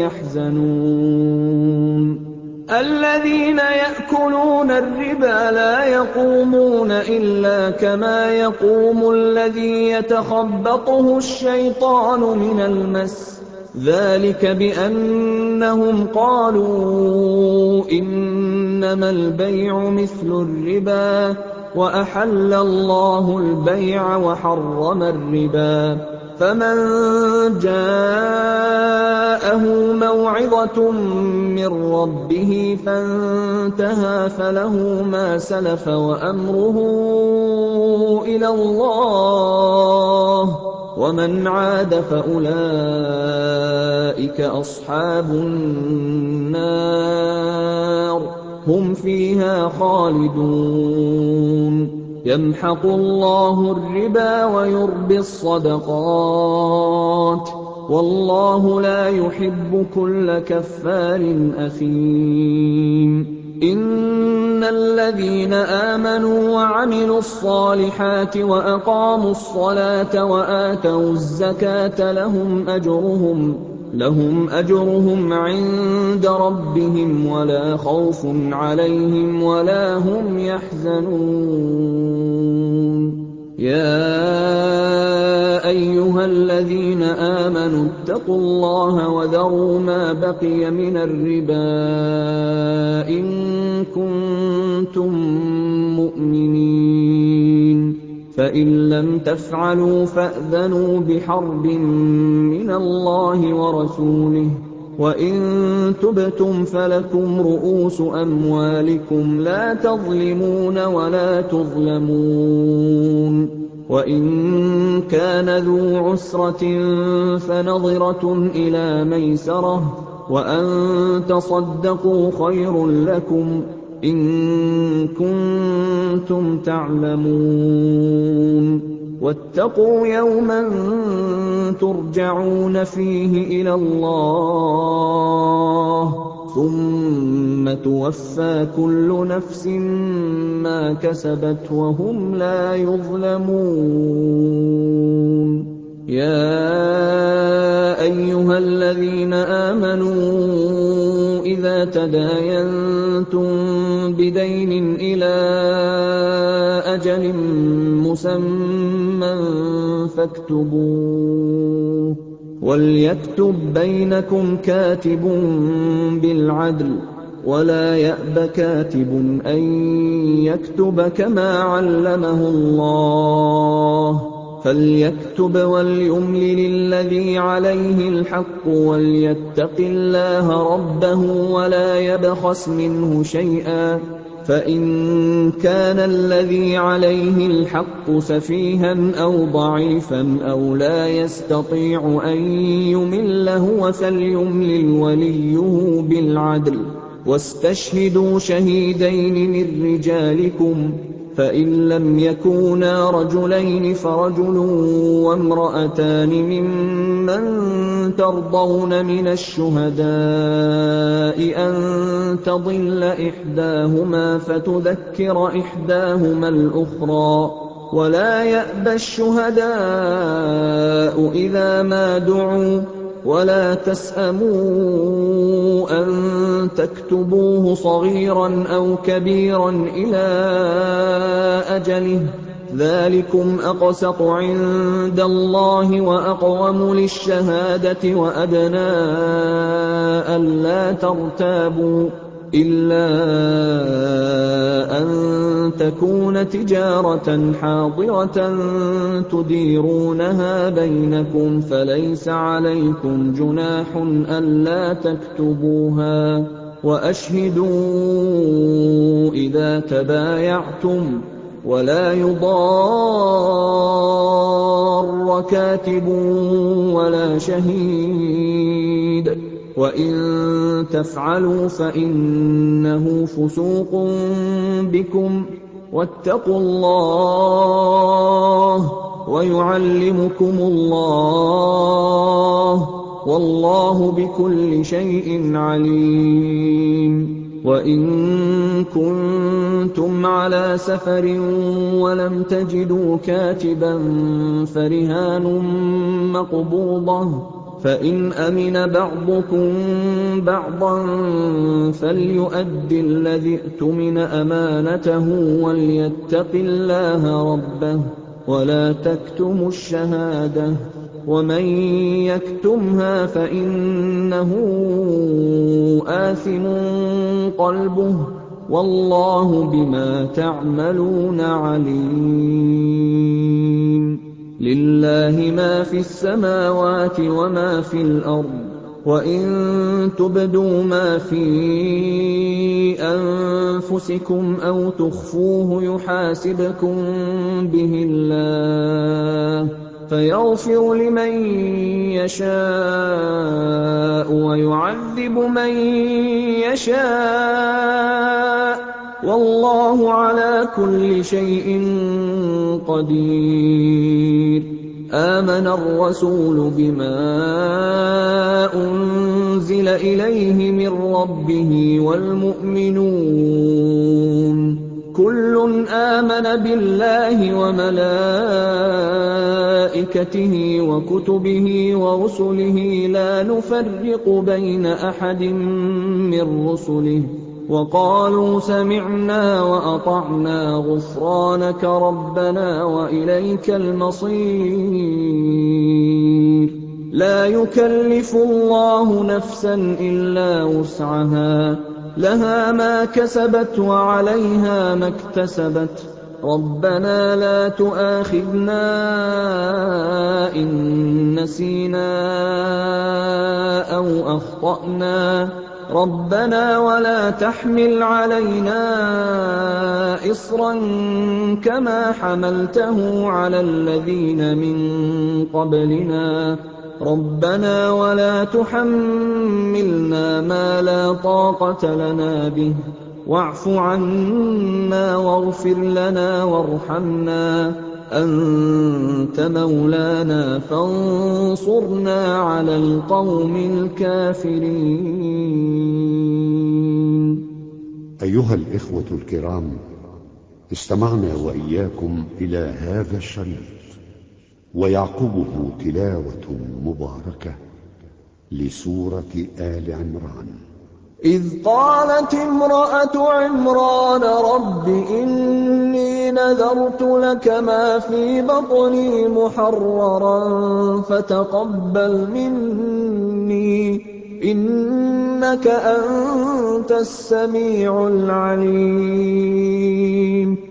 يحزنون الذين يأكلون الربا لا يقومون إلا كما يقوم الذي يتخبطه الشيطان من المس ذلك بأنهم قالوا إنما البيع مثل الربا وأحل الله البيع وحرم الربا فمن جاءه موعظة من ربه فانتهى فله ما سلف وأمره إلى الله ومن عاد فأولئك أصحاب النار هم فيها خالدون يمحق الله الربا ويربي الصدقات والله لا يحب كل كفار أثيم إن الذين آمنوا وعملوا الصالحات وأقاموا الصلاة وآتوا الزكاة لهم أجرهم عند ربهم ولا خوف عليهم ولا هم يحزنون يا أيها الذين آمنوا اتقوا الله وذروا ما بقي من الربا إن كنتم مؤمنين فإن لم تفعلوا فأذنوا بحرب من الله ورسوله وإن تبتم فلكم رؤوس أموالكم لا تظلمون ولا تظلمون وإن كان ذو عسرة فنظرة إلى ميسرة وأن تصدقوا خير لكم إن كنتم تعلمون واتقوا يوما ترجعون فيه إلى الله ثم توفى كل نفس ما كسبت وهم لا يظلمون يا أيها الذين آمنوا إذا تداينتم بدين إلى أجل مسمى فاكتبوه وليكتب بينكم كاتب بالعدل وَلَا يَأْبَ كَاتِبٌ أَن يَكْتُبَ كَمَا عَلَّمَهُ اللَّهُ ۚ فَلْيَكْتُبْ وَلْيُمْلِلِ الَّذِي عَلَيْهِ الْحَقُّ وَلْيَتَّقِ اللَّهَ رَبَّهُ وَلَا يَبْخَسْ مِنْهُ شَيْئًا ۚ فَإِن كَانَ الَّذِي عَلَيْهِ الْحَقُّ سَفِيهًا أَوْ ضَعِيفًا أَوْ لَا يَسْتَطِيعُ أَن يُمِلَّ هُوَ فَلْيُمْلِلْ وَلِيُّهُ بِالْعَدْلِ ۚ وَاسْتَشْهِدُوا شَهِيدَيْنِ مِن رِّجَالِكُمْ ۖ فَإِن لَّمْ يَكُونَا رَجُلَيْنِ فَرَجُلٌ وَامْرَأَتَانِ مِمَّن تَرْضَوْنَ مِنَ الشُّهَدَاءِ أَن تَضِلَّ إِحْدَاهُمَا فَتُذَكِّرَ إِحْدَاهُمَا الْأُخْرَىٰ ۚ وَلَا يَأْبَ الشُّهَدَاءُ إِذَا مَا دُعُوا ۚ وَلَا تَسْأَمُوا أَن تَكْتُبُوهُ صَغِيرًا أَوْ كَبِيرًا إِلَىٰ أَجَلِهِ ۚ ذَٰلِكُمْ أَقْسَطُ عِندَ اللَّهِ وَأَقْوَمُ لِلشَّهَادَةِ وَأَدْنَىٰ أَلَّا تَرْتَابُوا ۖ إِلَّا أَن تَكُونَ تِجَارَةً حَاضِرَةً تُدِيرُونَهَا بَيْنَكُمْ فَلَيْسَ عَلَيْكُمْ جُنَاحٌ أَلَّا تَكْتُبُوهَا ۗ وَأَشْهِدُوا إِذَا تَبَايَعْتُمْ ۚ وَلَا يُضَارَّ كَاتِبٌ وَلَا شَهِيدٌ ۚ وَإِن تَفْعَلُوا فَإِنَّهُ فُسُوقٌ بِكُمْ ۗ وَاتَّقُوا اللَّهَ ۖ وَيُعَلِّمُكُمُ اللَّهُ ۗ وَاللَّهُ بِكُلِّ شَيْءٍ عَلِيمٌ. وَإِن كُنتُمْ عَلَىٰ سَفَرٍ وَلَمْ تَجِدُوا كَاتِبًا فَرِهَانٌ مَّقْبُوضَةٌ ۖ فَإِنْ أَمِنَ بَعْضُكُم بَعْضًا فَلْيُؤَدِّ الَّذِي اؤْتُمِنَ أَمَانَتَهُ وَلْيَتَّقِ اللَّهَ رَبَّهُ ۗ وَلَا تَكْتُمُوا الشَّهَادَةَ ۚ وَمَن يَكْتُمْهَا فَإِنَّهُ آثِمٌ قَلْبُهُ ۗ وَاللَّهُ بِمَا تَعْمَلُونَ عَلِيمٌ. لِلَّهِ مَا فِي السَّمَاوَاتِ وَمَا فِي الْأَرْضِ ۚ وَإِن تُبْدُوا مَا فِي أَنفُسِكُمْ أَوْ تُخْفُوهُ يُحَاسِبْكُم بِهِ اللَّهُ ۖ فَيَغْفِرُ لِمَن يَشَاءُ وَيُعَذِّبُ مَن يَشَاءُ ۗ وَاللَّهُ عَلَىٰ كُلِّ شَيْءٍ قَدِيرٌ. آمَنَ الرَّسُولُ بِمَا أُنزِلَ إِلَيْهِ مِن رَّبِّهِ وَالْمُؤْمِنُونَ ۖ كُلٌّ آمَنَ بِاللَّهِ وَمَلَائِكَتِهِ وَكُتُبِهِ وَرُسُلِهِ لَا نُفَرِّقُ بَيْنَ أَحَدٍ مِّن رُّسُلِهِ ۖ وَقَالُوا سَمِعْنَا وَأَطَعْنَا غُفْرَانَكَ رَبَّنَا وَإِلَيْكَ الْمَصِيرُ. لَا يُكَلِّفُ اللَّهُ نَفْسًا إِلَّا وُسْعَهَا ۖ لَهَا مَا كَسَبَتْ وَعَلَيْهَا مَا اكْتَسَبَتْ ۗ رَبَّنَا لَا تُؤَاخِذْنَا إِن نَّسِينَا أَوْ أَخْطَأْنَا ۚ رَبَّنَا وَلَا تَحْمِلْ عَلَيْنَا إِصْرًا كَمَا حَمَلْتَهُ عَلَى الَّذِينَ مِن قَبْلِنَا ۚ رَبَّنَا وَلَا تُحَمِّلْنَا مَا لَا طَاقَةَ لَنَا بِهِ ۖ وَاعْفُ عَنَّا وَاغْفِرْ لَنَا وَارْحَمْنَا ۚ أَنتَ مَوْلَانَا فَانصُرْنَا عَلَى الْقَوْمِ الْكَافِرِينَ. أيها الإخوة الكرام، استمعنا وإياكم إلى هذا الشريط ويعقبه تلاوة مباركة لسورة آل عمران. إذ قالت امرأة عمران رب إني نذرت لك ما في بطني محررا فتقبل مني إِنَّكَ أَنتَ السَّمِيعُ الْعَلِيمُ